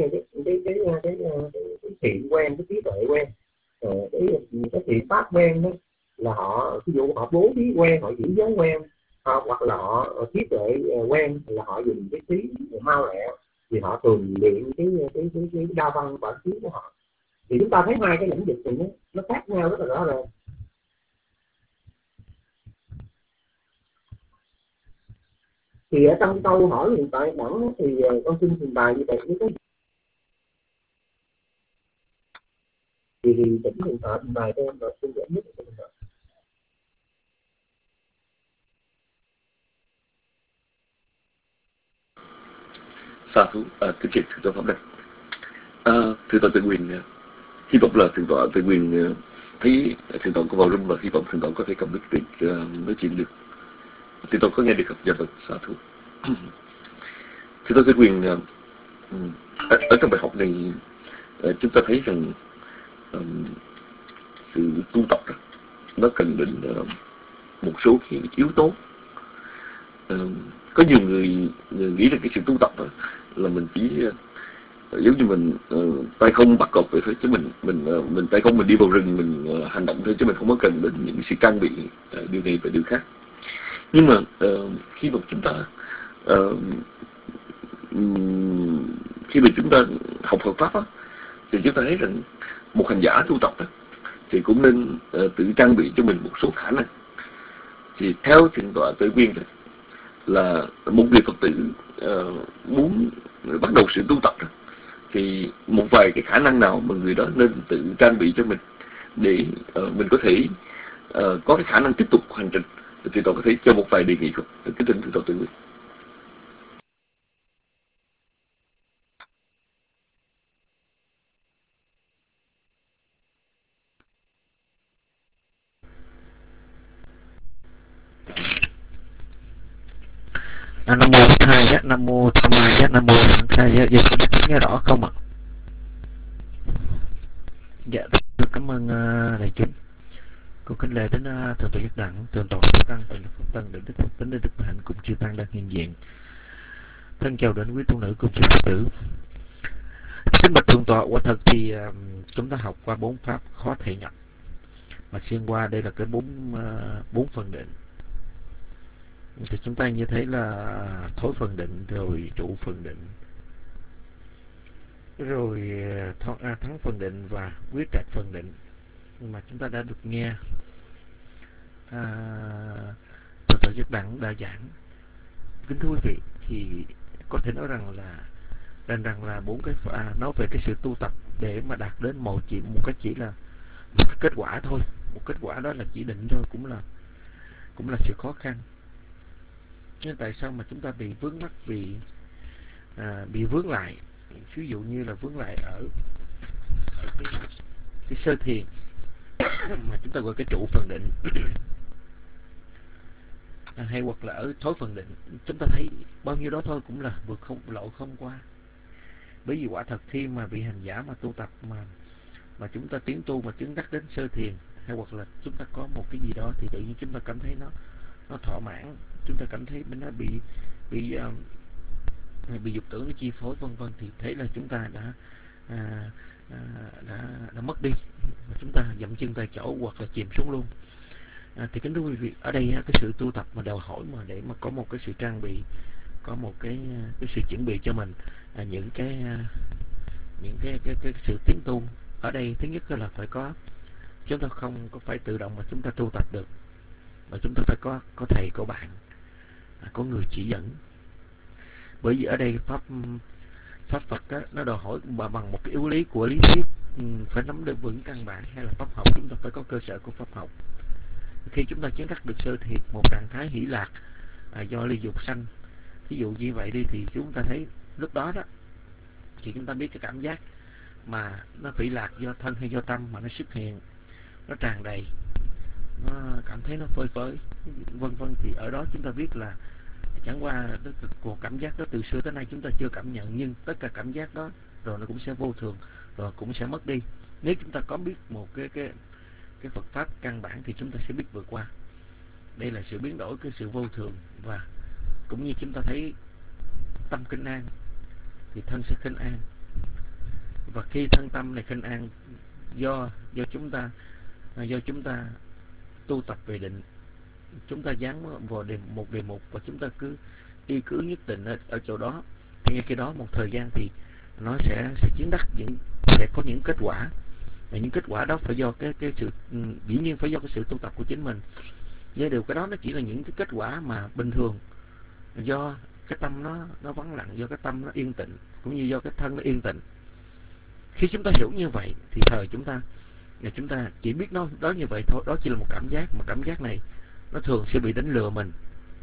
thiện quen, cái trí tuệ quen. Cái thiện pháp quen đó là họ, ví dụ họ bố trí quen, họ giữ giới quen, hoặc là họ trí tuệ quen là họ dùng cái trí mau lẹ, thì họ thường luyện cái đa văn bản trí của họ. Thì chúng ta thấy hai cái lĩnh vực này nó khác nhau rất là rõ ràng. Thì ở trong câu hỏi hiện tại đẳng thì con xin trình bày như vậy với thì tỉnh hiện tại trình bày cho em rồi xin giải nhất cho em rồi. Sa thú, kính thưa thượng tọa Pháp Đăng. Thượng tọa Tự Quyền, hy vọng là thượng tọa Tự Quyền thấy thượng tọa có vào room và hy vọng thượng tọa có thể cầm được việc nói chuyện được. Thượng tọa có nghe được không? Dạ vâng, sa thú. Thượng tọa Tự Quyền, ở trong bài học này chúng ta thấy rằng sự tu tập đó, nó cần đến một số cái yếu tố. Có nhiều người nghĩ rằng cái sự tu tập đó là mình chỉ giống như mình tay không bắt cọp vậy thôi, chứ mình tay không mình đi vào rừng mình hành động thôi, chứ mình không có cần đến những sự trang bị điều này và điều khác. Nhưng mà khi mà chúng ta học Phật pháp đó, thì chúng ta thấy rằng một hành giả tu tập đó, thì cũng nên tự trang bị cho mình một số khả năng. Thì theo thượng tọa Tự Quyền là một người Phật tử muốn bắt đầu sự tu tập đó, thì một vài cái khả năng nào mà người đó nên tự trang bị cho mình để mình có thể có cái khả năng tiếp tục hành trình. Thì tôi có thể cho một vài đề nghị không? Kính thưa thượng tọa Tự Quyền. Nam mô Thầy Giác, Nam mô Tham Mai Giác, Nam mô Thắng Khai Giác. Giờ nghe rõ không ạ? Dạ, cảm ơn đại chúng. Con kính lễ đến thượng tọa Giác Đẳng, thượng tọa Phật Tăng, thượng tọa Phật Tăng đến đức tính đến đức hạnh cùng chư tăng đang hiện diện. Thân chào đến quý tu nữ cùng chư Phật tử. Kính bạch thượng tọa, quả thật thì chúng ta học qua 4 pháp khó thể nhập, mà xuyên qua đây là cái 4 phần định. Thì chúng ta như thế là thối phần định, rồi trụ phần định, rồi thắng phần định và quyết trạch phần định mà chúng ta đã được nghe thượng tọa Giác Đẳng đã giảng. Kính thưa quý vị, thì có thể nói rằng là 4 cái nói về cái sự tu tập để mà đạt đến một cái chỉ là một cái kết quả thôi, một kết quả đó là chỉ định thôi, cũng là sự khó khăn. Nhưng tại sao mà chúng ta bị vướng mắc, bị vướng lại? Ví dụ như là vướng lại ở cái sơ thiền mà chúng ta gọi cái trụ phần định hay hoặc là ở thối phần định, chúng ta thấy bao nhiêu đó thôi cũng là vượt lộ không qua. Bởi vì quả thật khi mà vị hành giả mà tu tập mà chúng ta tiến tu mà chứng đắc đến sơ thiền, hay hoặc là chúng ta có một cái gì đó thì tự nhiên chúng ta cảm thấy nó thỏa mãn, chúng ta cảm thấy nó bị dục tưởng nó chi phối vân vân, thì thế là chúng ta đã mất đi, chúng ta dậm chân tại chỗ hoặc là chìm xuống luôn. Thì kính thưa quý vị, ở đây cái sự tu tập mà đòi hỏi mà để mà có một cái sự trang bị, có một cái sự chuẩn bị cho mình những cái sự tiến tu. Ở đây thứ nhất là phải có, chúng ta không có phải tự động mà chúng ta tu tập được, mà chúng ta phải có thầy, có bạn, có người chỉ dẫn. Bởi vì ở đây pháp Phật đó, nó đòi hỏi bằng một cái yếu lý của lý thuyết, phải nắm được vững căn bản, hay là pháp học chúng ta phải có cơ sở của pháp học. Khi chúng ta chứng đắc được sơ thiệt, một trạng thái hỷ lạc do ly dục sanh, ví dụ như vậy đi, thì chúng ta thấy lúc đó thì chúng ta biết cái cảm giác mà nó hỷ lạc do thân hay do tâm mà nó xuất hiện, nó tràn đầy, nó cảm thấy nó phơi phới vân vân, thì ở đó chúng ta biết là chẳng qua cuộc cảm giác đó từ xưa tới nay chúng ta chưa cảm nhận, nhưng tất cả cảm giác đó rồi nó cũng sẽ vô thường, rồi cũng sẽ mất đi. Nếu chúng ta có biết một cái Phật pháp căn bản thì chúng ta sẽ biết vượt qua. Đây là sự biến đổi, cái sự vô thường, và cũng như chúng ta thấy tâm khinh an thì thân sẽ khinh an, và khi thân tâm này khinh an do chúng ta tu tập về định, chúng ta dán vào một đề mục và chúng ta cứ y cứ nhất định ở chỗ đó, thì ngay khi đó một thời gian thì nó sẽ chứng đắc sẽ có những kết quả. Và những kết quả đó phải do cái sự dĩ nhiên phải do cái sự tu tập của chính mình. Với điều cái đó nó chỉ là những cái kết quả mà bình thường, do cái tâm nó vắng lặng, do cái tâm nó yên tĩnh, cũng như do cái thân nó yên tĩnh. Khi chúng ta hiểu như vậy thì thời chúng ta chỉ biết nó đó như vậy thôi. Đó chỉ là một cảm giác, mà cảm giác này nó thường sẽ bị đánh lừa mình.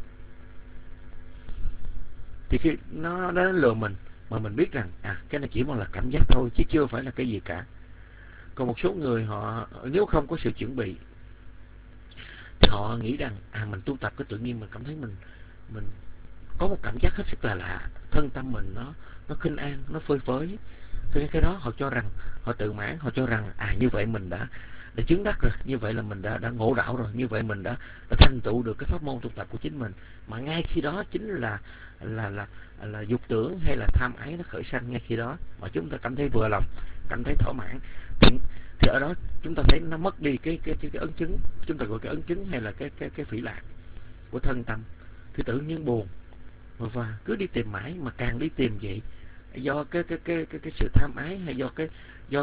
Thì khi nó lừa mình mà mình biết rằng cái này chỉ là cảm giác thôi chứ chưa phải là cái gì cả. Còn một số người họ nếu không có sự chuẩn bị thì họ nghĩ rằng mình tu tập cái tự nhiên mình cảm thấy mình có một cảm giác hết sức là lạ, thân tâm mình nó khinh an, nó phơi phới. Cái đó họ cho rằng, họ tự mãn, họ cho rằng như vậy mình đã chứng đắc rồi, như vậy là mình đã ngộ đạo rồi, như vậy mình đã thành tựu được cái pháp môn tu tập của chính mình. Mà ngay khi đó chính là dục tưởng hay là tham ái nó khởi sanh ngay khi đó, mà chúng ta cảm thấy vừa lòng, cảm thấy thỏa mãn, thì ở đó chúng ta thấy nó mất đi cái ấn chứng, chúng ta gọi cái ấn chứng hay là cái phỉ lạc của thân tâm, thì tự nhiên buồn và cứ đi tìm mãi. Mà càng đi tìm vậy, do cái sự tham ái hay do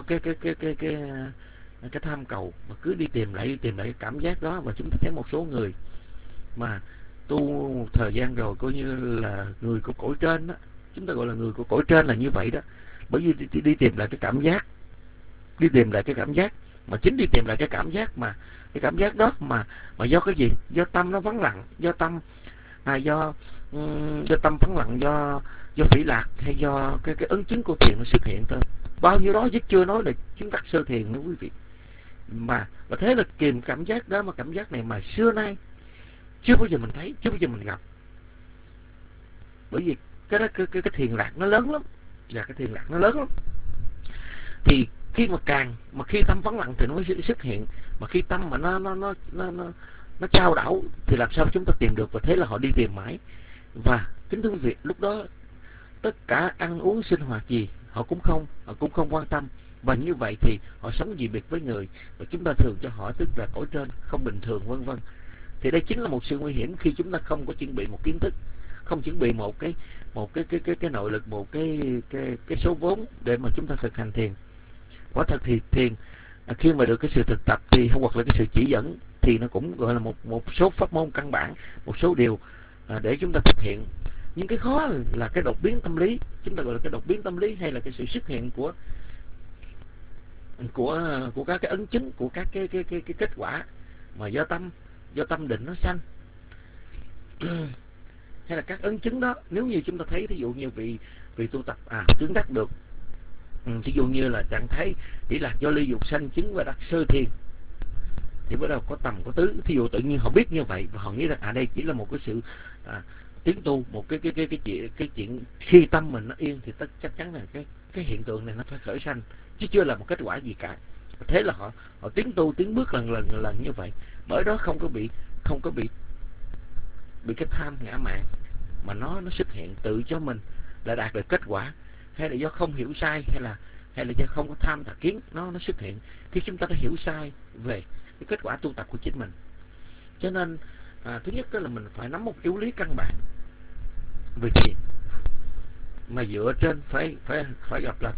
cái tham cầu, mà cứ đi tìm lại cái cảm giác đó. Và chúng ta thấy một số người mà tu một thời gian rồi coi như là người của cõi trên đó, chúng ta gọi là người của cõi trên là như vậy đó. Bởi vì đi tìm lại cái cảm giác, đi tìm lại cái cảm giác, mà chính đi tìm lại cái cảm giác mà cái cảm giác đó mà do cái gì? Do tâm nó vắng lặng, do tâm do tâm vắng lặng, do phỉ lạc, hay do cái ấn chứng của thiền nó xuất hiện thôi. Bao nhiêu đó chứ chưa nói là chứng đắc sơ thiền nữa quý vị. Và thế là kìm cảm giác đó, mà cảm giác này mà xưa nay chưa bao giờ mình thấy, chưa bao giờ mình gặp. Bởi vì cái thiền lạc nó lớn lắm, và cái thiền lạc nó lớn lắm. Thì khi tâm vắng lặng thì nó mới xuất hiện, mà khi tâm mà nó trao đảo thì làm sao chúng ta tìm được? Và thế là họ đi tìm mãi. Và kính thưa quý vị, lúc đó tất cả ăn uống sinh hoạt gì họ cũng không quan tâm. Và như vậy thì họ sống dị biệt với người, và chúng ta thường cho họ tức là cõi trên không bình thường, vân vân. Thì đây chính là một sự nguy hiểm khi chúng ta không có chuẩn bị một kiến thức, không chuẩn bị một cái nội lực, một cái số vốn để mà chúng ta thực hành thiền. Quả thật thì thiền khi mà được cái sự thực tập thì hoặc là cái sự chỉ dẫn thì nó cũng gọi là một số pháp môn căn bản, một số điều để chúng ta thực hiện. Nhưng cái khó là cái đột biến tâm lý, chúng ta gọi là cái đột biến tâm lý, hay là cái sự xuất hiện của các cái ấn chứng, của các cái kết quả mà do tâm định nó sanh. Hay là các ấn chứng đó, nếu như chúng ta thấy thí dụ như vị tu tập chứng đắc được, thí dụ như là trạng thái chỉ là do ly dục sanh chứng và đắc sơ thiền, thì bắt đầu có tầm có tứ. Thí dụ tự nhiên họ biết như vậy và họ nghĩ rằng đây chỉ là một cái sự tiến tu, một cái chuyện khi tâm mình nó yên thì chắc chắn là cái hiện tượng này nó phải khởi sanh, chứ chưa là một kết quả gì cả. Thế là họ tiến tu, tiến bước lần như vậy. Bởi đó không có bị cái tham ngã mạn, mà nó xuất hiện tự cho mình là đạt được kết quả, hay là do không hiểu sai, hay là do không có tham tà kiến, nó xuất hiện khi chúng ta đã hiểu sai về cái kết quả tu tập của chính mình. Cho nên thứ nhất là mình phải nắm một yếu lý căn bản về thiền, mà dựa trên phải gặp là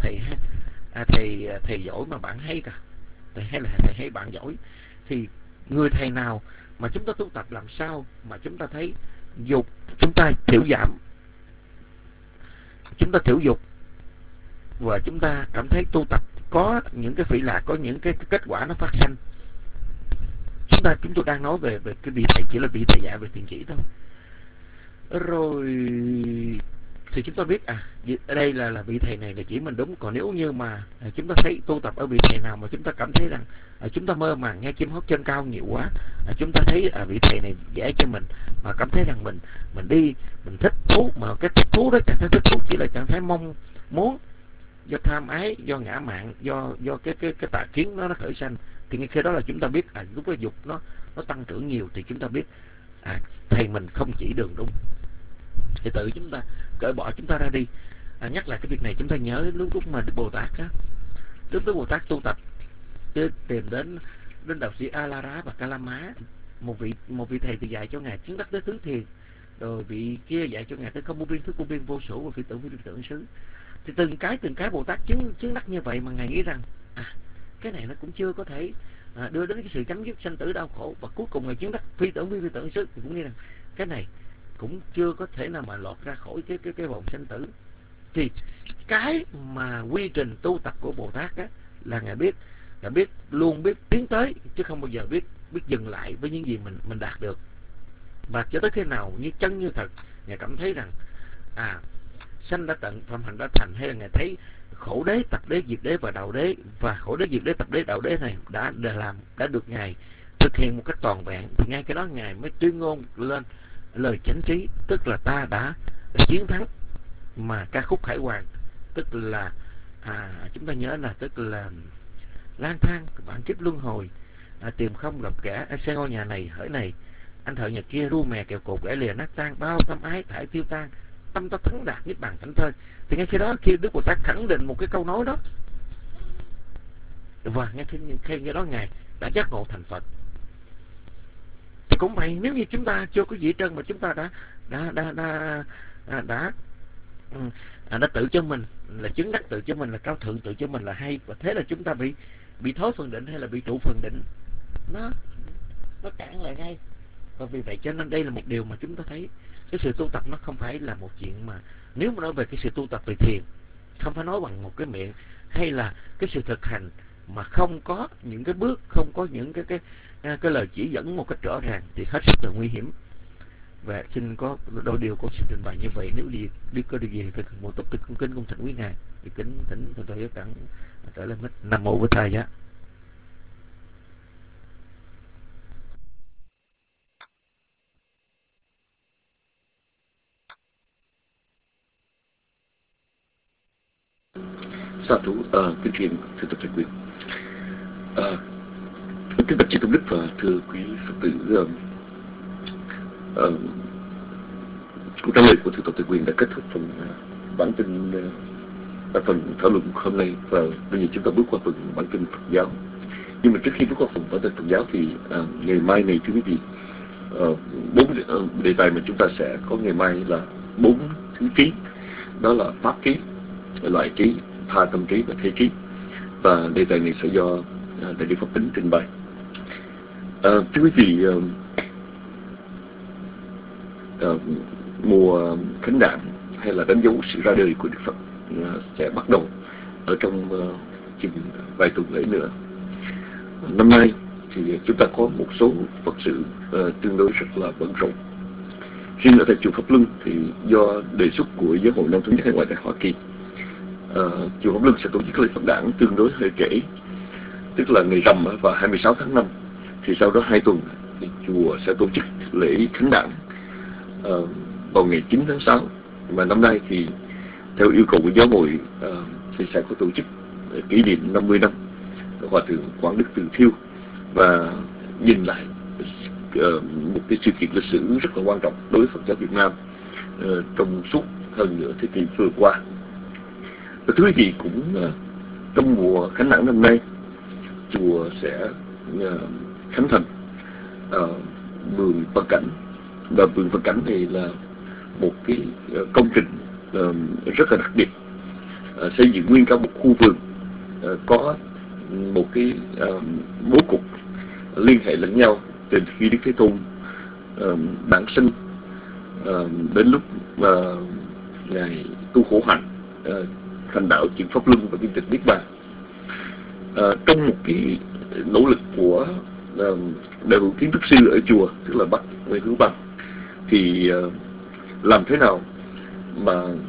thầy giỏi mà bạn hay cả, hay là thầy hay bạn giỏi. Thì người thầy nào mà chúng ta tu tập làm sao mà chúng ta thấy dục chúng ta thiểu giảm, chúng ta thiểu dục, và chúng ta cảm thấy tu tập có những cái phỉ lạc, có những cái kết quả nó phát sanh. Chúng tôi đang nói về cái vị thầy, chỉ là vị thầy dạy về thiền chỉ thôi. Rồi thì chúng ta biết ở đây là vị thầy này là chỉ mình đúng. Còn nếu như mà chúng ta thấy tu tập ở vị thầy nào mà chúng ta cảm thấy rằng chúng ta mơ màng nghe chim hót trên cao nhiều quá, chúng ta thấy vị thầy này dạy cho mình mà cảm thấy rằng mình đi mình thích thú, mà cái thích thú đó chẳng thấy thích thú, chỉ là trạng thái mong muốn do tham ái, do ngã mạn, do cái tà kiến nó khởi sanh. Thì ngay khi đó là chúng ta biết lúc đó dục nó tăng trưởng nhiều, thì chúng ta biết thầy mình không chỉ đường đúng. Thì tự chúng ta cởi bỏ, chúng ta ra đi. Nhắc lại cái việc này, chúng ta nhớ lúc mà Bồ Tát á, lúc đó Bồ Tát tu tập tìm đến đạo sĩ A-la-rá và Ca-la-má, một vị thầy thì dạy cho ngài chứng đắc tới tứ thiền, rồi vị kia dạy cho ngài tới không vô biên, thức vô biên vô số, và phi tưởng xứ. Thì từng cái Bồ Tát chứng đắc như vậy, mà ngài nghĩ rằng cái này nó cũng chưa có thể đưa đến cái sự chấm dứt sanh tử đau khổ, và cuối cùng là chứng đắc phi tưởng phi tưởng sức, thì cũng như là cái này cũng chưa có thể nào mà lọt ra khỏi cái vòng sanh tử. Thì cái mà quy trình tu tập của Bồ Tát á, là Ngài biết, là luôn biết tiến tới, chứ không bao giờ biết dừng lại với những gì mình đạt được. Và cho tới khi nào như chân như thật, Ngài cảm thấy rằng sanh đã tận, phạm hạnh đã thành, hay là Ngài thấy khổ đế, tập đế, diệt đế và đạo đế, và khổ đế, diệt đế, tập đế, đạo đế này đã được Ngài thực hiện một cách toàn vẹn, thì ngay cái đó Ngài mới tuyên ngôn lên lời chánh trí, tức là ta đã chiến thắng. Mà ca khúc Khải Hoàn, tức là chúng ta nhớ là tức là lang thang bản kiếp luân hồi, tìm không gặp kẻ, xe ngôi nhà này hỡi này, anh thợ nhà kia ru mè kẹo cột gãy lìa nát tan, bao tâm ái thải tiêu tan, tâm ta thắng đạt niết bàn thảnh thơi. Thì ngay khi đó, khi Đức Bồ Tát khẳng định một cái câu nói đó, và ngay khi đó Ngài đã giác ngộ thành Phật. Thì cũng vậy, nếu như chúng ta chưa có gì trơn mà chúng ta đã tự cho mình là chứng đắc, tự cho mình là cao thượng, tự cho mình là hay, và thế là chúng ta bị thối phần định hay là bị trụ phần định, nó cản lại ngay. Và vì vậy cho nên đây là một điều mà chúng ta thấy cái sự tu tập nó không phải là một chuyện mà, nếu mà nói về cái sự tu tập về thiền, không phải nói bằng một cái miệng, hay là cái sự thực hành mà không có những cái bước, không có những cái lời chỉ dẫn một cách rõ ràng, thì hết sức là nguy hiểm. Và xin có đôi điều có xin trình bày như vậy. Nếu đi có điều gì thì cần một tốc từ cung kính cung thỉnh quý ngài, thì kính thỉnh tôi giác đẳng trở lên mic. Nam mô Bổn Thầy giá. Sa thú kính truyền thưa Tập Trạch Quyền, kính bạch chư tôn đức và thưa quý Phật tử. Câu trả lời của thưa Tập Trạch Quyền đã kết thúc phần bản tin, phần thảo luận hôm nay, và bây giờ chúng ta bước qua phần bản tin Phật giáo. Nhưng mà trước khi bước qua phần bản tin Phật giáo thì ngày mai này thưa quý vị, 4 đề tài mà chúng ta sẽ có ngày mai là 4 thứ trí, đó là pháp trí, loại trí, tha tâm trí và thế trí. Và đề tài này sẽ do Đại Đức Pháp Tính trình bày. Thưa quý vị, mùa khánh đản hay là đánh dấu sự ra đời của Đức Phật sẽ bắt đầu ở trong chừng vài tuần lễ nữa. Năm nay thì chúng ta có một số Phật sự tương đối rất là bận rộn. Riêng ở tại chùa Pháp Luân thì do đề xuất của Giáo hội Nam Thống nhất Hải ngoại tại Hoa Kỳ, chùa Pháp Luân sẽ tổ chức lễ Phật đản tương đối hơi trễ, tức là ngày rằm vào 26 tháng 5. Thì sau đó 2 tuần thì chùa sẽ tổ chức lễ khánh đản vào ngày 9 tháng 6. Mà năm nay thì theo yêu cầu của giáo hội thì sẽ có tổ chức kỷ niệm 50 năm Hòa thượng Quảng Đức Từ Thiêu, và nhìn lại một cái sự kiện lịch sử rất là quan trọng đối với Phật giáo Việt Nam trong suốt hơn nửa thế kỷ vừa qua. Và thứ gì cũng trong mùa khánh đản năm nay, chùa sẽ khánh thành vườn Phật cảnh. Và vườn Phật cảnh này là một cái công trình rất là đặc biệt, xây dựng nguyên cả một khu vườn, có một cái bố cục liên hệ lẫn nhau từ khi Đức Thế Tôn đản sinh đến lúc mà ngài tu khổ hạnh thành đạo chứng Pháp Luân và viên tịch Niết Bàn. Trong một cái nỗ lực của Đại hữu Kiến Trúc Sư ở chùa, tức là Bác Nguyễn Hữu Bằng, thì làm thế nào mà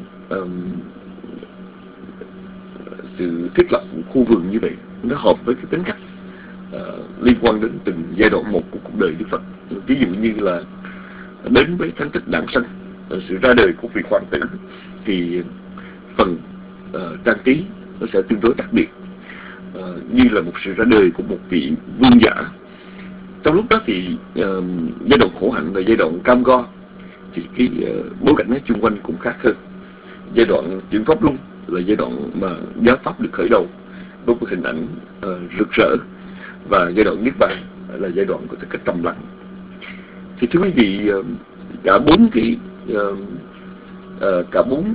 sự thiết lập một khu vườn như vậy nó hợp với cái tính cách liên quan đến từng giai đoạn một của cuộc đời Đức Phật. Ví dụ như là đến với thánh tích đản sanh, sự ra đời của vị hoàng tử, thì phần trang trí nó sẽ tương đối đặc biệt, như là một sự ra đời của một vị vương giả. Trong lúc đó thì giai đoạn khổ hạnh là giai đoạn cam go, thì cái bối cảnh nó chung quanh cũng khác hơn. Giai đoạn chuyển Pháp Luân là giai đoạn mà giáo pháp được khởi đầu với một hình ảnh rực rỡ, và giai đoạn Niết Bàn là giai đoạn của tất cả trầm lặng. Thì thưa quý vị, cả bốn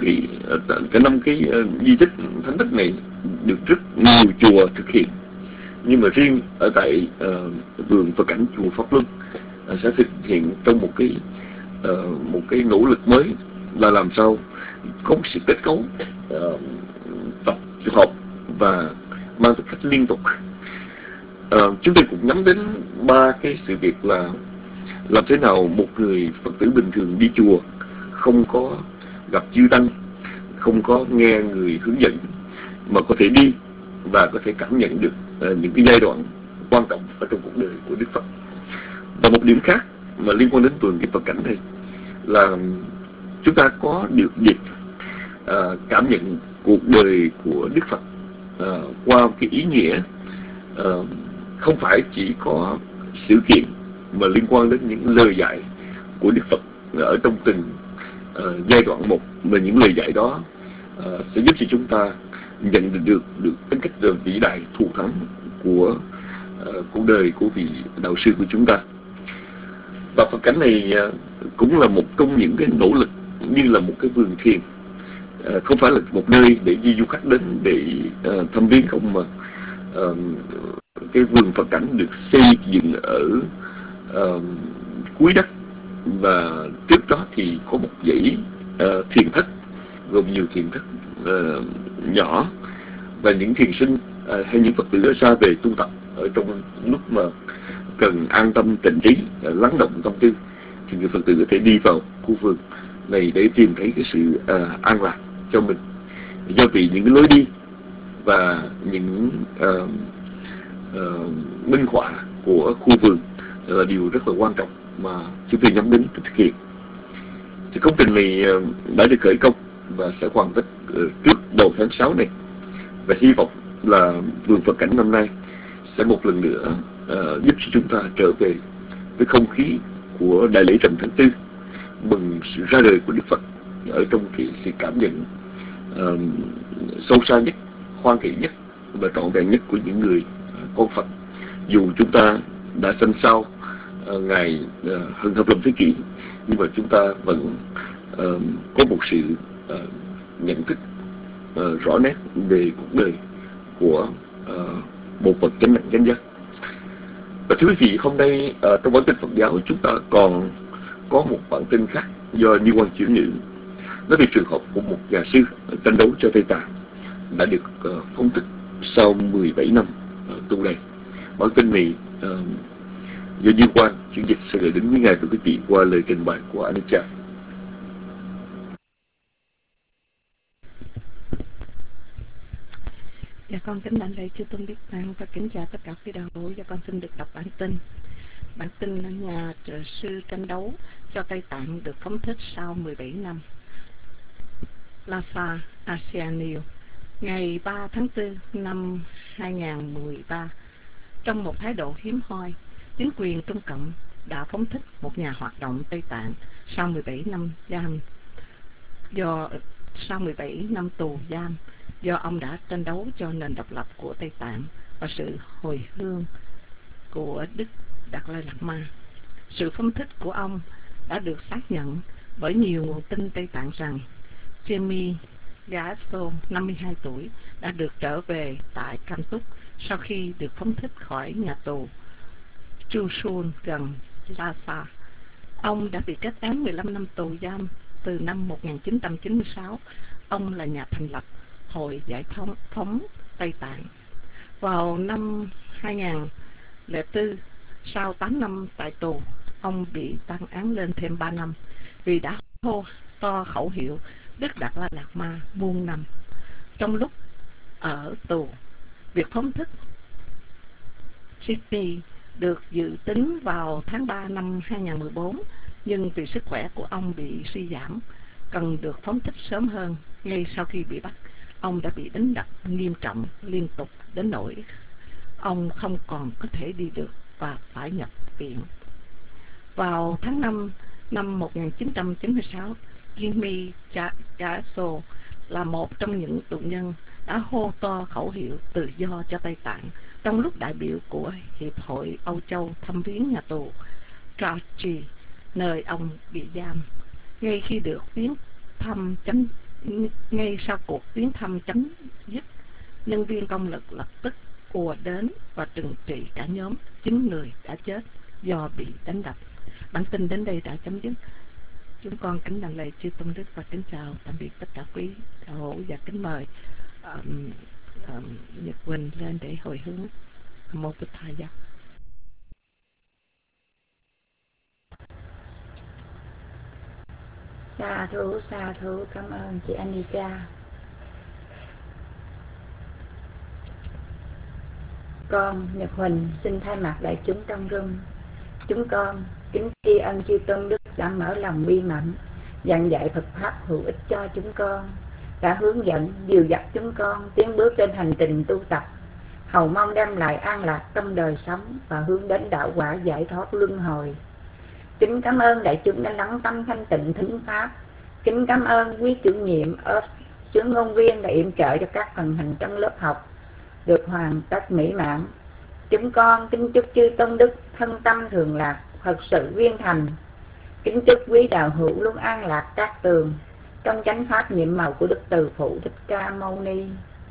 cái 5 cái di tích thánh tích này được rất nhiều chùa thực hiện Nhưng mà riêng ở tại vườn Phật cảnh chùa Pháp Luân sẽ thực hiện trong một cái nỗ lực mới, là làm sao có một sự kết cấu tập hợp và mang tính cách liên tục. Chúng tôi cũng nhắm đến 3 cái sự việc là làm thế nào một người Phật tử bình thường đi chùa không có gặp chư tăng, không có nghe người hướng dẫn, mà có thể đi và có thể cảm nhận được những cái giai đoạn quan trọng ở trong cuộc đời của Đức Phật. Và một điểm khác mà liên quan đến vườn cái Phật cảnh này là chúng ta có được dịp cảm nhận cuộc đời của Đức Phật qua cái ý nghĩa không phải chỉ có sự kiện mà liên quan đến những lời dạy của Đức Phật ở trong từng giai đoạn một, mà những lời dạy đó sẽ giúp cho chúng ta nhận được tính cách vĩ đại thù thắng của cuộc đời của vị đạo sư của chúng ta. Và Phật cảnh này cũng là một trong những cái nỗ lực như là một cái vườn thiền, không phải là một nơi để du khách đến để thăm viếng không, mà cái vườn Phật cảnh được xây dựng ở cuối đất, và trước đó thì có một dãy thiền thất gồm nhiều thiền thất nhỏ, và những thiền sinh hay những Phật tử ra về tu tập ở trong lúc mà cần an tâm tịnh trí, lắng động tâm tư, thì người Phật tử có thể đi vào khu vườn này để tìm thấy cái sự an lạc cho mình. Do vì những cái lối đi và những minh họa của khu vườn là điều rất là quan trọng mà chúng tôi nhắm đến thực hiện. Thì công trình này đã được khởi công và sẽ hoàn tất trước đầu tháng 6 này, và hy vọng là vườn Phật cảnh năm nay sẽ một lần nữa giúp cho chúng ta trở về với không khí của đại lễ rằm tháng 4, mừng sự ra đời của Đức Phật ở trong cái sự cảm nhận sâu xa nhất, hoan hỷ nhất và trọn vẹn nhất của những người con Phật. Dù chúng ta đã sanh sau ngày hơn 25 thế kỷ, nhưng mà chúng ta vẫn có một sự nhận thức rõ nét về cuộc đời của một bậc chánh đẳng chánh giác. Và thưa quý vị, hôm nay trong bản tin Phật giáo chúng ta còn có một bản tin khác do Như Quang chuyển ngữ, nói về trường hợp của một nhà sư tranh đấu cho Tây Tạng đã được phóng thích sau 17 năm tu luyện. Bản tin này do Như Quang chuyển dịch sẽ gửi đến quý ngài và quý vị qua lời trình bày của Anicca. Dạ con kính đảnh lễ chư tôn đức tăng và kính chào tất cả quý đạo hữu. Dạ con xin được đọc bản tin. Bản tin là nhà sư tranh đấu cho Tây Tạng được phóng thích sau 17 năm. Lhasa, Asia News, ngày 3 tháng 4 năm 2013. Trong một thái độ hiếm hoi, chính quyền Trung Cộng đã phóng thích một nhà hoạt động Tây Tạng sau 17 năm tù giam do ông đã tranh đấu cho nền độc lập của Tây Tạng và sự hồi hương của Đức Đạt Lai Lạt Ma. Sự phóng thích của ông đã được xác nhận bởi nhiều nguồn tin Tây Tạng rằng Jimmy Gasso, 52 tuổi, đã được trở về tại Cam Túc sau khi được phóng thích khỏi nhà tù Chushul gần Lhasa. Ông đã bị kết án 15 năm tù giam từ năm 1996. Ông là nhà thành lập Hội Giải phóng Tây Tạng. Vào năm 2004, sau 8 năm tại tù, ông bị tăng án lên thêm 3 năm vì đã hô to khẩu hiệu Đức Đạt Lai Lạt Ma muôn năm. Trong lúc ở tù, việc phóng thích Jimmy được dự tính vào tháng 3 năm 2014, nhưng vì sức khỏe của ông bị suy giảm, cần được phóng thích sớm hơn. Ngay sau khi bị bắt, ông đã bị đánh đập nghiêm trọng liên tục đến nỗi ông không còn có thể đi được và phải nhập viện. Vào tháng 5 năm 1996, Jimmy Gasso là một trong những tù nhân đã hô to khẩu hiệu tự do cho Tây Tạng trong lúc đại biểu của Hiệp hội Âu Châu thăm viếng nhà tù Karachi, nơi ông bị giam. Ngay sau cuộc viếng thăm chấm dứt, nhân viên công lực lập tức ùa đến và trừng trị cả nhóm. 9 người đã chết do bị đánh đập. Bản tin đến đây đã chấm dứt. Chúng con kính đảnh lễ chư tôn đức và kính chào tạm biệt tất cả quý đạo hữu, và kính mời Nhật Quỳnh lên để hồi hướng. Nam mô Bụt Thầy Giác. Sa thú, cảm ơn chị Anika. Con Nhật Huỳnh xin thay mặt đại chúng trong room, chúng con kính tri ân chư tôn đức đã mở lòng bi mẫn, giảng dạy Phật pháp hữu ích cho chúng con, đã hướng dẫn dìu dắt chúng con tiến bước trên hành trình tu tập, hầu mong đem lại an lạc trong đời sống và hướng đến đạo quả giải thoát luân hồi. Kính cảm ơn đại chúng đã lắng tâm thanh tịnh thính pháp. Kính cảm ơn quý chủ nhiệm chướng ngôn viên đã yểm trợ cho các phần hành trong lớp học được hoàn tất mỹ mãn. Chúng con kính chúc chư tôn đức thân tâm thường lạc, Phật sự viên thành. Kính chúc quý đạo hữu luôn an lạc các tường trong chánh pháp nhiệm màu của Đức Từ Phụ Thích Ca Mâu Ni.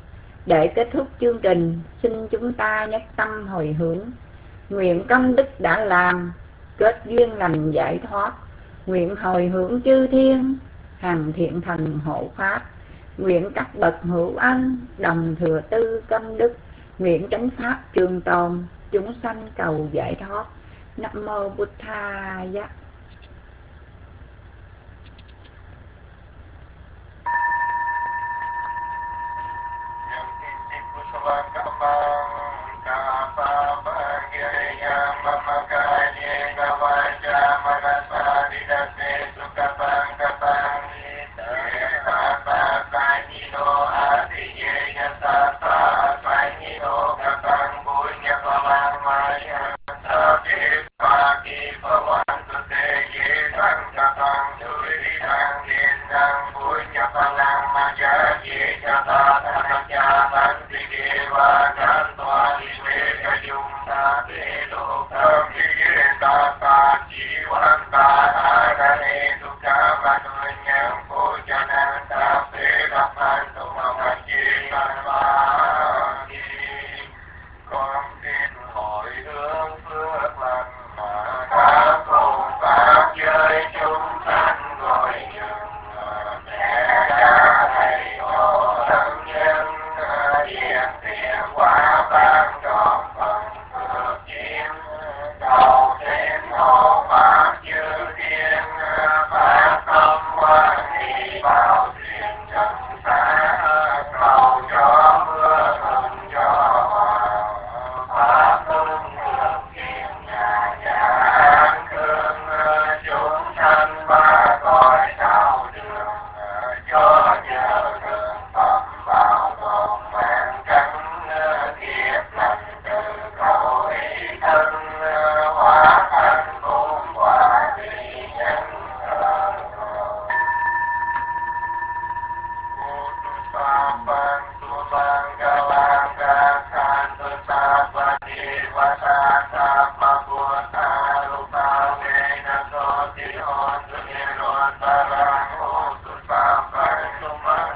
Để kết thúc chương trình, xin chúng ta nhất tâm hồi hướng, nguyện công đức đã làm kết duyên lành giải thoát, nguyện hồi hướng chư thiên hằng thiện thần hộ pháp, nguyện các bậc hữu ân đồng thừa tư công đức, nguyện chánh pháp trường tồn, chúng sanh cầu giải thoát. Nam mô Bụt Thầy Giác. Hãy subscribe cho kênh Ghiền Mì Gõ để không bỏ lỡ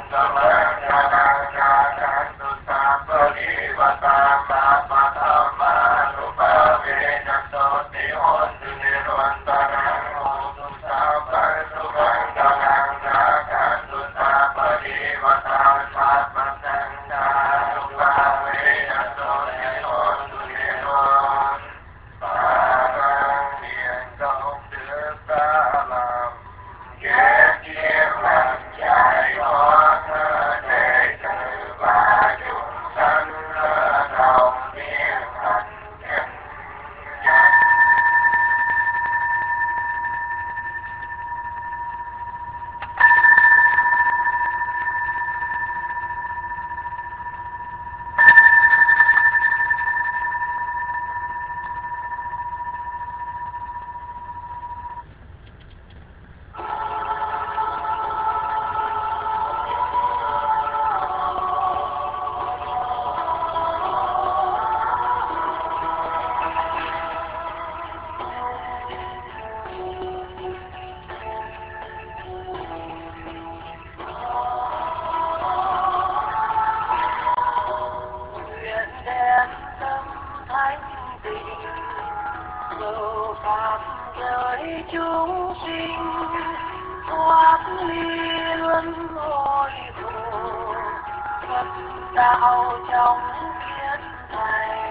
đạo trong kiếp này,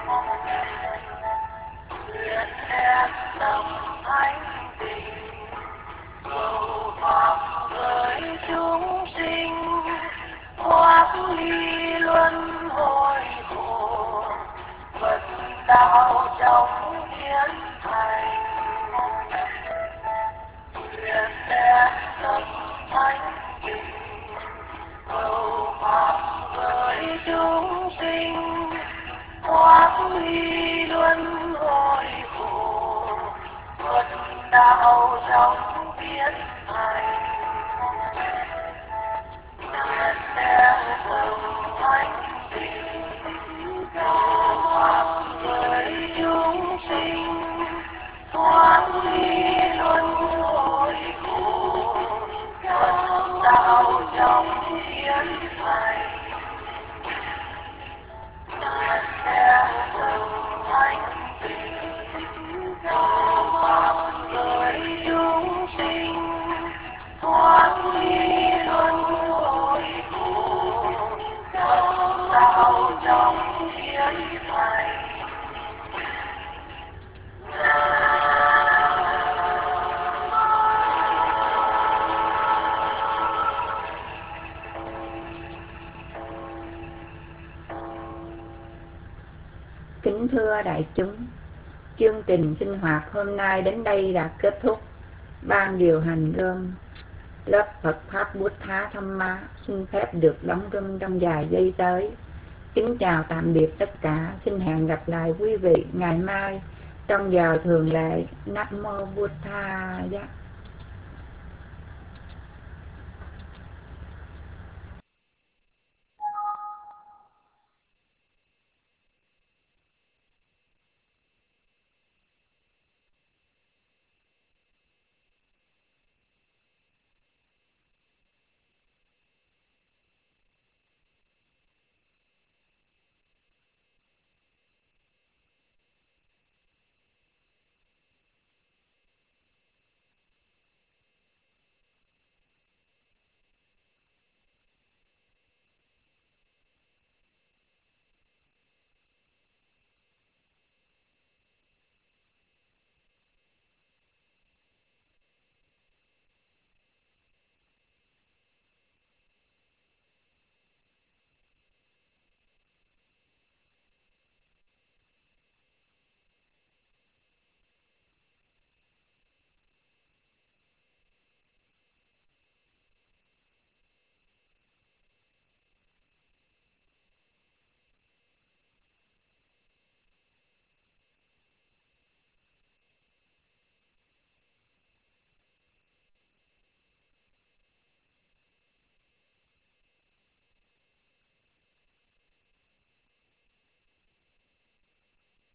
nguyện đem tâm thánh tình cầu pháp với chúng sinh, thoát ly luân hồi khổ, phật đạo trong kiếp thành. Nguyện đem tâm thánh tình cầu pháp với chúng sinh, thoát ly luân hồi khổ, phật đạo trong kiếp thành. Nguyện đem tâm thánh tình cầu pháp với chúng sinh, thoát ly luân hồi khổ, phật đạo trong kiếp thành. Nguyện đem tâm thánh tình cầu pháp với chúng sinh, thoát ly luân hồi khổ, phật đạo trong kiếp thành. Kính thưa đại chúng, chương trình sinh hoạt hôm nay đến đây đã kết thúc. Ban điều hành room lớp Phật Pháp Buddha Dhamma xin phép được đóng room trong vài giây tới. Kính chào tạm biệt tất cả, xin hẹn gặp lại quý vị ngày mai trong giờ thường lệ. Nam mô Buddha.